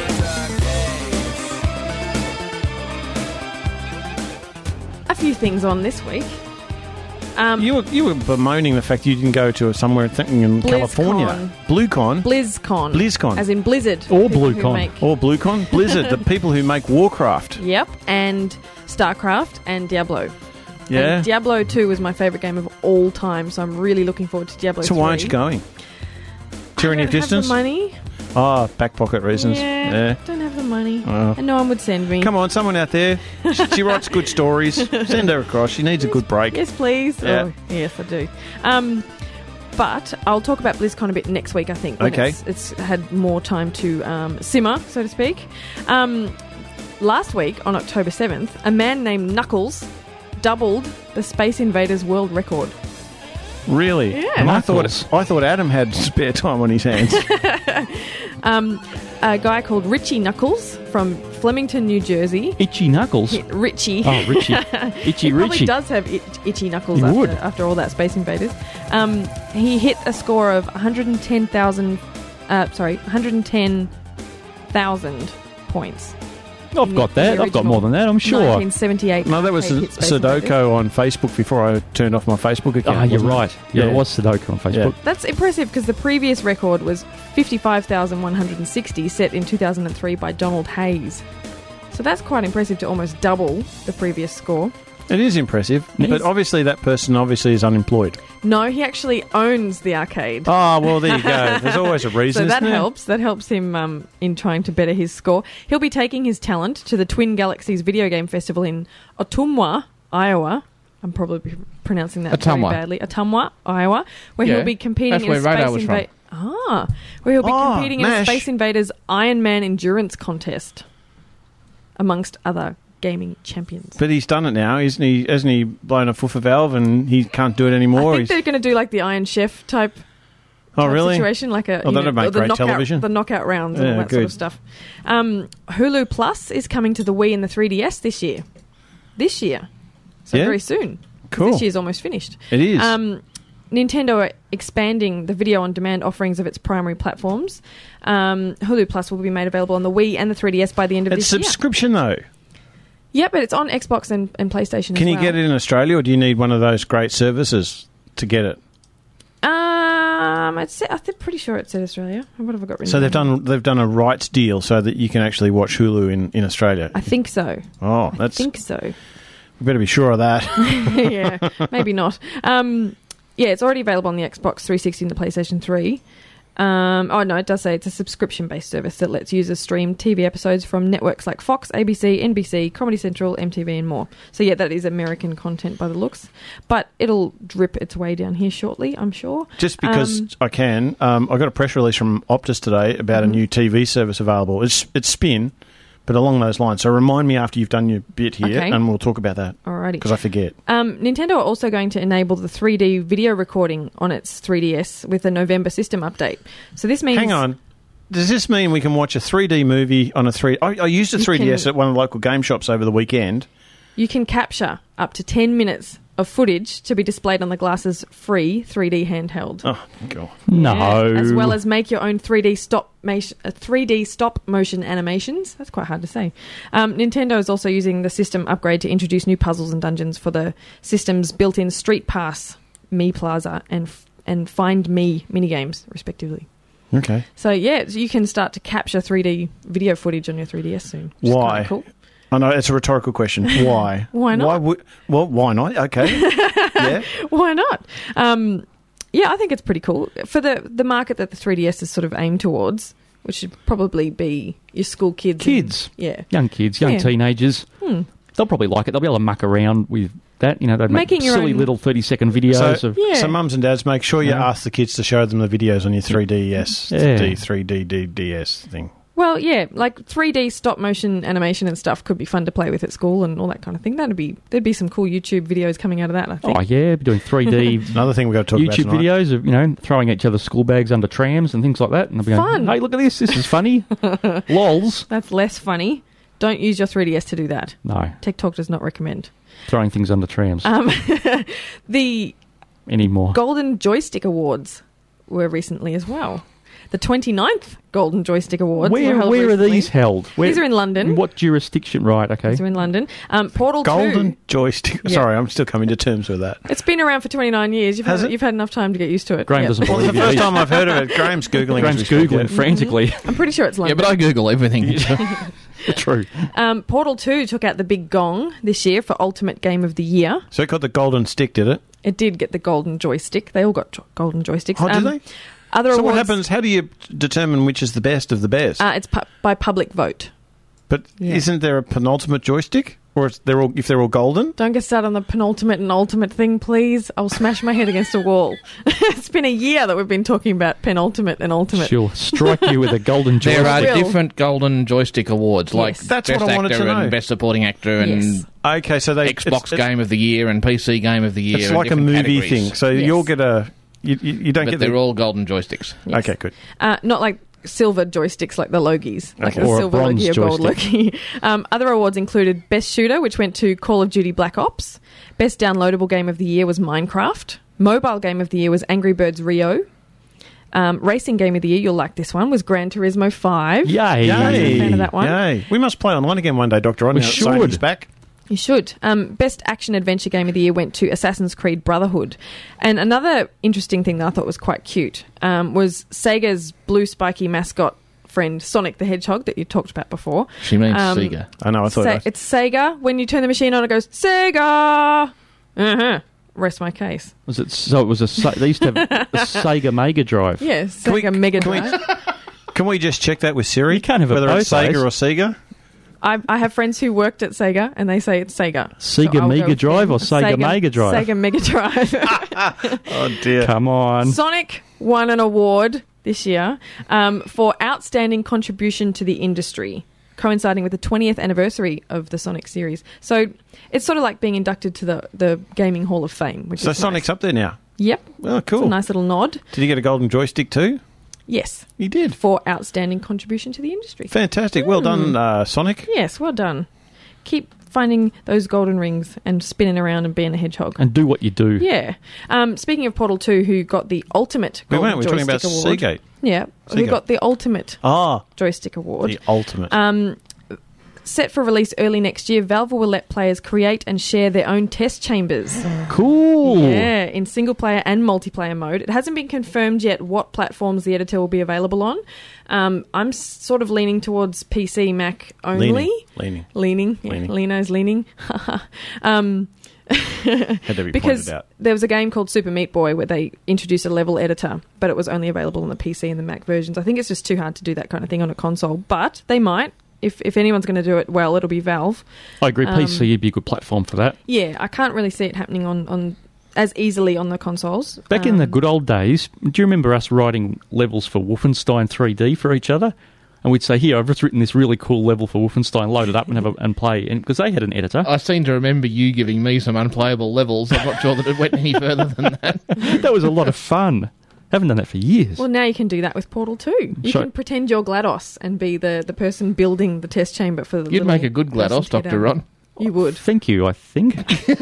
Speaker 14: A few things on this week. Um,
Speaker 17: You were you were bemoaning the fact you didn't go to somewhere thinking in
Speaker 14: BlizzCon.
Speaker 17: California. BlueCon.
Speaker 14: BlizzCon.
Speaker 17: BlizzCon.
Speaker 14: As in Blizzard.
Speaker 17: Or
Speaker 14: people who
Speaker 17: BlueCon.
Speaker 14: make-
Speaker 17: Or BlueCon. Blizzard, the people who make Warcraft.
Speaker 14: Yep. And StarCraft and Diablo.
Speaker 17: Yeah.
Speaker 14: And Diablo two was my favourite game of all time, so I'm really looking forward to Diablo
Speaker 17: So
Speaker 14: three.
Speaker 17: why aren't you going? Tyranny of
Speaker 14: I don't have the
Speaker 17: Distance?
Speaker 14: money.
Speaker 17: Oh, back pocket reasons.
Speaker 14: Yeah,
Speaker 17: Yeah.
Speaker 14: don't have the money.
Speaker 17: Oh.
Speaker 14: And no one would send me.
Speaker 17: Come on, someone out there. She, she writes good stories. Send her across. She needs a good break.
Speaker 14: Yes, please.
Speaker 17: Yeah.
Speaker 14: Oh, yes, I do. Um, but I'll talk about BlizzCon a bit next week, I think. when
Speaker 17: Okay.
Speaker 14: It's, it's had more time to um, simmer, so to speak. Um, last week, on October seventh, a man named Knuckles doubled the Space Invaders world record.
Speaker 17: Really?
Speaker 14: Yeah.
Speaker 17: And I
Speaker 14: Knuckles.
Speaker 17: thought I thought Adam had spare time on his hands.
Speaker 14: Um, a guy called Richie Knuckles from Flemington, New Jersey.
Speaker 18: Itchy Knuckles?
Speaker 14: Yeah, Richie.
Speaker 18: Oh, Richie. Itchy
Speaker 14: He probably
Speaker 18: Richie.
Speaker 14: does have it, itchy knuckles
Speaker 18: He
Speaker 14: after,
Speaker 18: would.
Speaker 14: after all that Space Invaders. Um, he hit a score of one hundred ten thousand, uh, sorry, one hundred ten thousand points.
Speaker 18: I've got that. I've got more than that, I'm sure.
Speaker 14: nineteen seventy-eight.
Speaker 17: No, that was
Speaker 14: arcade hit Space Invaders.
Speaker 17: Sudoku on Facebook before I turned off my Facebook account.
Speaker 18: Ah, you're
Speaker 17: wasn't it?
Speaker 18: right. Yeah, it was Sudoku on Facebook.
Speaker 14: That's impressive because the previous record was fifty-five thousand one hundred sixty, set in two thousand three by Donald Hayes. So that's quite impressive to almost double the previous score.
Speaker 17: It is impressive,
Speaker 14: It
Speaker 17: but
Speaker 14: is.
Speaker 17: obviously that person obviously is unemployed.
Speaker 14: No, he actually owns the arcade.
Speaker 17: Oh, well, there you go. There's always a reason,
Speaker 14: So that
Speaker 17: isn't there?
Speaker 14: helps. That helps him um, in trying to better his score. He'll be taking his talent to the Twin Galaxies Video Game Festival in Ottumwa, Iowa. I'm probably pronouncing that
Speaker 13: Ottumwa.
Speaker 14: very badly. Ottumwa, Iowa, where
Speaker 13: Yeah,
Speaker 14: he'll be competing
Speaker 13: that's
Speaker 14: in
Speaker 13: where
Speaker 14: a
Speaker 13: Radar
Speaker 14: Space
Speaker 13: was from.
Speaker 14: Invaders. Ah, where he'll be
Speaker 17: Oh,
Speaker 14: competing in a
Speaker 17: MASH.
Speaker 14: Space Invaders Iron Man endurance contest, amongst other gaming champions.
Speaker 17: But he's done it now, isn't he? Hasn't he blown a foofer valve and he can't do it anymore?
Speaker 14: I think
Speaker 17: He's-
Speaker 14: they're going to do like the Iron Chef type.
Speaker 17: Oh,
Speaker 14: type
Speaker 17: really?
Speaker 14: Situation like a
Speaker 17: Oh,
Speaker 14: you
Speaker 17: that'd
Speaker 14: know,
Speaker 17: make
Speaker 14: the
Speaker 17: great
Speaker 14: knockout,
Speaker 17: television.
Speaker 14: the knockout rounds and
Speaker 17: Yeah,
Speaker 14: all that sort
Speaker 17: good.
Speaker 14: of stuff. Um, Hulu Plus is coming to the Wii and the three D S this year. This year, so
Speaker 17: Yeah?
Speaker 14: very soon. 'Cause
Speaker 17: Cool.
Speaker 14: This year's almost finished.
Speaker 17: It is.
Speaker 14: Um, Nintendo are expanding the video on demand offerings of its primary platforms. Um, Hulu Plus will be made available on the Wii and the three D S by the end of
Speaker 17: It's
Speaker 14: this year.
Speaker 17: subscription, though.
Speaker 14: Yeah, but it's on Xbox and, and PlayStation.
Speaker 17: Can
Speaker 14: as
Speaker 17: you
Speaker 14: well.
Speaker 17: get it in Australia, or do you need one of those great services to get it?
Speaker 14: Um, I'd say, I'm pretty sure it said Australia. What have I got written?
Speaker 17: So they've
Speaker 14: down?
Speaker 17: done they've done a rights deal so that you can actually watch Hulu in, in Australia.
Speaker 14: I think so.
Speaker 17: Oh, that's.
Speaker 14: I think so.
Speaker 17: We better be sure of that.
Speaker 14: Yeah, maybe not. Um, yeah, it's already available on the Xbox three sixty and the PlayStation three. Um, oh, no, it does say it's a subscription-based service that lets users stream T V episodes from networks like Fox, A B C, N B C, Comedy Central, M T V and more. So, yeah, that is American content by the looks. But it'll drip its way down here shortly, I'm sure.
Speaker 17: Just because
Speaker 14: Um,
Speaker 17: I can, um, I got a press release from Optus today about
Speaker 14: Mhm.
Speaker 17: a new T V service available. It's it's Spin, but along those lines. So remind me after you've done your bit here,
Speaker 14: Okay.
Speaker 17: and we'll talk about that.
Speaker 14: Alrighty.
Speaker 17: Because I forget.
Speaker 14: Um, Nintendo are also going to enable the three D video recording on its three D S with a November system update. So this means...
Speaker 17: Hang on. Does this mean we can watch a three D movie on a three... I, I used a
Speaker 14: You
Speaker 17: three D S
Speaker 14: can-
Speaker 17: at one of the local game shops over the weekend.
Speaker 14: You can capture up to ten minutes of footage to be displayed on the Glass's free three D handheld.
Speaker 17: Oh, God.
Speaker 18: No.
Speaker 14: Yeah, as well as make your own three D stop ma- uh, three D stop motion animations. That's quite hard to say. Um, Nintendo is also using the system upgrade to introduce new puzzles and dungeons for the system's built-in Street Pass, Me Plaza, and f- and Find Me minigames, respectively.
Speaker 17: Okay.
Speaker 14: So yeah, you can start to capture three D video footage on your three D S soon. Which is
Speaker 17: Why?
Speaker 14: kinda cool.
Speaker 17: I know, it's a rhetorical question. Why?
Speaker 14: Why not?
Speaker 17: Why would, well, why not? Okay. Yeah.
Speaker 14: Why not? Um, yeah, I think it's pretty cool for the the market that the three D S is sort of aimed towards, which should probably be your school kids.
Speaker 18: Kids.
Speaker 14: And, yeah.
Speaker 18: Young kids, young
Speaker 14: Yeah.
Speaker 18: teenagers.
Speaker 14: Hmm.
Speaker 18: They'll probably like it. They'll be able to muck around with that. You know, they'd make
Speaker 14: Making your
Speaker 18: silly
Speaker 14: own-
Speaker 18: little thirty-second videos
Speaker 17: So,
Speaker 18: of...
Speaker 14: Yeah.
Speaker 17: so mums and dads, make sure you
Speaker 18: Yeah.
Speaker 17: ask the kids to show them the videos on your three D S,
Speaker 18: Yeah.
Speaker 17: D, three D, D, D S thing.
Speaker 14: Well, yeah, like three D stop motion animation and stuff could be fun to play with at school and all that kind of thing. That'd be there'd be some cool YouTube videos coming out of that, I think.
Speaker 18: Oh, yeah, be doing three D
Speaker 17: Another thing we've got to talk
Speaker 18: YouTube
Speaker 17: about tonight.
Speaker 18: videos of, you know, throwing each other school bags under trams and things like that. And they'll be
Speaker 14: Fun.
Speaker 18: going, hey, look at this. This is funny. Lols.
Speaker 14: That's less funny. Don't use your three D S to do that.
Speaker 18: No.
Speaker 14: Tech Talk does not recommend.
Speaker 18: Throwing things under trams
Speaker 14: Um, the
Speaker 18: anymore.
Speaker 14: Golden Joystick Awards were recently as well. The twenty-ninth Golden Joystick Awards
Speaker 18: Where
Speaker 14: were held
Speaker 18: where are
Speaker 14: recently.
Speaker 18: these held? Where,
Speaker 14: These are in London.
Speaker 18: In what jurisdiction? Right, okay.
Speaker 14: These are in London. Um, Portal
Speaker 17: Golden
Speaker 14: two.
Speaker 17: joystick.
Speaker 14: Yeah.
Speaker 17: Sorry, I'm still coming to terms with that.
Speaker 14: It's been around for twenty-nine years. You've
Speaker 17: Has
Speaker 14: had,
Speaker 17: it?
Speaker 14: you've had enough time to get used to it.
Speaker 18: Graham
Speaker 14: Yeah.
Speaker 18: doesn't
Speaker 17: Well,
Speaker 18: believe
Speaker 17: it's the
Speaker 18: you.
Speaker 17: first time I've heard of it. Graham's Googling.
Speaker 18: Graham's
Speaker 17: as we speak,
Speaker 18: Googling
Speaker 17: yeah.
Speaker 18: frantically.
Speaker 14: I'm pretty sure it's
Speaker 13: Yeah,
Speaker 14: London.
Speaker 13: but I Google everything.
Speaker 18: True.
Speaker 14: Um, Portal two took out the big gong this year for Ultimate Game of the Year.
Speaker 17: So it got the golden stick, did it?
Speaker 14: It did get the golden joystick. They all got jo- golden joysticks.
Speaker 17: Oh, did
Speaker 14: Um,
Speaker 17: they?
Speaker 14: Other
Speaker 17: So
Speaker 14: awards,
Speaker 17: what happens? How do you determine which is the best of the best?
Speaker 14: Uh, it's pu- by public vote.
Speaker 17: but
Speaker 14: yeah.
Speaker 17: isn't there a penultimate joystick, or is they're all if they're all golden?
Speaker 14: Don't get started on the penultimate and ultimate thing, please. I'll smash my head against a wall. It's been a year that we've been talking about penultimate and ultimate.
Speaker 18: She'll strike you with a golden joystick.
Speaker 13: There are
Speaker 14: Will.
Speaker 13: different Golden Joystick Awards, like
Speaker 14: Yes.
Speaker 17: That's
Speaker 13: Best
Speaker 17: what I wanted
Speaker 13: Actor
Speaker 17: to know.
Speaker 13: and Best Supporting Actor and
Speaker 14: Yes.
Speaker 17: Okay, so they
Speaker 13: Xbox
Speaker 17: it's,
Speaker 13: Game of the Year and P C Game of the Year.
Speaker 17: It's
Speaker 13: and
Speaker 17: like a
Speaker 13: different
Speaker 17: movie
Speaker 13: categories.
Speaker 17: thing. So
Speaker 14: Yes.
Speaker 17: you'll get a. You, you, you don't
Speaker 13: But
Speaker 17: get
Speaker 13: they're
Speaker 17: the.
Speaker 13: all golden joysticks.
Speaker 14: Yes.
Speaker 17: Okay, good.
Speaker 14: Uh, not like silver joysticks like the Logies. Like
Speaker 17: Okay.
Speaker 14: the
Speaker 18: Or a
Speaker 14: silver
Speaker 18: bronze
Speaker 14: Logie or gold
Speaker 18: joystick.
Speaker 14: Logie. Um, other awards included Best Shooter, which went to Call of Duty Black Ops. Best Downloadable Game of the Year was Minecraft. Mobile Game of the Year was Angry Birds Rio. Um, Racing Game of the Year, you'll like this one, was Gran Turismo five.
Speaker 18: Yay.
Speaker 14: I'm a
Speaker 17: Yay!
Speaker 14: fan of that one.
Speaker 17: Yay! We must play online again one day, Doctor On.
Speaker 18: We
Speaker 17: now that
Speaker 18: should.
Speaker 17: Sony's back.
Speaker 14: You should. Um, Best Action Adventure Game of the Year went to Assassin's Creed Brotherhood. And another interesting thing that I thought was quite cute um, was Sega's blue spiky mascot friend Sonic the Hedgehog that you talked about before.
Speaker 13: She means
Speaker 14: Um,
Speaker 13: Sega.
Speaker 17: I know, I thought
Speaker 14: Sa-
Speaker 17: that.
Speaker 14: it's Sega. When you turn the machine on, it goes Sega. Uh-huh. Rest my case.
Speaker 18: Was it so? It was a Se- they used to have a Sega Mega Drive.
Speaker 14: Yeah, Sega Mega
Speaker 17: can we-
Speaker 14: Drive.
Speaker 17: Can we just check that with Siri? You
Speaker 18: can't have it
Speaker 17: whether it's
Speaker 18: both
Speaker 17: Sega
Speaker 18: ways.
Speaker 17: or Sega.
Speaker 14: I, I have friends who worked at Sega, and they say it's Sega. So
Speaker 18: Sega
Speaker 14: I'll go
Speaker 18: Mega
Speaker 14: with
Speaker 18: Drive
Speaker 14: them.
Speaker 18: or Sega Mega Drive?
Speaker 14: Sega Mega Drive.
Speaker 17: Oh dear!
Speaker 18: Come on.
Speaker 14: Sonic won an award this year um, for outstanding contribution to the industry, coinciding with the twentieth anniversary of the Sonic series. So it's sort of like being inducted to the, the Gaming Hall of Fame. Which
Speaker 17: So
Speaker 14: is
Speaker 17: Sonic's
Speaker 14: nice.
Speaker 17: up there now.
Speaker 14: Yep.
Speaker 17: Oh, cool.
Speaker 14: It's a nice little nod.
Speaker 17: Did you get a golden joystick too?
Speaker 14: Yes.
Speaker 17: You did.
Speaker 14: For outstanding contribution to the industry.
Speaker 17: Fantastic. Well done, uh, Sonic.
Speaker 14: Yes, well done. Keep finding those golden rings and spinning around and being a hedgehog.
Speaker 18: And do what you do.
Speaker 14: Yeah. Um, speaking of Portal two, who got the ultimate
Speaker 17: We
Speaker 14: golden
Speaker 17: weren't. We're talking about
Speaker 14: joystick award.
Speaker 17: Seagate.
Speaker 14: Yeah. Who
Speaker 17: Seagate.
Speaker 14: got the ultimate
Speaker 17: Ah,
Speaker 14: joystick award.
Speaker 17: the ultimate.
Speaker 14: Um, set for release early next year, Valve will let players create and share their own test chambers.
Speaker 18: Cool.
Speaker 14: Yeah, in single player and multiplayer mode. It hasn't been confirmed yet what platforms the editor will be available on. Um, I'm s- sort of leaning towards P C, Mac only.
Speaker 17: Leaning. Leaning.
Speaker 14: Leaning. Yeah,
Speaker 17: Leaning.
Speaker 14: Lino's leaning. um,
Speaker 17: Had to be
Speaker 14: because
Speaker 17: pointed out.
Speaker 14: there was a game called Super Meat Boy where they introduced a level editor, but it was only available on the P C and the Mac versions. I think it's just too hard to do that kind of thing on a console, but they might. If if anyone's going to do it well, it'll be Valve.
Speaker 18: I agree.
Speaker 14: Um,
Speaker 18: P C would be a good platform for that.
Speaker 14: Yeah, I can't really see it happening on, on as easily on the consoles.
Speaker 18: Back in the
Speaker 14: Um,
Speaker 18: good old days, do you remember us writing levels for Wolfenstein three D for each other? And we'd say, here, I've just written this really cool level for Wolfenstein, load it up and have a, and play. And because they had an editor.
Speaker 13: I seem to remember you giving me some unplayable levels. I'm not sure that it went any further than that.
Speaker 18: That was a lot of fun. Haven't done that for years.
Speaker 14: Well, now you can do that with Portal two. You
Speaker 18: So-
Speaker 14: can pretend you're GLaDOS and be the, the person building the test chamber for the
Speaker 13: You'd
Speaker 14: little
Speaker 13: make a good
Speaker 14: person
Speaker 13: GLaDOS, Doctor
Speaker 14: Tedder.
Speaker 13: Ron.
Speaker 14: You would.
Speaker 18: Thank you, I think.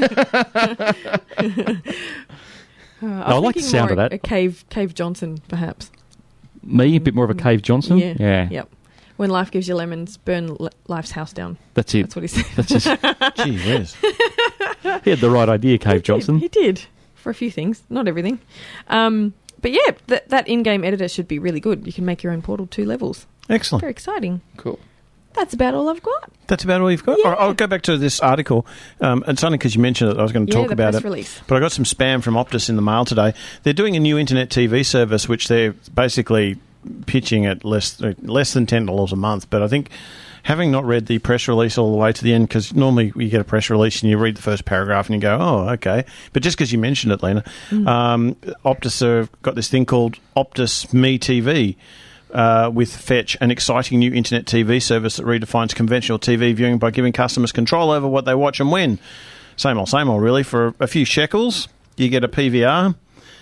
Speaker 14: Uh,
Speaker 18: No,
Speaker 14: I'm
Speaker 18: I like the
Speaker 14: thinking
Speaker 18: sound
Speaker 14: more
Speaker 18: of that.
Speaker 14: A Cave, Cave Johnson, perhaps.
Speaker 18: Me, a bit more of a Cave Johnson.
Speaker 14: Yeah.
Speaker 18: Yeah.
Speaker 14: Yep. When life gives you lemons, burn li- life's house down.
Speaker 18: That's it.
Speaker 14: That's what he said.
Speaker 18: That's just,
Speaker 17: Gee whiz.
Speaker 18: he had the right idea, Cave Johnson.
Speaker 14: He did. For a few things. Not everything. Um, but yeah, that, that in-game editor should be really good. You can make your own Portal two levels.
Speaker 17: Excellent.
Speaker 14: Very exciting.
Speaker 13: Cool.
Speaker 14: That's about all I've got.
Speaker 17: That's about all you've got?
Speaker 14: Yeah.
Speaker 17: All right, I'll go back to this article. Um, it's only because you mentioned it, I was going to
Speaker 14: Yeah,
Speaker 17: talk
Speaker 14: the
Speaker 17: about
Speaker 14: press
Speaker 17: it.
Speaker 14: release.
Speaker 17: But I got some spam from Optus in the mail today. They're doing a new internet T V service, which they're basically pitching at less less than ten dollars a month. But I think, having not read the press release all the way to the end, because normally you get a press release and you read the first paragraph and you go, oh, okay. But just because you mentioned it, Lena,
Speaker 14: Mm.
Speaker 17: um, Optus have got this thing called Optus Me T V. Uh, with Fetch, an exciting new internet T V service that redefines conventional T V viewing by giving customers control over what they watch and when. Same old, same old, really. For a few shekels, you get a P V R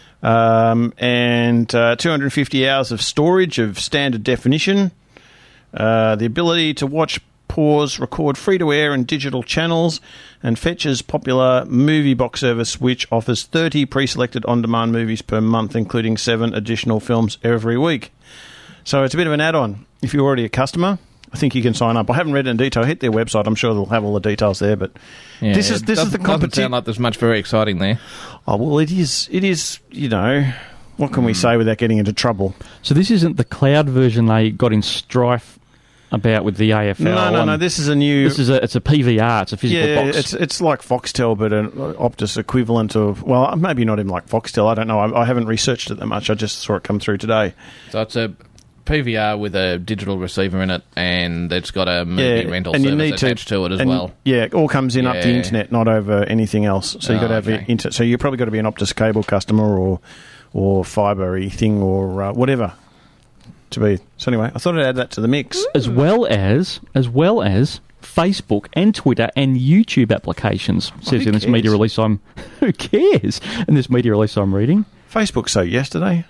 Speaker 17: um, and uh, two hundred fifty hours of storage of standard definition, uh, the ability to watch, pause, record free-to-air and digital channels, and Fetch's popular movie box service, which offers thirty pre-selected on-demand movies per month, including seven additional films every week. So it's a bit of an add-on. If you're already a customer, I think you can sign up. I haven't read it in detail. Hit their website. I'm sure they'll have all the details there. But
Speaker 13: Yeah,
Speaker 17: this is
Speaker 13: it
Speaker 17: this is the
Speaker 13: doesn't- doesn't
Speaker 17: competition.
Speaker 13: sound like there's much very exciting there.
Speaker 17: Oh well, it is. It is. You know, what can we say without getting into trouble?
Speaker 18: So this isn't the cloud version they got in strife about with the A F L.
Speaker 17: No, no,
Speaker 18: and
Speaker 17: no. This is a new.
Speaker 18: This is a it's a P V R. It's a physical
Speaker 17: yeah,
Speaker 18: box.
Speaker 17: it's it's like Foxtel, but an Optus equivalent of. Well, maybe not even like Foxtel. I don't know. I, I haven't researched it that much. I just saw it come through today.
Speaker 13: So it's a P V R with a digital receiver in it, and it's got a movie rental
Speaker 17: and you
Speaker 13: service
Speaker 17: need to,
Speaker 13: attached to, it as
Speaker 17: and,
Speaker 13: well.
Speaker 17: Yeah, it all comes in up the
Speaker 13: Yeah.
Speaker 17: internet, not over anything else. So you've got to
Speaker 13: Oh,
Speaker 17: have
Speaker 13: okay.
Speaker 17: it inter- So you've probably got to be an Optus cable customer or or fibre-y thing or uh, whatever to be. So anyway, I thought I'd add that to the mix.
Speaker 18: as well as as well as Facebook and Twitter and YouTube applications. Says
Speaker 17: who
Speaker 18: in this
Speaker 17: cares?
Speaker 18: media release I'm who cares? In this media release I'm reading.
Speaker 17: Facebook so yesterday.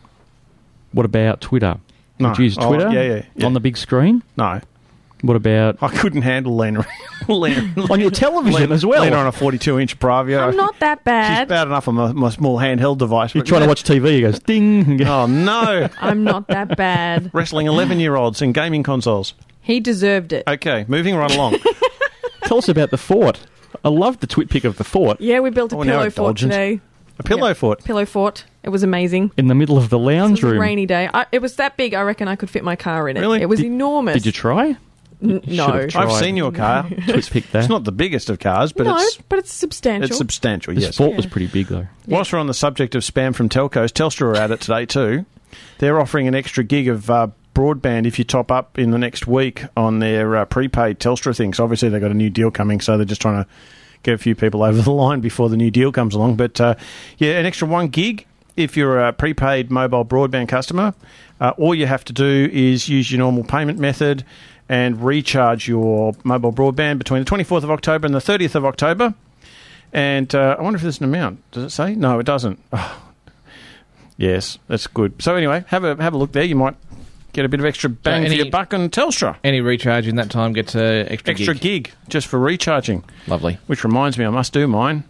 Speaker 18: What about Twitter?
Speaker 17: No.
Speaker 18: Did you use
Speaker 17: Oh,
Speaker 18: Twitter
Speaker 17: yeah, yeah, yeah.
Speaker 18: on the big screen?
Speaker 17: No.
Speaker 18: What about
Speaker 17: I couldn't handle Lena. Lena
Speaker 18: on your television
Speaker 17: Lena,
Speaker 18: as well?
Speaker 17: Lena on a forty-two inch Bravia.
Speaker 14: I'm not that
Speaker 17: She's
Speaker 14: bad.
Speaker 17: bad enough on my, my small handheld device.
Speaker 18: You're
Speaker 17: but-
Speaker 18: trying to watch T V, he goes ding.
Speaker 17: Oh no!
Speaker 14: I'm not that bad.
Speaker 17: Wrestling eleven-year-olds in gaming consoles.
Speaker 14: He deserved it.
Speaker 17: Okay, moving right along.
Speaker 18: Tell us about the fort. I loved the twit pic of the fort.
Speaker 14: Yeah, we built a
Speaker 17: Oh, now
Speaker 14: pillow fort
Speaker 17: indulgent.
Speaker 14: today.
Speaker 17: A pillow
Speaker 14: Yep.
Speaker 17: fort.
Speaker 14: Pillow fort. It was amazing.
Speaker 18: In the middle of the lounge
Speaker 14: It was a
Speaker 18: room.
Speaker 14: rainy day. I, it was that big, I reckon I could fit my car in it.
Speaker 17: Really?
Speaker 14: It was
Speaker 17: Did-
Speaker 14: enormous.
Speaker 18: Did you try?
Speaker 14: N- no.
Speaker 17: I've seen your car.
Speaker 18: Twit picked that.
Speaker 17: It's not the biggest of cars, but
Speaker 14: no,
Speaker 17: it's
Speaker 14: but it's substantial.
Speaker 17: it's substantial.
Speaker 18: This
Speaker 17: Yes.
Speaker 18: fort was pretty big, though.
Speaker 17: Whilst we're on the subject of spam from telcos, Telstra are at it today too. They're offering an extra gig of uh, broadband if you top up in the next week on their uh, prepaid Telstra thing. So obviously they've got a new deal coming, so they're just trying to get a few people over the line before the new deal comes along. But uh, yeah, an extra one gig if you're a prepaid mobile broadband customer. Uh, all you have to do is use your normal payment method and recharge your mobile broadband between the twenty-fourth of October and the thirtieth of October. And uh, I wonder if there's an amount. Does it say? No, it doesn't. Oh. Yes, that's good. So anyway, have a have a look there. You might get a bit of extra bang
Speaker 13: So any-
Speaker 17: for your buck on Telstra.
Speaker 13: Any recharge in that time gets a extra,
Speaker 17: Extra
Speaker 13: gig.
Speaker 17: gig just for recharging.
Speaker 13: Lovely.
Speaker 17: Which reminds me, I must do mine.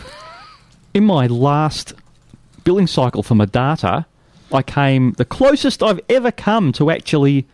Speaker 18: In my last billing cycle for my data, I came the closest I've ever come to actually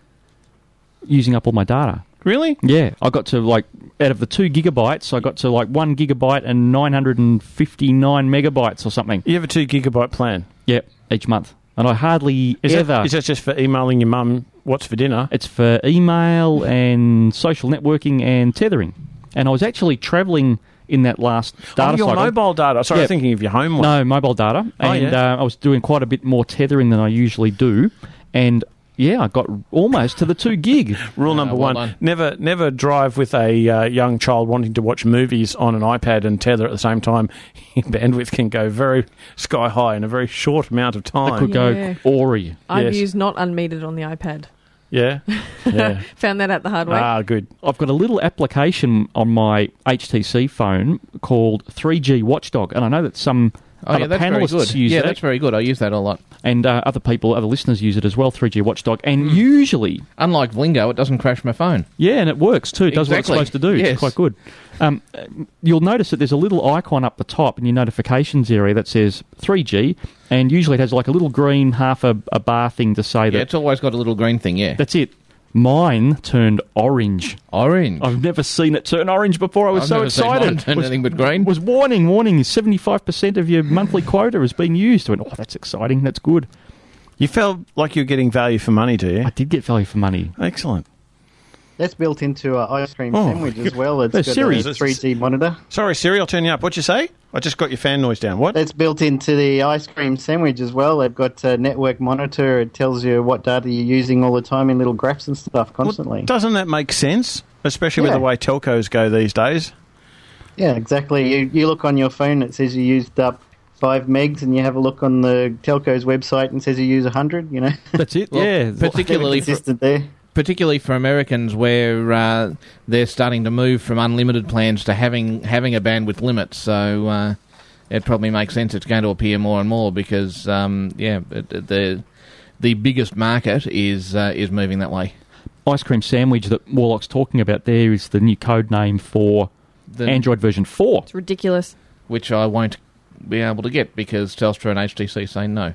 Speaker 18: using up all my data.
Speaker 17: Really?
Speaker 18: Yeah, I got to like out of the two gigabytes, I got to like one gigabyte and nine hundred and fifty-nine megabytes or something.
Speaker 17: You have a two gigabyte plan?
Speaker 18: Yep, each month, and I hardly
Speaker 17: Is
Speaker 18: ever.
Speaker 17: that, is that just for emailing your mum what's for dinner?
Speaker 18: It's for email and social networking and tethering. And I was actually travelling in that last data
Speaker 17: oh, your
Speaker 18: cycle.
Speaker 17: mobile data. Sorry, I
Speaker 18: Yeah.
Speaker 17: was thinking of your home one.
Speaker 18: No, mobile data.
Speaker 17: Oh,
Speaker 18: and
Speaker 17: yeah.
Speaker 18: uh, I was doing quite a bit more tethering than I usually do. And yeah, I got almost to the two gig.
Speaker 17: Rule number
Speaker 13: well
Speaker 17: one:
Speaker 13: done.
Speaker 17: never, never drive with a uh, young child wanting to watch movies on an iPad and tether at the same time. Bandwidth can go very sky high in a very short amount of time.
Speaker 18: It could
Speaker 14: Yeah.
Speaker 18: go Ori.
Speaker 14: I've
Speaker 17: Yes.
Speaker 14: used not unmetered on the iPad.
Speaker 17: Yeah, yeah.
Speaker 14: Found that out the hard way.
Speaker 17: Ah, good.
Speaker 18: I've got a little application on my H T C phone called three G Watchdog, and I know that some
Speaker 13: Oh,
Speaker 18: other
Speaker 13: yeah, that's very
Speaker 18: panelists
Speaker 13: good.
Speaker 18: use
Speaker 13: Yeah,
Speaker 18: it.
Speaker 13: that's very good. I use that a lot.
Speaker 18: And uh, other people, other listeners use it as well, three G Watchdog. And
Speaker 13: Hmm.
Speaker 18: usually...
Speaker 13: Unlike Vlingo, it doesn't crash my phone.
Speaker 18: Yeah, and it works too. It does
Speaker 13: Exactly.
Speaker 18: what it's supposed to do.
Speaker 13: Yes.
Speaker 18: It's quite good. Um, you'll notice that there's a little icon up the top in your notifications area that says three G, and usually it has like a little green half a, a bar thing to say
Speaker 13: Yeah,
Speaker 18: that...
Speaker 13: it's always got a little green thing, yeah.
Speaker 18: That's it. Mine turned orange.
Speaker 13: Orange?
Speaker 18: I've never seen it turn orange before. I was
Speaker 13: I've
Speaker 18: so
Speaker 13: never seen
Speaker 18: excited.
Speaker 13: mine turn
Speaker 18: was,
Speaker 13: anything but green.
Speaker 18: Was warning, warning, seventy-five percent of your monthly quota has been used. I went, oh, that's exciting. That's good.
Speaker 17: You felt like you were getting value for money, do you?
Speaker 18: I did get value for money.
Speaker 17: Excellent.
Speaker 19: That's built into an ice cream
Speaker 17: Oh,
Speaker 19: sandwich as well. It's
Speaker 18: There's
Speaker 19: got
Speaker 18: Siri.
Speaker 19: a three G monitor.
Speaker 17: Sorry, Siri, I'll turn you up. What'd you say? I just got your fan noise down. What?
Speaker 19: That's built into the ice cream sandwich as well. They've got a network monitor. It tells you what data you're using all the time in little graphs and stuff constantly.
Speaker 17: Well, doesn't that make sense? Especially with
Speaker 19: Yeah.
Speaker 17: the way telcos go these days.
Speaker 19: Yeah, exactly. You, you look on your phone, it says you used up five megs, and you have a look on the telco's website and it says you use one hundred, you know.
Speaker 18: That's it,
Speaker 13: Well,
Speaker 18: yeah.
Speaker 13: particularly for,
Speaker 19: consistent there.
Speaker 13: particularly for Americans, where uh, they're starting to move from unlimited plans to having having a bandwidth limit. So uh, it probably makes sense. It's going to appear more and more because, um, yeah, it, it- the the biggest market is uh, is moving that way.
Speaker 18: Ice cream sandwich that Warlock's talking about there is the new code name for
Speaker 13: The-
Speaker 18: Android version four.
Speaker 14: It's ridiculous.
Speaker 13: Which I won't be able to get because Telstra and H T C say no.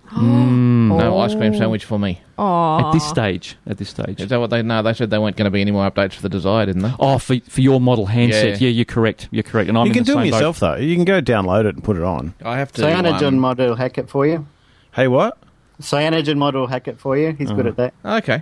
Speaker 18: Mm.
Speaker 13: No
Speaker 14: Oh.
Speaker 13: ice cream sandwich for me.
Speaker 14: Aww.
Speaker 18: At this stage, at this stage.
Speaker 13: Is that what they? No, they said they weren't going to be any more updates for the Desire, didn't they?
Speaker 18: Oh, for for your model handset,
Speaker 13: Yeah.
Speaker 18: yeah, you're correct. You're correct. And I'm
Speaker 17: you
Speaker 18: in
Speaker 17: can
Speaker 18: the
Speaker 17: do
Speaker 18: same
Speaker 17: them
Speaker 18: boat.
Speaker 17: yourself, though. You can go download it and put it on.
Speaker 13: I have to.
Speaker 19: Cyanogen
Speaker 13: um,
Speaker 19: Mod will hack it for you.
Speaker 17: Hey, what?
Speaker 19: Cyanogen Mod will hack it for you. He's good
Speaker 17: Oh.
Speaker 19: at that.
Speaker 13: Okay,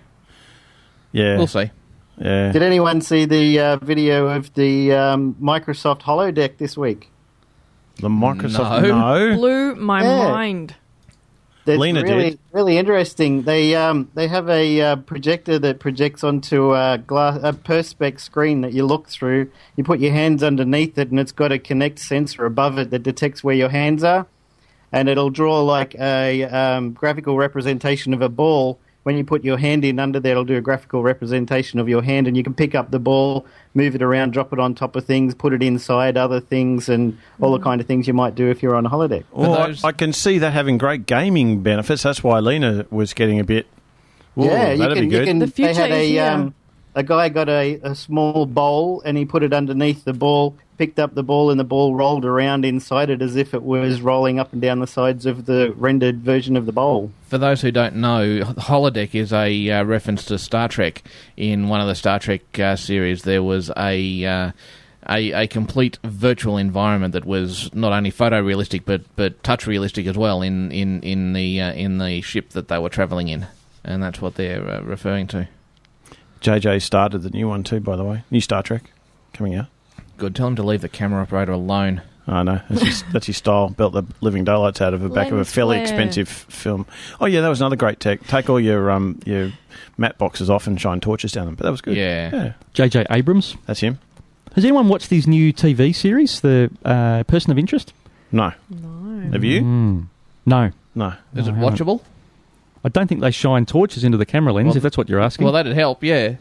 Speaker 17: Yeah.
Speaker 13: we'll see.
Speaker 17: Yeah.
Speaker 19: Did anyone see the uh, video of the um, Microsoft holodeck this week?
Speaker 17: The Microsoft...
Speaker 13: No.
Speaker 17: No.
Speaker 14: Blew my
Speaker 19: Yeah.
Speaker 14: mind.
Speaker 19: That's
Speaker 17: Lena
Speaker 19: really,
Speaker 17: did.
Speaker 19: really interesting. They um, they have a uh, projector that projects onto a glass a perspex screen that you look through. You put your hands underneath it, and it's got a Kinect sensor above it that detects where your hands are, and it'll draw like a um, graphical representation of a ball. When you put your hand in under there, it'll do a graphical representation of your hand, and you can pick up the ball, move it around, drop it on top of things, put it inside other things, and all the kind of things you might do if you're on a holodeck.
Speaker 17: Well, I,
Speaker 13: those-
Speaker 17: I can see that having great gaming benefits. That's why Lena was getting a bit... Ooh,
Speaker 19: Yeah, you
Speaker 17: that'd
Speaker 19: can,
Speaker 17: be good.
Speaker 19: you can.
Speaker 14: The
Speaker 19: They
Speaker 14: future
Speaker 19: had
Speaker 14: is
Speaker 19: a
Speaker 14: here.
Speaker 19: um, a guy got a, a small bowl and he put it underneath the ball, picked up the ball, and the ball rolled around inside it as if it was rolling up and down the sides of the rendered version of the bowl.
Speaker 13: For those who don't know, holodeck is a uh, reference to Star Trek. In one of the Star Trek uh, series, there was a uh, a, a complete virtual environment that was not only photorealistic but but touch realistic as well in in in the uh, in the ship that they were travelling in, and that's what they're uh, referring to.
Speaker 17: J J started the new one too, by the way. New Star Trek coming out.
Speaker 13: Good. Tell him to leave the camera operator alone.
Speaker 17: I know. That's his, that's his style. Belt the living daylights out of the back of a fairly
Speaker 14: Lens flare.
Speaker 17: expensive film. Oh, yeah, that was another great tech. Take all your um your matte boxes off and shine torches down them. But that was good.
Speaker 13: Yeah.
Speaker 17: yeah.
Speaker 18: J J Abrams.
Speaker 17: That's him.
Speaker 18: Has anyone watched his new T V series, The uh, Person of Interest?
Speaker 17: No.
Speaker 14: No.
Speaker 17: Have you?
Speaker 18: Mm. No.
Speaker 17: No.
Speaker 13: Is
Speaker 18: No,
Speaker 13: it
Speaker 18: I haven't.
Speaker 13: watchable?
Speaker 18: I don't think they shine torches into the camera lens,
Speaker 13: Well,
Speaker 18: if that's what you're asking.
Speaker 13: Well, that'd help, yeah.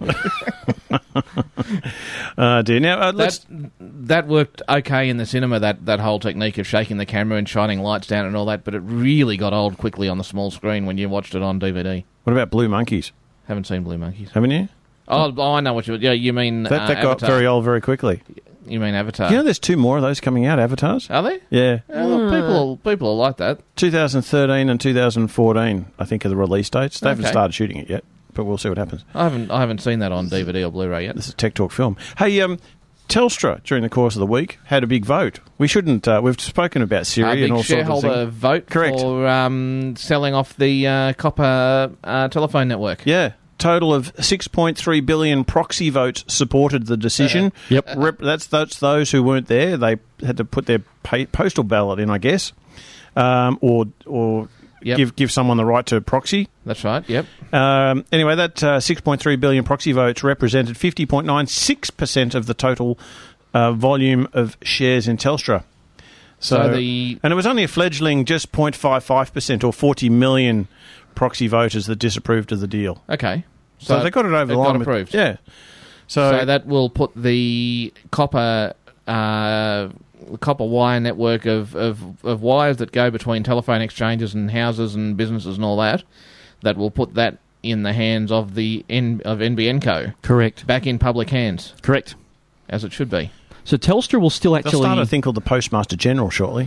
Speaker 17: uh, dear. Now, uh, let's...
Speaker 13: that, that worked okay in the cinema, that, that whole technique of shaking the camera and shining lights down and all that, but it really got old quickly on the small screen when you watched it on D V D.
Speaker 17: What about Blue Monkeys?
Speaker 13: Haven't seen Blue Monkeys.
Speaker 17: Haven't you?
Speaker 13: Oh, oh I know what you... Yeah, you mean
Speaker 17: That,
Speaker 13: uh,
Speaker 17: that got
Speaker 13: Avatar.
Speaker 17: very old very quickly.
Speaker 13: You mean Avatar?
Speaker 17: You know there's two more of those coming out, Avatars?
Speaker 13: Are they?
Speaker 17: Yeah.
Speaker 13: Oh, look, people, people are like that.
Speaker 17: twenty thirteen and two thousand fourteen, I think, are the release dates. They haven't
Speaker 13: Okay.
Speaker 17: started shooting it yet, but we'll see what happens.
Speaker 13: I haven't I haven't seen that on D V D or Blu-ray yet.
Speaker 17: This is a Tech Talk film. Hey, um, Telstra, during the course of the week, had a big vote. We shouldn't... Uh, we've spoken about Siri
Speaker 13: A
Speaker 17: and
Speaker 13: big
Speaker 17: all sorts of
Speaker 13: shareholder
Speaker 17: things.
Speaker 13: vote
Speaker 17: Correct.
Speaker 13: for um, selling off the uh, copper uh, telephone network.
Speaker 17: Yeah. Total of six point three billion proxy votes supported the decision.
Speaker 18: Yep.
Speaker 17: Rep- that's, that's those who weren't there. They had to put their pay- postal ballot in, I guess, um, or or
Speaker 13: Yep.
Speaker 17: give give someone the right to proxy.
Speaker 13: That's right, yep.
Speaker 17: Um, anyway, that uh, six point three billion proxy votes represented fifty point nine six percent of the total uh, volume of shares in Telstra. So,
Speaker 13: So the-
Speaker 17: and it was only a fledgling just zero point five five percent or forty million proxy voters that disapproved of the deal.
Speaker 13: Okay.
Speaker 17: So, they got it over the
Speaker 13: it
Speaker 17: line.
Speaker 13: got
Speaker 17: with-
Speaker 13: approved.
Speaker 17: yeah. So,
Speaker 13: So that will put the copper uh, copper wire network of, of, of wires that go between telephone exchanges and houses and businesses and all that, that will put that in the hands of the N, of N B N Co.
Speaker 18: Correct.
Speaker 13: Back in public hands.
Speaker 18: Correct.
Speaker 13: As it should be.
Speaker 18: So Telstra will still
Speaker 17: they'll
Speaker 18: actually...
Speaker 17: start a thing called the Postmaster General shortly.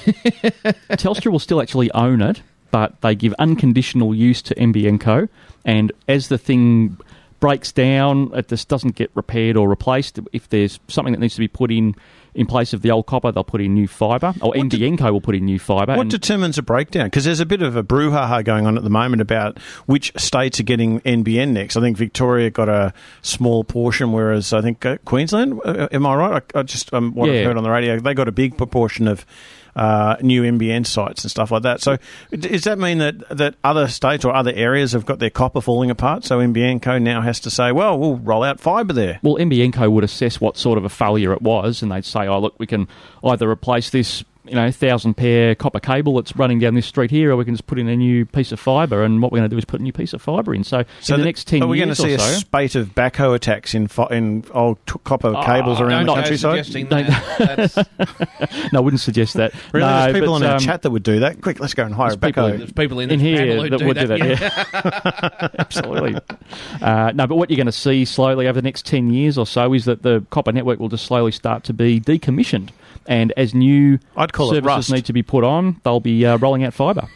Speaker 18: Telstra will still actually own it, but they give unconditional use to N B N Co. And as the thing breaks down, it just doesn't get repaired or replaced. If there's something that needs to be put in in place of the old copper, they'll put in new fibre, or
Speaker 17: What
Speaker 18: N B N Co will put in new fibre.
Speaker 17: What
Speaker 18: and
Speaker 17: determines a breakdown? Because there's a bit of a brouhaha going on at the moment about which states are getting N B N next. I think Victoria got a small portion, whereas I think uh, Queensland, uh, am I right? I, I just um, what
Speaker 18: Yeah.
Speaker 17: I've heard on the radio, they got a big proportion of uh, new N B N sites and stuff like that. So d- does that mean that, that other states or other areas have got their copper falling apart, so N B N Co now has to say, well, we'll roll out fibre there?
Speaker 18: Well, N B N Co would assess what sort of a failure it was, and they'd say, oh, look, we can either replace this, you know, thousand pair copper cable that's running down this street here, or we can just put in a new piece of fibre, and what we're going to do is put a new piece of fibre in. So,
Speaker 17: So
Speaker 18: in the
Speaker 17: that-
Speaker 18: next ten
Speaker 17: are we
Speaker 18: years
Speaker 17: going to see
Speaker 18: or
Speaker 17: a
Speaker 18: so...
Speaker 17: spate of backhoe attacks in fi- in old t- copper
Speaker 18: Oh,
Speaker 17: cables around the
Speaker 18: don't go
Speaker 17: countryside?
Speaker 13: suggesting
Speaker 18: No,
Speaker 13: that. That's,
Speaker 18: no, I wouldn't suggest that.
Speaker 17: Really,
Speaker 18: no,
Speaker 17: there's people
Speaker 18: but,
Speaker 17: in our
Speaker 18: um,
Speaker 17: chat that would do that. Quick, let's go and hire a
Speaker 18: there's people
Speaker 17: backhoe.
Speaker 13: there's people in,
Speaker 18: in
Speaker 13: this
Speaker 18: here
Speaker 13: panel who
Speaker 18: that
Speaker 13: do
Speaker 18: would
Speaker 13: that.
Speaker 18: do that. Yeah. Absolutely. Uh, no, but what you're going to see slowly over the next ten years or so is that the copper network will just slowly start to be decommissioned. And as new
Speaker 17: I'd call it
Speaker 18: services
Speaker 17: rust.
Speaker 18: need to be put on, they'll be uh, rolling out fibre.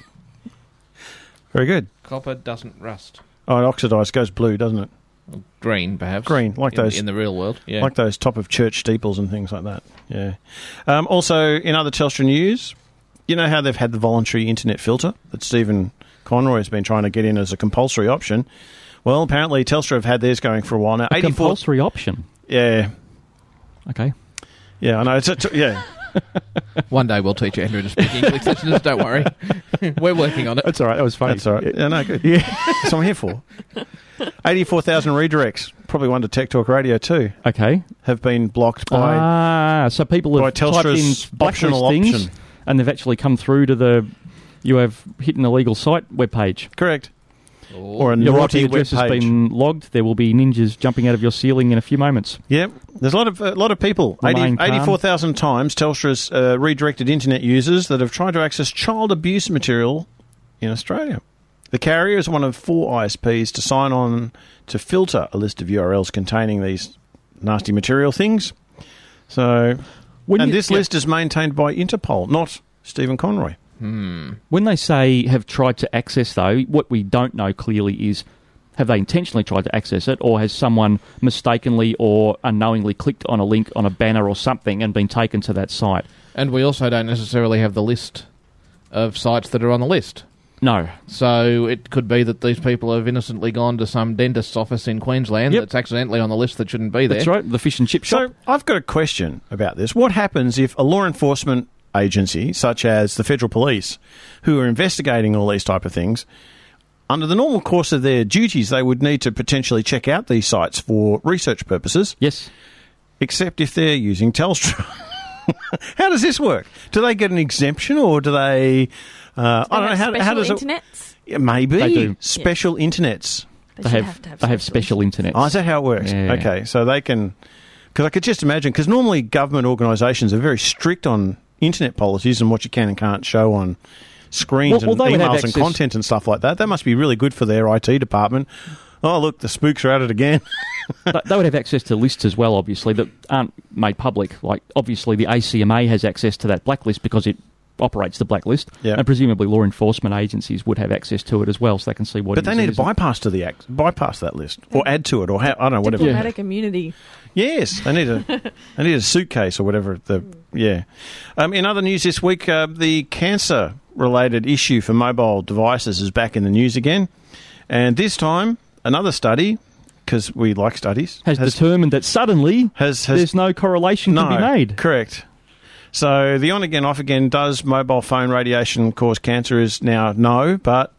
Speaker 17: Very good.
Speaker 13: Copper doesn't rust.
Speaker 17: Oh, it oxidised, goes blue, doesn't it?
Speaker 13: Green, perhaps.
Speaker 17: Green, like
Speaker 13: in,
Speaker 17: those
Speaker 13: in the real world. Yeah.
Speaker 17: like those top of church steeples and things like that. Yeah. Um, also, in other Telstra news, you know how they've had the voluntary internet filter that Stephen Conroy has been trying to get in as a compulsory option? Well, apparently Telstra have had theirs going for a while now.
Speaker 18: A compulsory option?
Speaker 17: Yeah.
Speaker 18: Okay.
Speaker 17: Yeah, I know. It's a t- yeah.
Speaker 13: One day we'll teach Andrew to speak English, listeners, don't worry. We're working on it.
Speaker 18: That's all right. That was funny.
Speaker 17: That's all right. Yeah, no, good. Yeah. That's what I'm here for. eighty-four thousand redirects, probably one to Tech Talk Radio too,
Speaker 18: Okay.
Speaker 17: have been blocked by...
Speaker 18: Ah, so people have
Speaker 17: by
Speaker 18: typed in
Speaker 17: Telstra's
Speaker 18: blacklist
Speaker 17: optional
Speaker 18: things,
Speaker 17: option.
Speaker 18: and they've actually come through to the you have hit an illegal site webpage.
Speaker 17: Correct. Or a
Speaker 18: Your I
Speaker 17: naughty
Speaker 18: P address has
Speaker 17: webpage.
Speaker 18: been logged. There will be ninjas jumping out of your ceiling in a few moments.
Speaker 17: Yep, there's a lot of a lot of people.
Speaker 18: Remain calm.
Speaker 17: eighty-four thousand times Telstra's uh, redirected internet users that have tried to access child abuse material in Australia. The carrier is one of four I S Ps to sign on to filter a list of U R Ls containing these nasty material things. So,
Speaker 18: When
Speaker 17: and
Speaker 18: you-
Speaker 17: this
Speaker 18: yeah.
Speaker 17: list is maintained by Interpol, not Stephen Conroy.
Speaker 13: Hmm.
Speaker 18: When they say have tried to access, though, what we don't know clearly is have they intentionally tried to access it, or has someone mistakenly or unknowingly clicked on a link on a banner or something and been taken to that site?
Speaker 13: And we also don't necessarily have the list of sites that are on the list.
Speaker 18: No.
Speaker 13: So it could be that these people have innocently gone to some dentist's office in Queensland
Speaker 17: Yep.
Speaker 13: that's accidentally on the list that shouldn't be there.
Speaker 18: That's right, the fish and chip shop.
Speaker 17: So I've got a question about this. What happens if a law enforcement agency, such as the Federal Police, who are investigating all these type of things, under the normal course of their duties, they would need to potentially check out these sites for research purposes?
Speaker 18: Yes.
Speaker 17: Except if they're using Telstra. How does this work? Do they get an exemption, or do they... Uh, I don't know, how, how does it...
Speaker 14: internets?
Speaker 17: Yeah, maybe.
Speaker 18: They do.
Speaker 17: Special internets.
Speaker 14: They,
Speaker 18: They
Speaker 14: should
Speaker 18: have,
Speaker 14: have to have
Speaker 18: they have
Speaker 14: special
Speaker 18: special internet.
Speaker 17: Oh, is that how it works?
Speaker 18: Yeah.
Speaker 17: Okay, so they can... Because I could just imagine, because normally government organisations are very strict on internet policies and what you can and can't show on screens
Speaker 18: Well- well,
Speaker 17: and
Speaker 18: they would have
Speaker 17: emails and
Speaker 18: access-
Speaker 17: content and stuff like that. That must be really good for their I T department. Oh, look, the spooks are at it again.
Speaker 18: They- they would have access to lists as well, obviously, that aren't made public. Like, obviously, the A C M A has access to that blacklist because it operates the blacklist,
Speaker 17: Yeah.
Speaker 18: and presumably law enforcement agencies would have access to it as well, so they can see what.
Speaker 17: But
Speaker 18: it
Speaker 17: they
Speaker 18: is
Speaker 17: need
Speaker 18: and
Speaker 17: to
Speaker 18: isn't.
Speaker 17: bypass to the act, bypass that list, or add to it, or how, I don't know, whatever.
Speaker 14: Diplomatic immunity.
Speaker 17: Yes, they need a they need a suitcase or whatever. The yeah. Um, in other news this week, uh, the cancer-related issue for mobile devices is back in the news again, and this time another study, because we like studies,
Speaker 18: has, determined that suddenly
Speaker 17: has, has
Speaker 18: there's no correlation
Speaker 17: no,
Speaker 18: can be made.
Speaker 17: Correct. So the on again, off again, does mobile phone radiation cause cancer? Is now no, but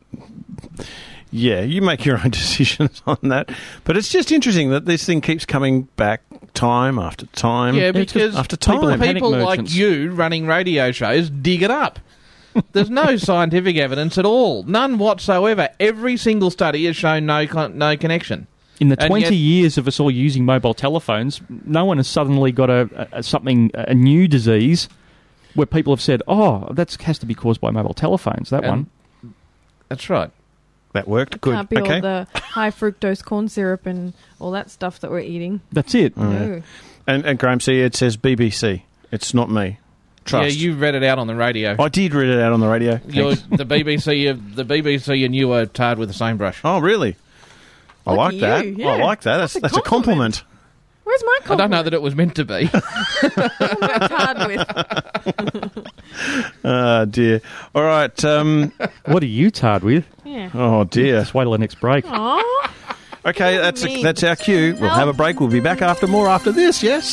Speaker 17: yeah, you make your own decisions on that. But it's just interesting that this thing keeps coming back time after time.
Speaker 13: Yeah, because
Speaker 17: after
Speaker 13: people,
Speaker 17: time.
Speaker 13: people like you running radio shows dig it up. There's no scientific evidence at all, none whatsoever. Every single study has shown no con- no connection.
Speaker 18: In the
Speaker 13: And
Speaker 18: twenty
Speaker 13: yet-
Speaker 18: years of us all using mobile telephones, no one has suddenly got a, a something a new disease where people have said, "Oh, that has to be caused by mobile telephones." That
Speaker 13: And-
Speaker 18: one.
Speaker 13: That's right.
Speaker 17: That worked. Good.
Speaker 14: Can't be
Speaker 17: okay.
Speaker 14: all the high fructose corn syrup and all that stuff that we're eating.
Speaker 18: That's it.
Speaker 14: No.
Speaker 17: And, and Graham, see, it says B B C. It's not me. Trust.
Speaker 13: Yeah, you read it out on the radio.
Speaker 17: I did read it out on the radio.
Speaker 13: You're,
Speaker 17: Thanks.
Speaker 13: the B B C, of- the B B C, and you are tarred with the same brush.
Speaker 17: Oh, really? I
Speaker 14: Look
Speaker 17: like
Speaker 14: at
Speaker 17: that.
Speaker 14: you,
Speaker 17: I
Speaker 14: yeah.
Speaker 17: like that. That's,
Speaker 14: That's a
Speaker 17: that's a compliment.
Speaker 14: Where's my
Speaker 13: I
Speaker 14: compliment?
Speaker 13: don't know that it was meant to be.
Speaker 14: What am I tarred with?
Speaker 17: Oh, dear. All right. Um,
Speaker 18: What are you tarred with?
Speaker 14: Yeah.
Speaker 17: oh, dear.
Speaker 18: Just wait till the next break.
Speaker 14: Aw.
Speaker 17: Okay, that's a,
Speaker 14: mean?
Speaker 17: that's our cue. We'll have a break. We'll be back after more after this, yes?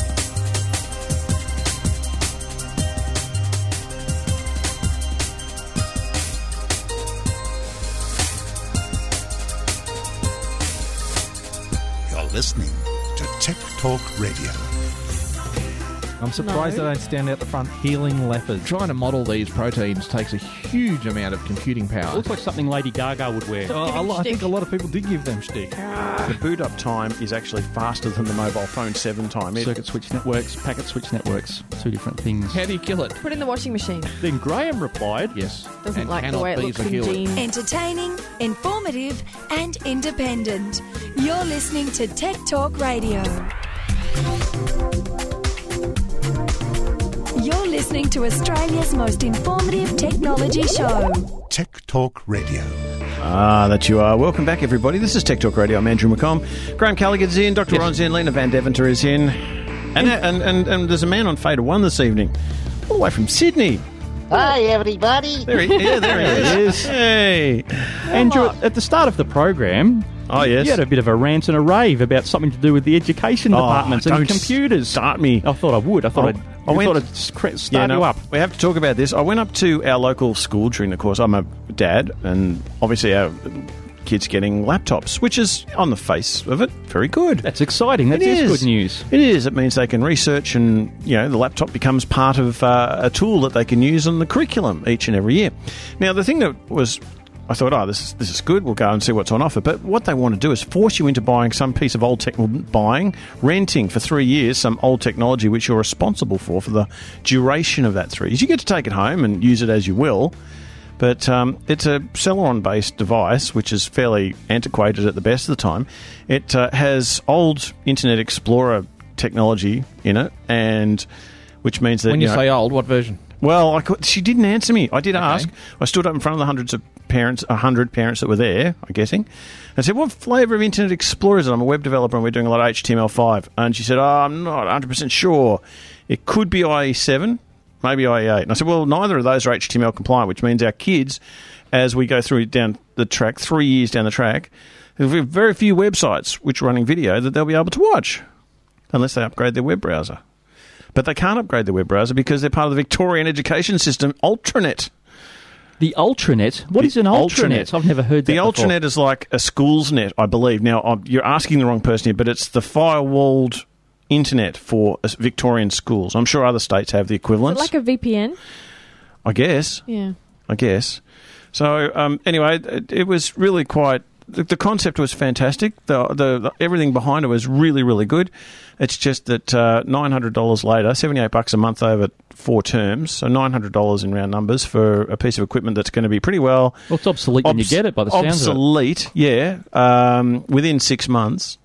Speaker 16: You're listening to Tech Talk Radio.
Speaker 3: I'm surprised
Speaker 14: No.
Speaker 3: they don't stand out the front healing leopards.
Speaker 13: Trying to model these proteins takes a huge amount of computing power.
Speaker 18: Looks like something Lady Gaga would wear.
Speaker 3: Oh, I, lo- I think a lot of people did give them shtick.
Speaker 17: The boot up time is actually faster than the mobile phone seven time. It,
Speaker 18: Circuit switch networks, packet switch networks, two different things.
Speaker 13: How do you kill it?
Speaker 14: Put it in the washing machine.
Speaker 18: Then Graham replied,
Speaker 13: Yes.
Speaker 14: Doesn't
Speaker 13: and
Speaker 14: like the
Speaker 13: cannot
Speaker 14: way it
Speaker 13: be
Speaker 14: looks in
Speaker 13: secured.
Speaker 14: jeans.
Speaker 21: Entertaining, informative, and independent. You're listening to Tech Talk Radio. You're listening to Australia's most informative technology show.
Speaker 16: Tech Talk Radio.
Speaker 17: Ah, that you are. Welcome back, everybody. This is Tech Talk Radio. I'm Andrew McComb. Graham Callaghan's in. Doctor
Speaker 13: Yes.
Speaker 17: Ron's in. Lena Van Deventer is in. And, and, and, and there's a man on Fader One this evening, all the way from Sydney.
Speaker 4: Hi, everybody.
Speaker 17: There he, yeah, there he is. Hey.
Speaker 18: Andrew, at the start of the program,
Speaker 17: Oh, yes.
Speaker 18: you had a bit of a rant and a rave about something to do with the education
Speaker 17: Oh,
Speaker 18: departments and
Speaker 17: don't
Speaker 18: computers.
Speaker 17: Start me.
Speaker 18: I thought I would. I thought
Speaker 17: Oh,
Speaker 18: I'd,
Speaker 17: I
Speaker 18: I
Speaker 17: went-
Speaker 18: thought I'd scra- start
Speaker 17: Yeah, no,
Speaker 18: you up.
Speaker 17: We have to talk about this. I went up to our local school during the course. I'm a dad, and obviously our kids getting laptops, which is, on the face of it, very good.
Speaker 18: That's exciting. That
Speaker 17: It
Speaker 18: is
Speaker 17: is.
Speaker 18: good news.
Speaker 17: It is. It means they can research, and you know the laptop becomes part of uh, a tool that they can use on the curriculum each and every year. Now, the thing that was, I thought, oh, this is this is good. We'll go and see what's on offer. But what they want to do is force you into buying some piece of old tech, well, buying, renting for three years some old technology which you're responsible for for the duration of that three years. You get to take it home and use it as you will. But um, it's a Celeron-based device, which is fairly antiquated at the best of the time. It uh, has old Internet Explorer technology in it, and which means that
Speaker 13: When you
Speaker 17: know,
Speaker 13: say old, what version?
Speaker 17: Well, I could, she didn't answer me. I did okay. ask. I stood up in front of the hundreds of parents, a hundred parents that were there, I'm guessing, and said, what flavour of Internet Explorer is it? I'm a web developer and we're doing a lot of H T M L five. And she said, oh, I'm not one hundred percent sure. It could be I E seven, maybe I E eight. And I said, well, neither of those are H T M L compliant, which means our kids, as we go through down the track, three years down the track, there will be very few websites which are running video that they'll be able to watch, unless they upgrade their web browser. But they can't upgrade their web browser because they're part of the Victorian education system, Ultranet.
Speaker 18: The Ultranet? What
Speaker 17: the
Speaker 18: is an Ultranet? Ultranet? I've never heard that
Speaker 17: The
Speaker 18: before.
Speaker 17: Ultranet is like a school's net, I believe. Now, I'm, you're asking the wrong person here, but it's the firewalled internet for Victorian schools. I'm sure other states have the equivalents.
Speaker 14: Is it like a V P N?
Speaker 17: I guess.
Speaker 14: Yeah.
Speaker 17: I guess. So, um, anyway, it, it was really quite... The, the concept was fantastic. The, the, the everything behind it was really, really good. It's just that uh, nine hundred dollars later, seventy-eight bucks a month over four terms, so nine hundred dollars in round numbers for a piece of equipment that's going to be pretty well...
Speaker 18: Well, it's obsolete obs- when you get it, by the sounds of it.
Speaker 17: Obsolete, yeah, um, within six months.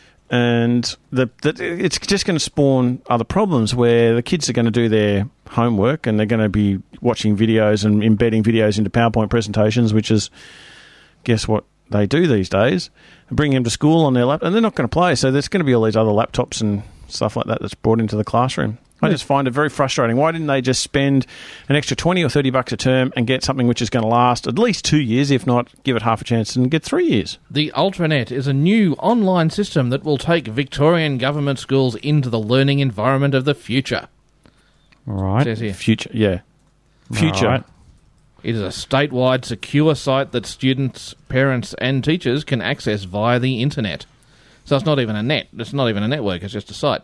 Speaker 17: And the, the, it's just going to spawn other problems where the kids are going to do their homework and they're going to be watching videos and embedding videos into PowerPoint presentations, which is, guess what they do these days, and bring them to school on their laptop, and they're not going to play. So there's going to be all these other laptops and stuff like that that's brought into the classroom. I just find it very frustrating. Why didn't they just spend an extra twenty or thirty bucks a term and get something which is going to last at least two years, if not give it half a chance and get three years?
Speaker 13: The Ultranet is a new online system that will take Victorian government schools into the learning environment of the future.
Speaker 18: All right.
Speaker 13: Says here.
Speaker 17: Future, yeah. Future.
Speaker 13: Right. It is a statewide secure site that students, parents and teachers can access via the internet. So it's not even a net. It's not even a network. It's just a site.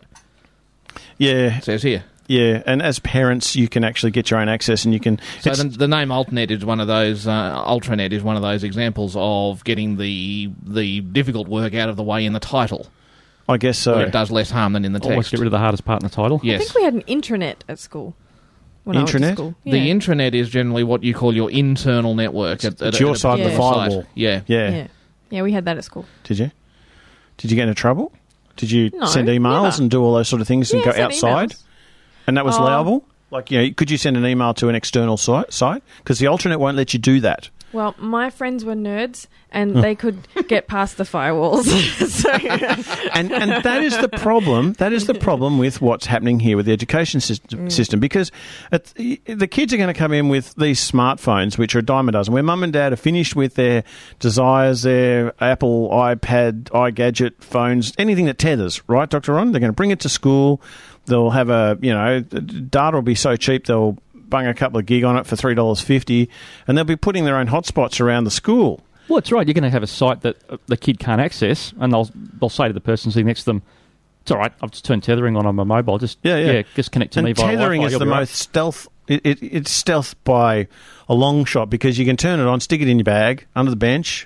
Speaker 17: Yeah.
Speaker 13: It says here.
Speaker 17: Yeah, and as parents, you can actually get your own access, and you can...
Speaker 13: So the, the name Altnet is one of those... Uh, Ultranet is one of those examples of getting the the difficult work out of the way in the title.
Speaker 17: I guess so.
Speaker 13: Where it does less harm than in the text.
Speaker 18: Almost get rid of the hardest part in the title.
Speaker 13: Yes.
Speaker 14: I think we had an intranet at school. When I went to
Speaker 17: Intranet?
Speaker 14: school.
Speaker 13: The
Speaker 14: Yeah.
Speaker 13: intranet is generally what you call your internal network. At,
Speaker 17: It's
Speaker 13: at,
Speaker 17: your
Speaker 13: at a
Speaker 17: side of the
Speaker 13: particular
Speaker 17: firewall.
Speaker 13: site. Yeah.
Speaker 17: Yeah.
Speaker 14: Yeah. Yeah, we had that at school.
Speaker 17: Did you? Did you get into trouble? Did you
Speaker 14: No,
Speaker 17: send emails
Speaker 14: never.
Speaker 17: and do all those sort of things and
Speaker 14: Yeah,
Speaker 17: go
Speaker 14: sent
Speaker 17: outside?
Speaker 14: emails.
Speaker 17: And that was
Speaker 14: Oh.
Speaker 17: allowable? Like, you know, could you send an email to an external site? site? Because the Ultranet won't let you do that.
Speaker 14: Well, my friends were nerds, and they could get past the firewalls. so,
Speaker 17: and and that is the problem. That is the problem with what's happening here with the education system.
Speaker 14: Mm.
Speaker 17: system because it, the kids are going to come in with these smartphones, which are a dime a dozen, where mum and dad are finished with their Desires, their Apple, iPad, iGadget phones, anything that tethers, right, Doctor Ron? They're going to bring it to school. They'll have a, you know, data will be so cheap they'll bung a couple of gig on it for three dollars fifty, and they'll be putting their own hotspots around the school.
Speaker 18: Well, that's right. You're going to have a site that uh, the kid can't access, and they'll they'll say to the person sitting next to them, "It's all right. I've just turned tethering on on my mobile. Just
Speaker 17: yeah, yeah,
Speaker 18: yeah just connect to
Speaker 17: and
Speaker 18: me via
Speaker 17: tethering
Speaker 18: Wi-Fi.
Speaker 17: is the
Speaker 18: You'll be
Speaker 17: most
Speaker 18: right."
Speaker 17: stealth. It, it, it's stealth by a long shot because you can turn it on, stick it in your bag under the bench.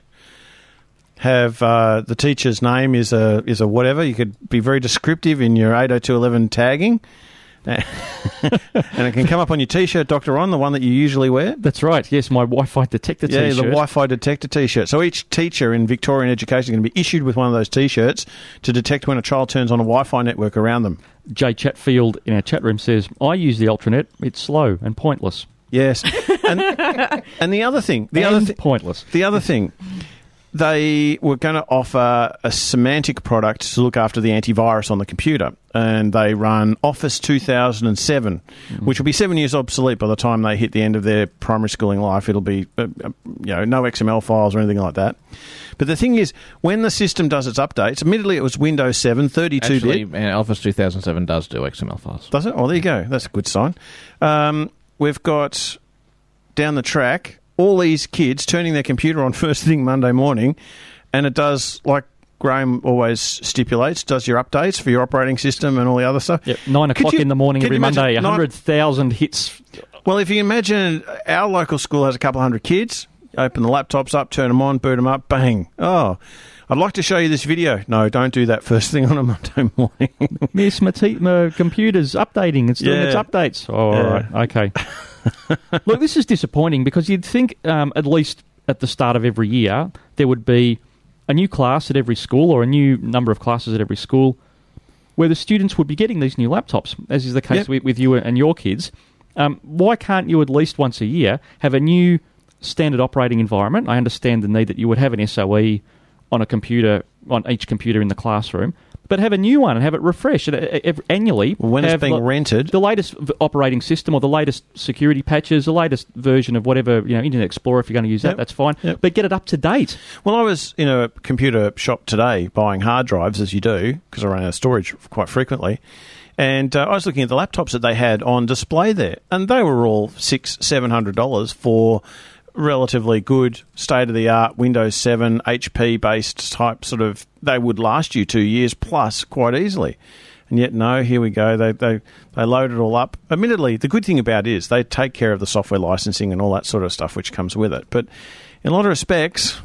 Speaker 17: Have uh, the teacher's name is a is a whatever. You could be very descriptive in your eight oh two eleven tagging. And it can come up on your T-shirt, Doctor Ron, the one that you usually wear.
Speaker 18: That's right. Yes, my Wi-Fi detector
Speaker 17: yeah,
Speaker 18: T-shirt.
Speaker 17: the Wi-Fi detector T-shirt. So each teacher in Victorian education is going to be issued with one of those T-shirts to detect when a child turns on a Wi-Fi network around them.
Speaker 18: Jay Chatfield in our chat room says, "I use the Ultranet. It's slow and pointless."
Speaker 17: Yes, and and the other thing, the
Speaker 18: and
Speaker 17: other thi-
Speaker 18: pointless.
Speaker 17: The other thing. They were going to offer a semantic product to look after the antivirus on the computer, and they run Office two thousand seven, mm-hmm. which will be seven years obsolete by the time they hit the end of their primary schooling life. It'll be, uh, uh, you know, no X M L files or anything like that. But the thing is, when the system does its updates, admittedly it was Windows seven, thirty-two bit.
Speaker 13: Actually, Office two thousand seven does do X M L files.
Speaker 17: Does it? Oh, there you go. That's a good sign. Um, we've got down the track all these kids turning their computer on first thing Monday morning, and it does, like Graham always stipulates, does your updates for your operating system and all the other stuff.
Speaker 18: Yep, nine o'clock
Speaker 17: you,
Speaker 18: in the morning every Monday, one hundred thousand hits.
Speaker 17: Well, if you imagine our local school has a couple of hundred kids, open the laptops up, turn them on, boot them up, bang. Oh, I'd like to show you this video. No, don't do that first thing on a Monday morning.
Speaker 18: Miss, my, te- my computer's updating. It's doing
Speaker 17: Yeah.
Speaker 18: its updates. Oh,
Speaker 17: Yeah.
Speaker 18: all right. Okay. Look, this is disappointing because you'd think um, at least at the start of every year there would be a new class at every school or a new number of classes at every school where the students would be getting these new laptops, as is the case
Speaker 17: Yep.
Speaker 18: with, with you and your kids. Um, why can't you at least once a year have a new standard operating environment? I understand the need that you would have an S O E on a computer, on each computer in the classroom, but have a new one and have it refreshed and, uh, uh, annually.
Speaker 17: Well, when it's being
Speaker 18: the,
Speaker 17: rented,
Speaker 18: the latest v- operating system or the latest security patches, the latest version of whatever, you know, Internet Explorer. If you're going to use that,
Speaker 17: Yep.
Speaker 18: that's fine.
Speaker 17: Yep.
Speaker 18: But get it up to date.
Speaker 17: Well, I was in a computer shop today buying hard drives, as you do, because I run out of storage quite frequently. And uh, I was looking at the laptops that they had on display there, and they were all six, seven hundred dollars for relatively good state of the art Windows seven H P based type sort of. They would last you two years plus quite easily. And yet, no, here we go. They they they load it all up. Admittedly, the good thing about it is they take care of the software licensing and all that sort of stuff which comes with it. But in a lot of respects,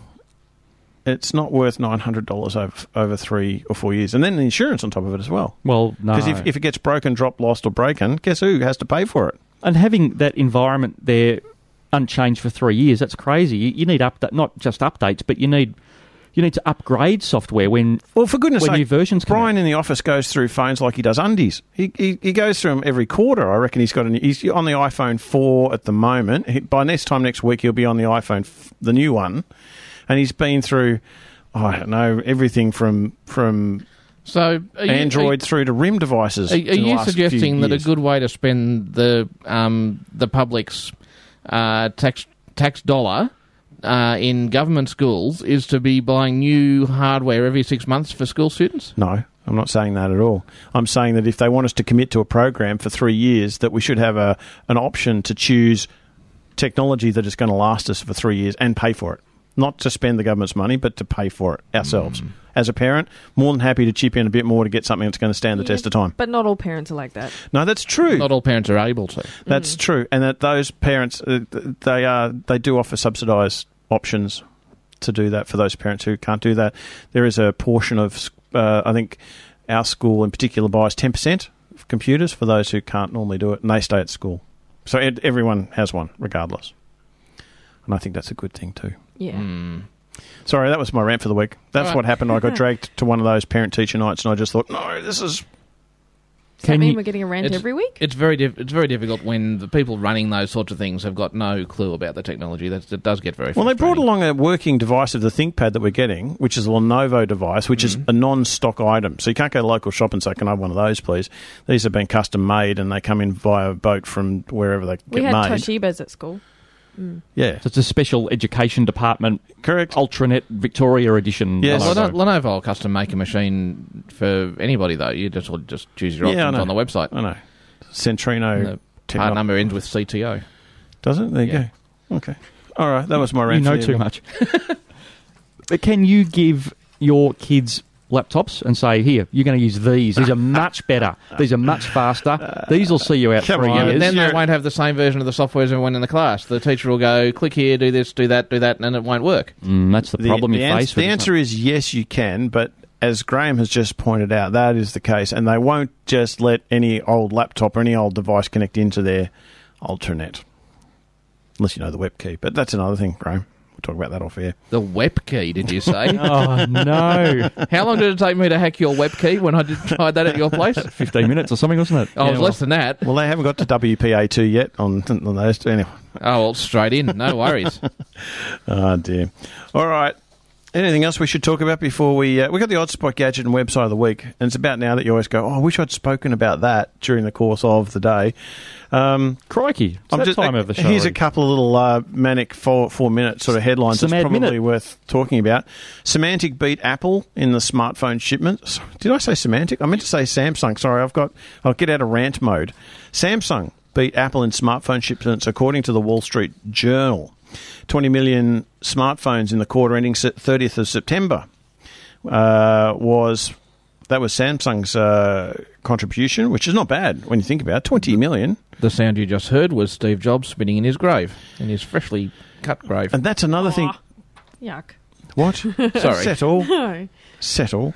Speaker 17: it's not worth nine hundred dollars over over three or four years. And then the insurance on top of it as well.
Speaker 18: Well, no.
Speaker 17: Because if, if it gets broken, dropped, lost or broken, guess who has to pay for it?
Speaker 18: And having that environment there unchanged for three years, that's crazy. You, you need update, not just updates, but you need you need to upgrade software when
Speaker 17: well, for goodness
Speaker 18: when
Speaker 17: sake,
Speaker 18: new versions come
Speaker 17: Brian
Speaker 18: out.
Speaker 17: in the office goes through phones like he does undies. He, he he goes through them every quarter. I reckon he's got an, he's on the iPhone four at the moment. He, by next time next week, he'll be on the iPhone, f- the new one, and he's been through. Oh, I don't know, everything from from
Speaker 13: so are you,
Speaker 17: Android
Speaker 13: are,
Speaker 17: through to RIM devices.
Speaker 13: Are, are
Speaker 17: in the
Speaker 13: you
Speaker 17: last
Speaker 13: suggesting
Speaker 17: few
Speaker 13: that a
Speaker 17: years.
Speaker 13: good way to spend the um, the public's uh, tax tax dollar uh, in government schools is to be buying new hardware every six months for school students?
Speaker 17: No, I'm not saying that at all. I'm saying that if they want us to commit to a program for three years, that we should have a an option to choose technology that is going to last us for three years and pay for it. Not to spend the government's money, but to pay for it ourselves. Mm. As a parent, more than happy to chip in a bit more to get something that's going to stand the
Speaker 14: Yeah,
Speaker 17: test of time.
Speaker 14: But not all parents are like that.
Speaker 17: No, that's true.
Speaker 13: Not all parents are able to.
Speaker 17: That's mm. true, and that those parents uh, they are they do offer subsidised options to do that for those parents who can't do that. There is a portion of uh, I think our school in particular buys ten percent of computers for those who can't normally do it, and they stay at school. So ed- everyone has one, regardless, and I think that's a good thing too.
Speaker 14: Yeah.
Speaker 13: Mm.
Speaker 17: Sorry, that was my rant for the week. That's
Speaker 13: Right.
Speaker 17: what happened. I got dragged to one of those parent-teacher nights, and I just thought, no, this is...
Speaker 14: Does that
Speaker 13: Can
Speaker 14: mean
Speaker 13: you-
Speaker 14: we're getting a rant
Speaker 13: it's,
Speaker 14: every week?
Speaker 13: It's very diff- it's very difficult when the people running those sorts of things have got no clue about the technology. That's, it does get very
Speaker 17: Well, they
Speaker 13: frustrating.
Speaker 17: brought along a working device of the ThinkPad that we're getting, which is a Lenovo device, which
Speaker 13: Mm-hmm.
Speaker 17: is a non-stock item. So you can't go to the local shop and say, can I have one of those, please? These have been custom-made, and they come in via boat from wherever they
Speaker 14: We
Speaker 17: get
Speaker 14: had
Speaker 17: made.
Speaker 14: Toshibas at school. Mm.
Speaker 17: Yeah.
Speaker 18: So it's a special education department.
Speaker 17: Correct.
Speaker 18: Ultranet Victoria edition.
Speaker 17: Yes.
Speaker 13: Well,
Speaker 18: Lenovo.
Speaker 13: Lenovo will custom make a machine for anybody, though. You just just choose your
Speaker 17: Yeah, I
Speaker 13: options
Speaker 17: know.
Speaker 13: on the website.
Speaker 17: I know. Centrino.
Speaker 13: And the
Speaker 17: techno-
Speaker 13: part number ends with C T O.
Speaker 17: Does it? There you
Speaker 13: Yeah.
Speaker 17: go. Okay. All right, that was my
Speaker 18: You
Speaker 17: rant.
Speaker 18: know
Speaker 17: for the
Speaker 18: too
Speaker 17: evening.
Speaker 18: much. But can you give your kids laptops and say, here, you're going to use these. These are much better. These are much faster. These will see you out
Speaker 17: Come
Speaker 18: three
Speaker 17: on.
Speaker 13: Yeah,
Speaker 18: years.
Speaker 13: but then
Speaker 17: You're-
Speaker 13: they won't have the same version of the software as everyone in the class. The teacher will go, click here, do this, do that, do that, and it won't work.
Speaker 18: Mm, that's the
Speaker 17: The-
Speaker 18: problem
Speaker 17: the
Speaker 18: you
Speaker 17: ans-
Speaker 18: face.
Speaker 17: The
Speaker 18: with
Speaker 17: answer is yes, you can, but as Graham has just pointed out, that is the case, and they won't just let any old laptop or any old device connect into their Ultranet, unless you know the web key. But that's another thing, Graham. We'll talk about that off air.
Speaker 13: The web key, did you say?
Speaker 18: Oh, no.
Speaker 13: How long did it take me to hack your web key when I did tried that at your place?
Speaker 18: fifteen minutes or something, wasn't it?
Speaker 13: Oh, it was
Speaker 17: well-
Speaker 13: less than that.
Speaker 17: Well, they haven't got to W P A two yet on, on those. Anyway.
Speaker 13: Oh, well, straight in. No worries.
Speaker 17: Oh, dear. All right. Anything else we should talk about before we... Uh, we got the Oddspot Gadget and Website of the Week, and it's about now that you always go, oh, I wish I'd spoken about that during the course of the day. Um,
Speaker 18: Crikey. It's that time of the show.
Speaker 17: Here's a
Speaker 18: already.
Speaker 17: couple of little uh, manic four, four-minute sort of headlines
Speaker 18: Some
Speaker 17: that's
Speaker 18: ad
Speaker 17: probably
Speaker 18: minute.
Speaker 17: worth talking about. Semantic beat Apple in the smartphone shipment. Did I say Semantic? I meant to say Samsung. Sorry, I've got... I'll get out of rant mode. Samsung beat Apple in smartphone shipments according to the Wall Street Journal. twenty million smartphones in the quarter ending thirtieth of September uh, was... That was Samsung's uh, contribution, which is not bad when you think about it. twenty million.
Speaker 13: The sound you just heard was Steve Jobs spinning in his grave, in his freshly cut grave.
Speaker 17: And that's another thing...
Speaker 14: Yuck.
Speaker 17: What?
Speaker 13: Sorry.
Speaker 17: Settle.
Speaker 14: No.
Speaker 17: Settle.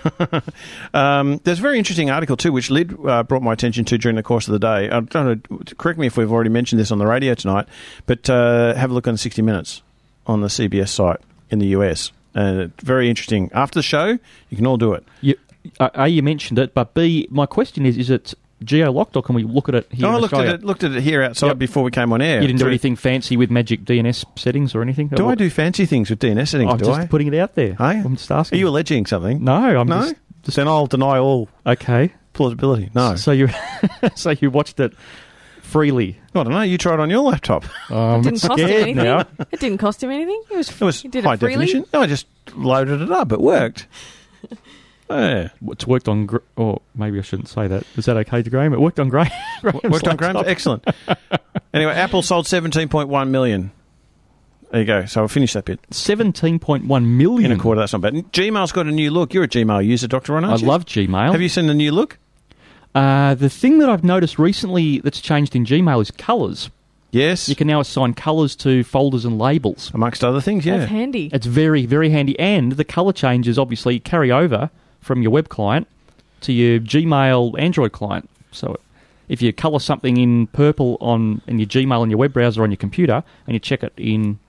Speaker 17: um, there's a very interesting article, too, which Lyd uh, brought my attention to during the course of the day. I don't know, correct me if we've already mentioned this on the radio tonight, but uh, have a look on sixty minutes on the C B S site in the U S. And uh, very interesting. After the show, you can all do it.
Speaker 18: You, uh, A, you mentioned it, but B, my question is, is it geo-locked, or can we look at it here
Speaker 17: Oh,
Speaker 18: in
Speaker 17: I looked
Speaker 18: Australia?
Speaker 17: at it. Looked at it here outside
Speaker 18: Yep.
Speaker 17: before we came on air.
Speaker 18: You didn't do
Speaker 17: Through-
Speaker 18: anything fancy with magic D N S settings or anything?
Speaker 17: Do I do fancy things with D N S settings?
Speaker 18: I'm
Speaker 17: do
Speaker 18: just
Speaker 17: I?
Speaker 18: putting it out there.
Speaker 17: Hey?
Speaker 18: I'm just asking.
Speaker 17: Are you alleging something?
Speaker 18: No, I'm
Speaker 17: no.
Speaker 18: just...
Speaker 17: just then I'll deny all
Speaker 18: Okay.
Speaker 17: plausibility. No.
Speaker 18: So you, so you watched it freely.
Speaker 17: I don't know. You tried on your laptop.
Speaker 18: I'm
Speaker 14: It didn't cost him
Speaker 18: scared
Speaker 14: anything.
Speaker 18: now.
Speaker 14: It didn't cost him anything. It was.
Speaker 17: It was
Speaker 14: he did
Speaker 17: high
Speaker 14: it freely.
Speaker 17: definition. No, I just loaded it up. It worked. Yeah.
Speaker 18: It's worked on... Gr- or maybe I shouldn't say that. Is that okay to Graham? It worked on Graham. Graham's
Speaker 17: Worked on Graham's.
Speaker 18: laptop.
Speaker 17: Excellent. Anyway, Apple sold seventeen point one million. There you go. So I'll finish that bit.
Speaker 18: seventeen point one million.
Speaker 17: In a quarter, that's not bad. Gmail's got a new look. You're a Gmail user, Doctor Ron,
Speaker 18: I
Speaker 17: aren't you?
Speaker 18: love Gmail.
Speaker 17: Have you seen the new look?
Speaker 18: Uh, the thing that I've noticed recently that's changed in Gmail is colours.
Speaker 17: Yes.
Speaker 18: You can now assign colours to folders and labels.
Speaker 17: Amongst other things, yeah.
Speaker 14: That's handy.
Speaker 18: It's very, very handy. And the colour changes obviously carry over from your web client to your Gmail Android client. So if you colour something in purple on in your Gmail and your web browser on your computer, and you check it in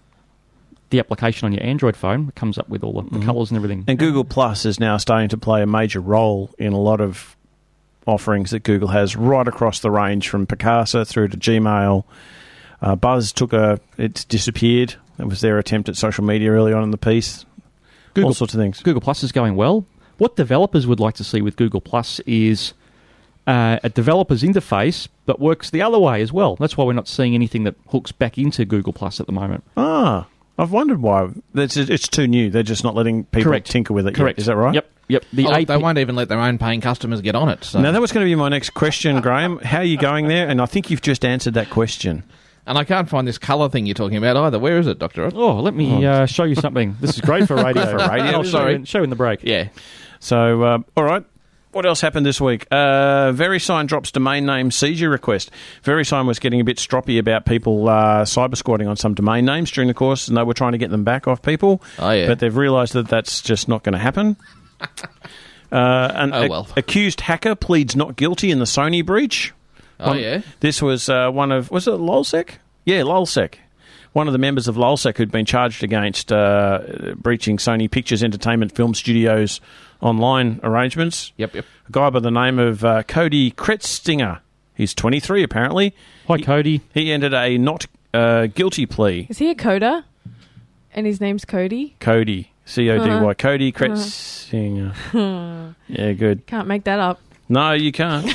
Speaker 18: the application on your Android phone, it comes up with all the, the
Speaker 17: Mhm.
Speaker 18: colours and everything.
Speaker 17: And Google Plus is now starting to play a major role in a lot of offerings that Google has right across the range, from Picasa through to Gmail. Uh, Buzz took a... It's disappeared. It was their attempt at social media early on in the piece.
Speaker 18: Google,
Speaker 17: all sorts of things.
Speaker 18: Google Plus is going well. What developers would like to see with Google Plus is uh, a developer's interface that works the other way as well. That's why we're not seeing anything that hooks back into Google Plus at the moment.
Speaker 17: Ah, I've wondered why. It's, it's too new. They're just not letting people
Speaker 18: Correct.
Speaker 17: tinker with it
Speaker 18: Correct.
Speaker 17: yet. Is that right?
Speaker 18: Yep. Yep. The
Speaker 13: Oh,
Speaker 18: A P-
Speaker 13: they won't even let their own paying customers get on it. So.
Speaker 17: Now, that was going to be my next question, Graham. How are you going there? And I think you've just answered that question.
Speaker 13: And I can't find this colour thing you're talking about either. Where is it, Doctor Rod?
Speaker 18: Oh, let me uh, show you something. This is great for radio.
Speaker 17: For radio,
Speaker 18: I'll
Speaker 17: sorry.
Speaker 18: Show in, show in the break.
Speaker 13: Yeah.
Speaker 17: So, uh, all right. What else happened this week? Uh, VeriSign drops domain name seizure request. VeriSign was getting a bit stroppy about people uh, cyber squatting on some domain names during the course, and they were trying to get them back off people.
Speaker 13: Oh, yeah.
Speaker 17: But they've realised that that's just not going to happen. Uh, an
Speaker 13: Oh, well.
Speaker 17: a- accused hacker pleads not guilty in the Sony breach.
Speaker 13: Oh,
Speaker 17: One-
Speaker 13: yeah?
Speaker 17: This was uh, one of... Was it Lulzsec? Yeah, Lulzsec. One of the members of Lulzsec who'd been charged against uh, breaching Sony Pictures Entertainment Film Studios online arrangements.
Speaker 13: Yep, yep.
Speaker 17: A guy by the name of uh, Cody Kretstinger. He's twenty-three, apparently.
Speaker 18: Hi, Cody.
Speaker 17: He, he entered a not uh, guilty plea.
Speaker 14: Is he a coder? And his name's Cody?
Speaker 17: Cody. C O D Y.
Speaker 14: Uh-huh.
Speaker 17: Cody
Speaker 14: Uh-huh.
Speaker 17: Kretstinger. Yeah, good.
Speaker 14: Can't make that up.
Speaker 17: No, you can't.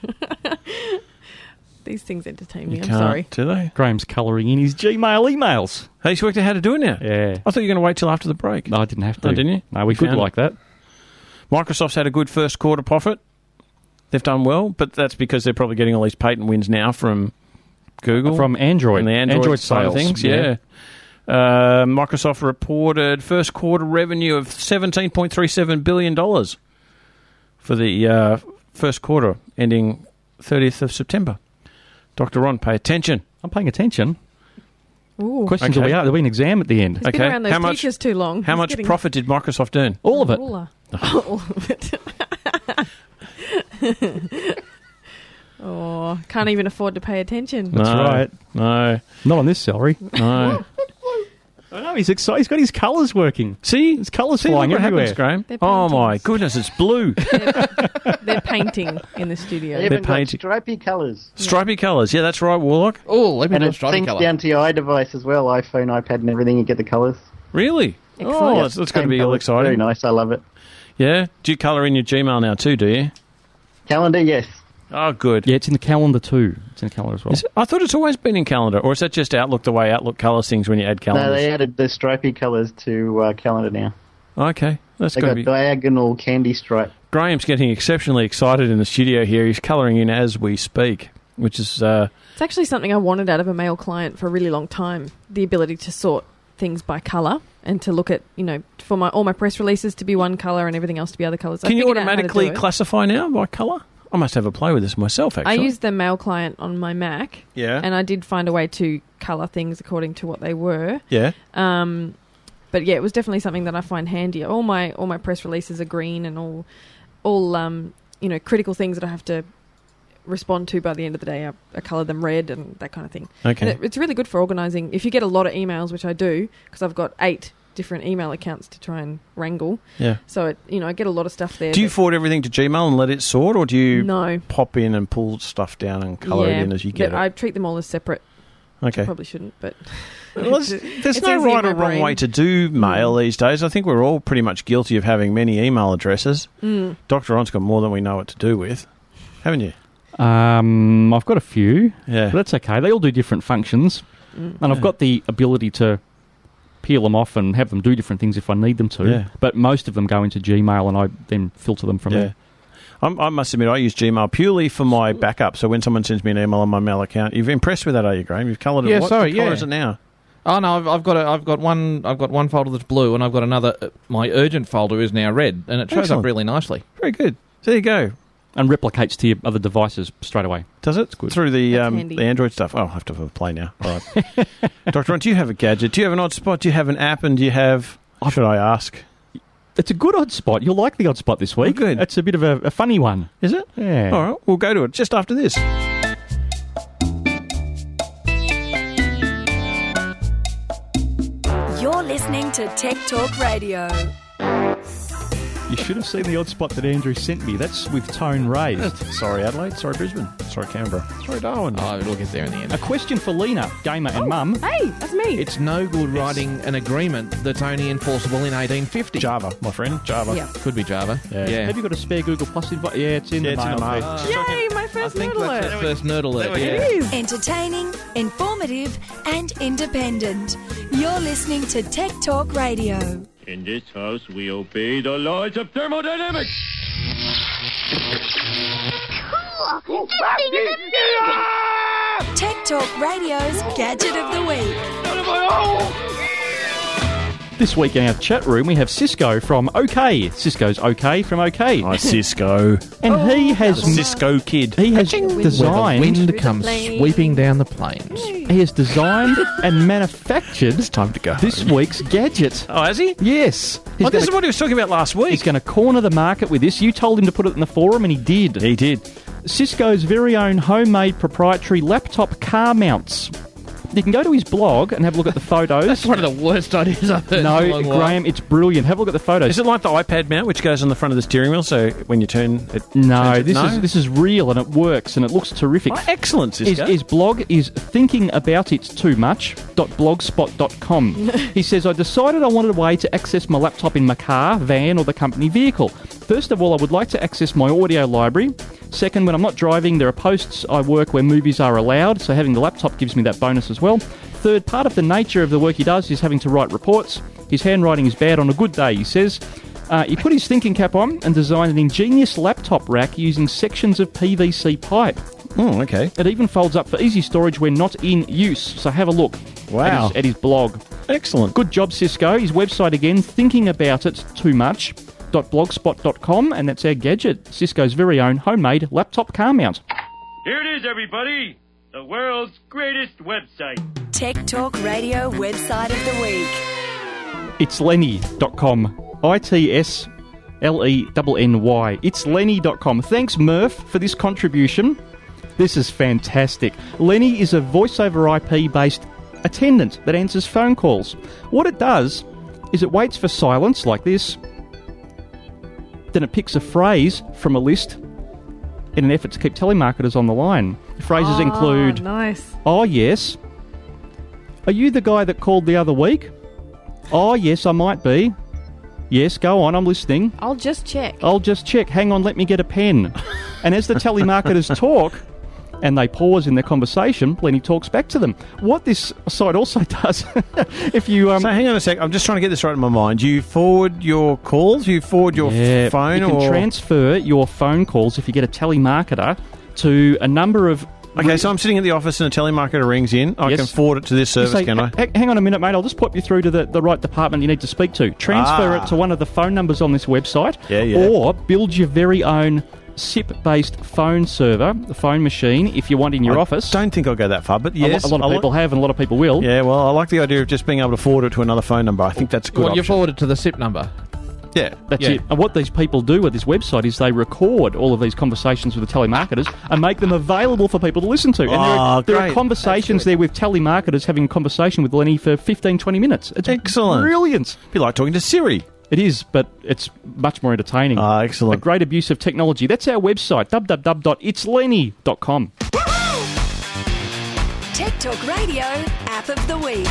Speaker 14: These things entertain me.
Speaker 17: You
Speaker 14: I'm
Speaker 17: can't,
Speaker 14: sorry.
Speaker 17: do they?
Speaker 18: Graham's colouring in his Gmail emails.
Speaker 17: Hey, he's worked out how to do it now?
Speaker 18: Yeah.
Speaker 17: I thought you were going to wait till after the break.
Speaker 18: No, I didn't have to.
Speaker 17: Oh, didn't you?
Speaker 18: No, we
Speaker 17: You
Speaker 18: could
Speaker 17: found
Speaker 18: like that.
Speaker 17: Microsoft's had a good first quarter profit. They've done well, but that's because they're probably getting all these patent wins now from Google.
Speaker 18: From Android.
Speaker 17: And the Android,
Speaker 18: Android
Speaker 17: side of
Speaker 18: sales,
Speaker 17: things,
Speaker 18: yeah.
Speaker 17: yeah. Uh, Microsoft reported first quarter revenue of seventeen point three seven billion dollars for the uh, first quarter ending thirtieth of September. Doctor Ron, pay attention.
Speaker 18: I'm paying attention.
Speaker 14: Ooh.
Speaker 18: Questions
Speaker 17: Okay.
Speaker 18: will be out. There'll be an exam at the end.
Speaker 14: He's been around those
Speaker 17: How much-
Speaker 14: teachers too long.
Speaker 17: How
Speaker 14: He's
Speaker 17: much
Speaker 14: getting-
Speaker 17: profit did Microsoft earn?
Speaker 18: All of it.
Speaker 14: All of- all of it. Oh, can't even afford to pay attention.
Speaker 18: That's
Speaker 17: No,
Speaker 18: right.
Speaker 17: No.
Speaker 18: Not on this salary.
Speaker 17: No.
Speaker 18: I know, he's excited. He's got his colours working.
Speaker 17: See?
Speaker 18: His colours
Speaker 17: See
Speaker 18: flying
Speaker 17: what
Speaker 18: everywhere.
Speaker 17: happens, Graham?
Speaker 14: They're
Speaker 17: Oh, my
Speaker 14: paintings.
Speaker 17: goodness, it's blue.
Speaker 14: They're painting in the studio.
Speaker 19: They even got
Speaker 17: painting.
Speaker 19: stripy colours.
Speaker 17: Stripy colours. Yeah, that's right, Warlock.
Speaker 13: Oh, let me
Speaker 19: And
Speaker 13: do a
Speaker 19: it
Speaker 13: stripy
Speaker 19: syncs
Speaker 13: colour.
Speaker 19: down to your iDevice as well, iPhone, iPad and everything, you get the colours.
Speaker 17: Really? Oh, that's, that's going to
Speaker 19: Same
Speaker 17: be all
Speaker 19: colours.
Speaker 17: exciting.
Speaker 19: Very nice, I love it.
Speaker 17: Yeah? Do you colour in your Gmail now too, do you?
Speaker 19: Calendar, yes.
Speaker 17: Oh, good.
Speaker 18: Yeah, it's in the calendar too. It's in the calendar as well.
Speaker 17: Is it- I thought it's always been in calendar, or is that just Outlook, the way Outlook colours things when you add
Speaker 19: No,
Speaker 17: calendars?
Speaker 19: they added the stripy colours to uh, calendar now.
Speaker 17: Okay, that's
Speaker 19: They
Speaker 17: going
Speaker 19: got
Speaker 17: to be...
Speaker 19: diagonal candy stripe.
Speaker 17: Graham's getting exceptionally excited in the studio here. He's colouring in as we speak, which is... Uh,
Speaker 14: It's actually something I wanted out of a mail client for a really long time. The ability to sort things by colour and to look at, you know, for my all my press releases to be one colour and everything else to be other colours. I
Speaker 17: can you
Speaker 14: figured out how to
Speaker 17: automatically
Speaker 14: do it.
Speaker 17: classify now by colour? I must have a play with this myself,
Speaker 14: I
Speaker 17: actually.
Speaker 14: used the mail client on my Mac.
Speaker 17: Yeah.
Speaker 14: And I did find a way to colour things according to what they were.
Speaker 17: Yeah.
Speaker 14: Um, but yeah, it was definitely something that I find handy. All my all my press releases are green, and all all um, you know, critical things that I have to respond to by the end of the day, I, I colour them red and that kind of thing.
Speaker 17: Okay.
Speaker 14: And it, it's really good for organising. If you get a lot of emails, which I do, because I've got eight different email accounts to try and wrangle.
Speaker 17: Yeah.
Speaker 14: So, it, you know, I get a lot of stuff there.
Speaker 17: Do you
Speaker 14: that-
Speaker 17: forward everything to Gmail and let it sort, or do you
Speaker 14: No.
Speaker 17: pop in and pull stuff down and colour
Speaker 14: yeah,
Speaker 17: it in as you get
Speaker 14: but
Speaker 17: it?
Speaker 14: I treat them all as separate.
Speaker 17: Okay.
Speaker 14: Which I probably shouldn't, but...
Speaker 17: Well, there's
Speaker 14: it's-
Speaker 17: there's
Speaker 14: it's
Speaker 17: no
Speaker 14: easy in
Speaker 17: right
Speaker 14: my
Speaker 17: or wrong
Speaker 14: brain.
Speaker 17: way to do mail these days. I think we're all pretty much guilty of having many email addresses.
Speaker 14: Mm.
Speaker 17: Doctor Ron's got more than we know what to do with, haven't you?
Speaker 18: Um, I've got a few.
Speaker 17: Yeah.
Speaker 18: But that's okay. They all do different functions.
Speaker 14: Mm.
Speaker 18: And I've
Speaker 17: Yeah.
Speaker 18: got the ability to peel them off and have them do different things if I need them to.
Speaker 17: Yeah.
Speaker 18: But most of them go into Gmail and I then filter them from
Speaker 17: Yeah.
Speaker 18: there.
Speaker 17: I'm, I must admit, I use Gmail purely for my backup. So when someone sends me an email on my mail account, you're impressed with that, are you, Graham? You've coloured it.
Speaker 13: Yeah,
Speaker 17: what
Speaker 13: sorry,
Speaker 17: colour
Speaker 13: yeah.
Speaker 17: is it now?
Speaker 13: Oh no, I've, I've got a, I've got one, I've got one folder that's blue, and I've got another. Uh, my urgent folder is now red, and it shows
Speaker 17: Excellent.
Speaker 13: up really nicely.
Speaker 17: Very good. There you go.
Speaker 18: And replicates to your other devices straight away.
Speaker 17: Does it? Through the
Speaker 14: That's
Speaker 17: um,
Speaker 14: handy.
Speaker 17: the Android stuff. Oh, I'll have to have a play now. All right. Doctor Ron, do you have a gadget? Do you have an odd spot? Do you have an app? And do you have... Should I ask?
Speaker 18: It's a good odd spot. You'll like the odd spot this week.
Speaker 17: Oh, good.
Speaker 18: It's a bit of a, a funny one.
Speaker 17: Is it?
Speaker 18: Yeah.
Speaker 17: All right, we'll go to it just after this.
Speaker 21: You're listening to Tech Talk Radio.
Speaker 18: You should have seen the odd spot that Andrew sent me. That's with tone raised.
Speaker 17: Sorry, Adelaide. Sorry, Brisbane. Sorry, Canberra. Sorry, Darwin.
Speaker 13: Oh, we'll get there in the end.
Speaker 18: A question for Lena, gamer and mum.
Speaker 14: Hey, that's me.
Speaker 13: It's no good writing an agreement that's only enforceable in eighteen fifty.
Speaker 17: Java, my friend. Java.
Speaker 14: Yeah.
Speaker 13: Could be Java.
Speaker 17: Yeah.
Speaker 13: Yeah.
Speaker 18: Have you got a spare Google Plus invite? Yeah, it's in
Speaker 17: Yeah,
Speaker 18: the
Speaker 17: it's in
Speaker 18: mail.
Speaker 17: the mail.
Speaker 18: Yeah.
Speaker 14: Yay, my
Speaker 13: I
Speaker 14: first
Speaker 13: think
Speaker 14: nerd
Speaker 13: that's
Speaker 14: alert.
Speaker 13: the first nerd alert.
Speaker 17: we
Speaker 13: Yeah.
Speaker 14: It is.
Speaker 21: Entertaining, informative, and independent. You're listening to Tech Talk Radio.
Speaker 6: In this house, we obey the laws of thermodynamics.
Speaker 21: Tech Talk Radio's Gadget of the Week.
Speaker 18: This week in our chat room, we have Cisco from OK. Cisco's OK from OK.
Speaker 17: Hi, Cisco.
Speaker 18: And he has
Speaker 17: Cisco kid.
Speaker 18: He has
Speaker 13: Where the
Speaker 18: designed.
Speaker 13: wind comes sweeping down the plains.
Speaker 18: He has designed and manufactured.
Speaker 17: It's time to go
Speaker 18: This
Speaker 17: home.
Speaker 18: week's gadget.
Speaker 17: Oh, has he?
Speaker 18: Yes. He's
Speaker 17: Oh, this
Speaker 18: gonna-
Speaker 17: is what he was talking about last week.
Speaker 18: He's going to corner the market with this. You told him to put it in the forum, and he did.
Speaker 17: He did.
Speaker 18: Cisco's very own homemade proprietary laptop car mounts. You can go to his blog and have a look at the photos.
Speaker 13: That's one of the worst ideas I've heard.
Speaker 18: No,
Speaker 13: in a long while.
Speaker 18: Graham, it's brilliant. Have a look at the photos.
Speaker 17: Is it like the iPad mount, which goes on the front of the steering wheel, so when you turn it...
Speaker 18: No,
Speaker 17: turns it-
Speaker 18: this is this is real and it works and it looks terrific.
Speaker 17: Oh, excellent,
Speaker 18: His,
Speaker 17: Cisco.
Speaker 18: his blog is thinking about it too much dot blogspot dot com. He says, I decided I wanted a way to access my laptop in my car, van or the company vehicle. First of all, I would like to access my audio library. Second, when I'm not driving, there are posts I work where movies are allowed, so having the laptop gives me that bonus as well. Third, part of the nature of the work he does is having to write reports. His handwriting is bad on a good day, he says. Uh, he put his thinking cap on and designed an ingenious laptop rack using sections of P V C pipe.
Speaker 17: Oh, okay.
Speaker 18: It even folds up for easy storage when not in use, so have a look
Speaker 17: Wow.
Speaker 18: at, his, at his blog.
Speaker 17: Excellent.
Speaker 18: Good job, Cisco. His website again, thinking about it too much dot blogspot dot com, and that's our gadget, Cisco's very own homemade laptop car mount.
Speaker 6: Here it is, everybody. The world's greatest website.
Speaker 21: Tech Talk Radio Website of the Week.
Speaker 18: It's lenny dot com. I T S L E N N Y. It's lenny dot com. Thanks, Murph, for this contribution. This is fantastic. Lenny is a voice over I P based attendant that answers phone calls. What it does is it waits for silence like this, then it picks a phrase from a list in an effort to keep telemarketers on the line. The phrases
Speaker 14: Oh,
Speaker 18: include,
Speaker 14: nice.
Speaker 18: oh yes, are you the guy that called the other week? Oh yes, I might be. Yes, go on, I'm listening.
Speaker 14: I'll just check.
Speaker 18: I'll just check. Hang on, let me get a pen. And as the telemarketers talk, and they pause in their conversation, Lenny talks back to them. What this site also does, if you... Um,
Speaker 17: so hang on a sec, I'm just trying to get this right in my mind. You forward your calls, you forward your
Speaker 18: yeah,
Speaker 17: f- phone,
Speaker 18: you can
Speaker 17: or...
Speaker 18: transfer your phone calls, if you get a telemarketer, to a number of...
Speaker 17: Okay, so I'm sitting at the office and a telemarketer rings in. I
Speaker 18: Yes.
Speaker 17: can forward it to this service,
Speaker 18: You say,
Speaker 17: can I?
Speaker 18: "Ha- hang on a minute, mate. I'll just pop you through to the, the right department you need to speak to. Transfer
Speaker 17: Ah.
Speaker 18: it to one of the phone numbers on this website.
Speaker 17: Yeah, yeah.
Speaker 18: Or build your very own S I P-based phone server, the phone machine, if you want in your
Speaker 17: I
Speaker 18: office.
Speaker 17: don't think I'll go that far, but
Speaker 18: A lo-
Speaker 17: yes.
Speaker 18: a lot
Speaker 17: I
Speaker 18: of
Speaker 17: li-
Speaker 18: people have and a lot of people will.
Speaker 17: Yeah, well, I like the idea of just being able to forward it to another phone number. I think that's a good
Speaker 13: Well, you
Speaker 17: option.
Speaker 13: forward it to the S I P number.
Speaker 17: Yeah,
Speaker 18: That's
Speaker 17: yeah.
Speaker 18: it. And what these people do with this website is they record all of these conversations with the telemarketers and make them available for people to listen to. And there, are,
Speaker 17: Oh,
Speaker 18: there are
Speaker 17: great.
Speaker 18: conversations there with telemarketers having a conversation with Lenny for fifteen, twenty minutes. It's
Speaker 17: Excellent.
Speaker 18: brilliant.
Speaker 17: Be like talking to Siri.
Speaker 18: It is, but it's much more entertaining.
Speaker 17: Ah, excellent.
Speaker 18: A great abuse of technology. That's our website, w w w dot its lenny dot com.
Speaker 21: Tech Talk Radio App of the Week.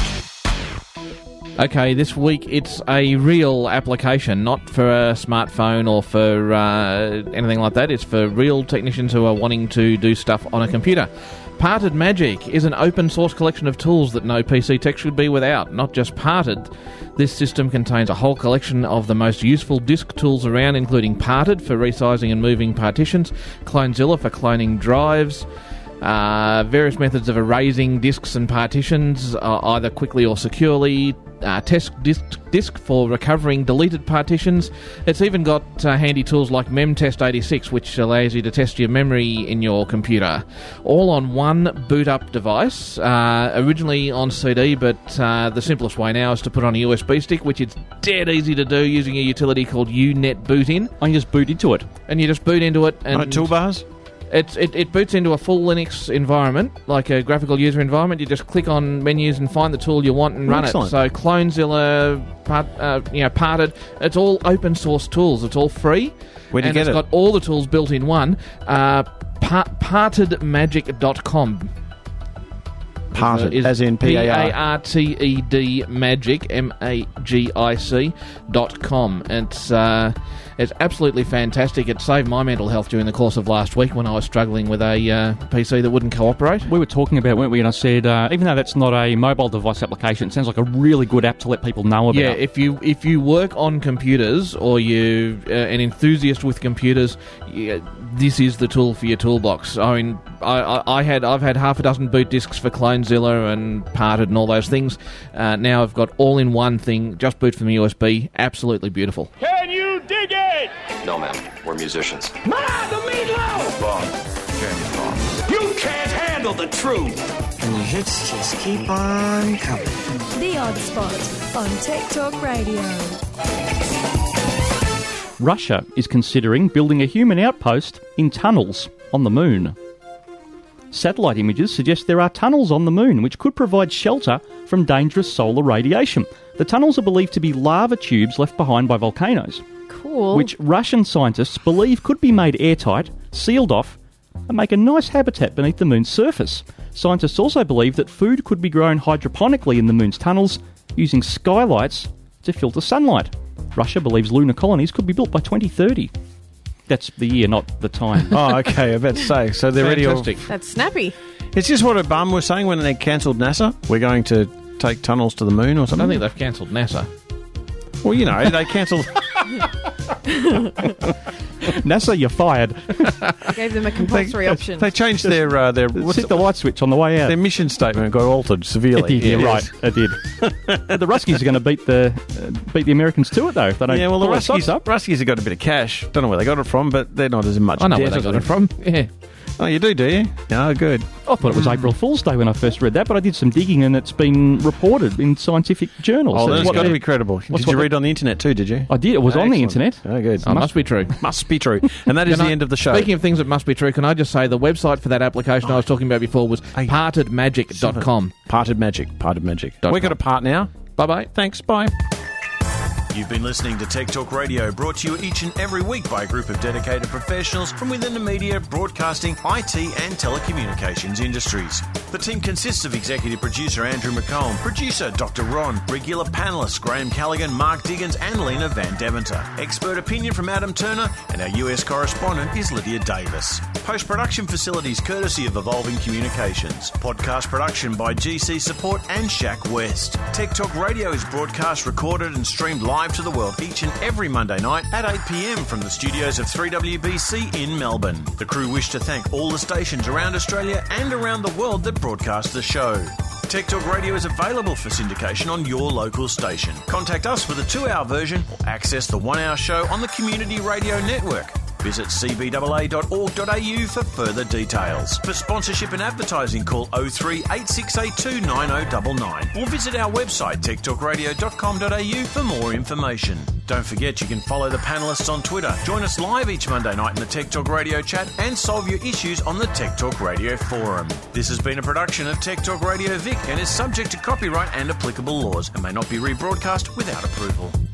Speaker 13: Okay, this week it's a real application, not for a smartphone or for uh, anything like that. It's for real technicians who are wanting to do stuff on a computer. Parted Magic is an open source collection of tools that no P C tech should be without. Not just Parted. This system contains a whole collection of the most useful disk tools around, including Parted for resizing and moving partitions, Clonezilla for cloning drives, Uh, various methods of erasing disks and partitions, uh, either quickly or securely. Uh, test disk, disk for recovering deleted partitions. It's even got uh, handy tools like MemTest eighty-six, which allows you to test your memory in your computer. All on one boot-up device, uh, originally on C D, but uh, the simplest way now is to put on a U S B stick, which is dead easy to do using a utility called U net Boot In.
Speaker 18: I can just boot into it.
Speaker 13: And you just boot into it. And
Speaker 17: No toolbars?
Speaker 13: It's, it, it boots into a full Linux environment, like a graphical user environment. You just click on menus and find the tool you want and run
Speaker 17: Excellent.
Speaker 13: it. So Clonezilla, part, uh, you know, Parted, it's all open source tools. It's all free.
Speaker 17: Where'd you
Speaker 13: and
Speaker 17: get
Speaker 13: it's
Speaker 17: it?
Speaker 13: got all the tools built in one. Uh, par- parted magic dot com.
Speaker 17: Parted,
Speaker 13: Is
Speaker 17: as in P A R.
Speaker 13: P A R T E D magic, M A G I C, dot com. It's, uh, it's absolutely fantastic. It saved my mental health during the course of last week when I was struggling with a uh, P C that wouldn't cooperate.
Speaker 18: We were talking about, weren't we? And I said, uh, even though that's not a mobile device application, it sounds like a really good app to let people know about.
Speaker 13: Yeah, if you if you work on computers or you're uh, an enthusiast with computers, yeah, this is the tool for your toolbox. I mean, I, I, I had I've had half a dozen boot disks for Clonezilla and Parted and all those things. Uh, now I've got all in one thing. Just boot from the U S B. Absolutely beautiful.
Speaker 6: Can you dig it?
Speaker 7: No, ma'am. We're musicians.
Speaker 6: Ma, the meatloaf!
Speaker 7: Wrong. Jeremy, wrong.
Speaker 6: You can't handle the truth!
Speaker 22: And the hits just keep on coming.
Speaker 21: The Odd Spot on Tech Talk Radio.
Speaker 18: Russia is considering building a human outpost in tunnels on the moon. Satellite images suggest there are tunnels on the moon which could provide shelter from dangerous solar radiation. The tunnels are believed to be lava tubes left behind by volcanoes.
Speaker 14: Cool.
Speaker 18: Which Russian scientists believe could be made airtight, sealed off, and make a nice habitat beneath the moon's surface. Scientists also believe that food could be grown hydroponically in the moon's tunnels using skylights to filter sunlight. Russia believes lunar colonies could be built by twenty thirty. That's the year, not the time.
Speaker 17: Oh, okay, I was about to say. So they're ready.
Speaker 13: Fantastic.
Speaker 14: That's snappy.
Speaker 17: It's just what Obama was saying when they cancelled NASA. We're going to take tunnels to the moon or
Speaker 13: I
Speaker 17: something.
Speaker 13: don't think they've cancelled NASA.
Speaker 17: Well, you know, they cancelled.
Speaker 18: NASA, you're fired.
Speaker 14: Gave them a compulsory
Speaker 17: they,
Speaker 14: option.
Speaker 17: They changed their uh, their what's
Speaker 18: Hit the light switch on the way out.
Speaker 17: their mission statement got altered severely.
Speaker 18: It did, you're right. It did. The Ruskies are going to beat the uh, beat the Americans to it, though. If they don't
Speaker 17: Yeah, well, the
Speaker 18: pull their socks
Speaker 17: Ruskies,
Speaker 18: up.
Speaker 17: Ruskies have got a bit of cash. Don't know where they got it from, but they're not as much.
Speaker 13: I know
Speaker 17: debt
Speaker 13: where they
Speaker 17: as
Speaker 13: got
Speaker 17: we-
Speaker 13: it from. Yeah.
Speaker 17: Oh, you do, do you? Oh, good.
Speaker 18: I thought it was April Fool's Day when I first read that, but I did some digging and it's been reported in scientific journals.
Speaker 17: Oh, then
Speaker 18: That's
Speaker 17: it's
Speaker 18: what
Speaker 17: got to
Speaker 18: they-
Speaker 17: be credible.
Speaker 18: what's
Speaker 17: Did you
Speaker 18: what
Speaker 17: read
Speaker 18: they-
Speaker 17: on the internet too, did you?
Speaker 18: I did. It was on the
Speaker 17: Excellent.
Speaker 18: internet.
Speaker 17: Oh, good.
Speaker 13: Oh, must be true.
Speaker 17: Must be true. And that is
Speaker 13: Can
Speaker 17: the
Speaker 13: I-
Speaker 17: end of the show.
Speaker 13: Speaking of things that must be true, can I just say the website for that application I was talking about before was parted magic dot com.
Speaker 17: Parted Magic. Parted Magic.
Speaker 13: Dot
Speaker 17: We've got
Speaker 13: com.
Speaker 17: a part now.
Speaker 13: Bye-bye.
Speaker 17: Thanks. Bye.
Speaker 1: You've been listening to Tech Talk Radio, brought to you each and every week by a group of dedicated professionals from within the media, broadcasting, I T and telecommunications industries. The team consists of executive producer Andrew McComb, producer Doctor Ron, regular panellists Graham Callaghan, Mark Diggins and Lena Van Deventer. Expert opinion from Adam Turner, and our U S correspondent is Lydia Davis. Post-production facilities courtesy of Evolving Communications. Podcast production by G C Support and Shaq West. Tech Talk Radio is broadcast, recorded and streamed live to the world each and every Monday night at eight p m from the studios of three W B C in Melbourne. The crew wish to thank all the stations around Australia and around the world that broadcast the show. Tech Talk Radio is available for syndication on your local station. Contact us with a two-hour version or access the one-hour show on the Community Radio Network. Visit c b a a dot org dot a u for further details. For sponsorship and advertising, call oh three eight six eight two nine oh nine nine or visit our website tech talk radio dot com dot a u for more information. Don't forget you can follow the panellists on Twitter. Join us live each Monday night in the Tech Talk Radio chat and solve your issues on the Tech Talk Radio forum. This has been a production of Tech Talk Radio Vic and is subject to copyright and applicable laws and may not be rebroadcast without approval.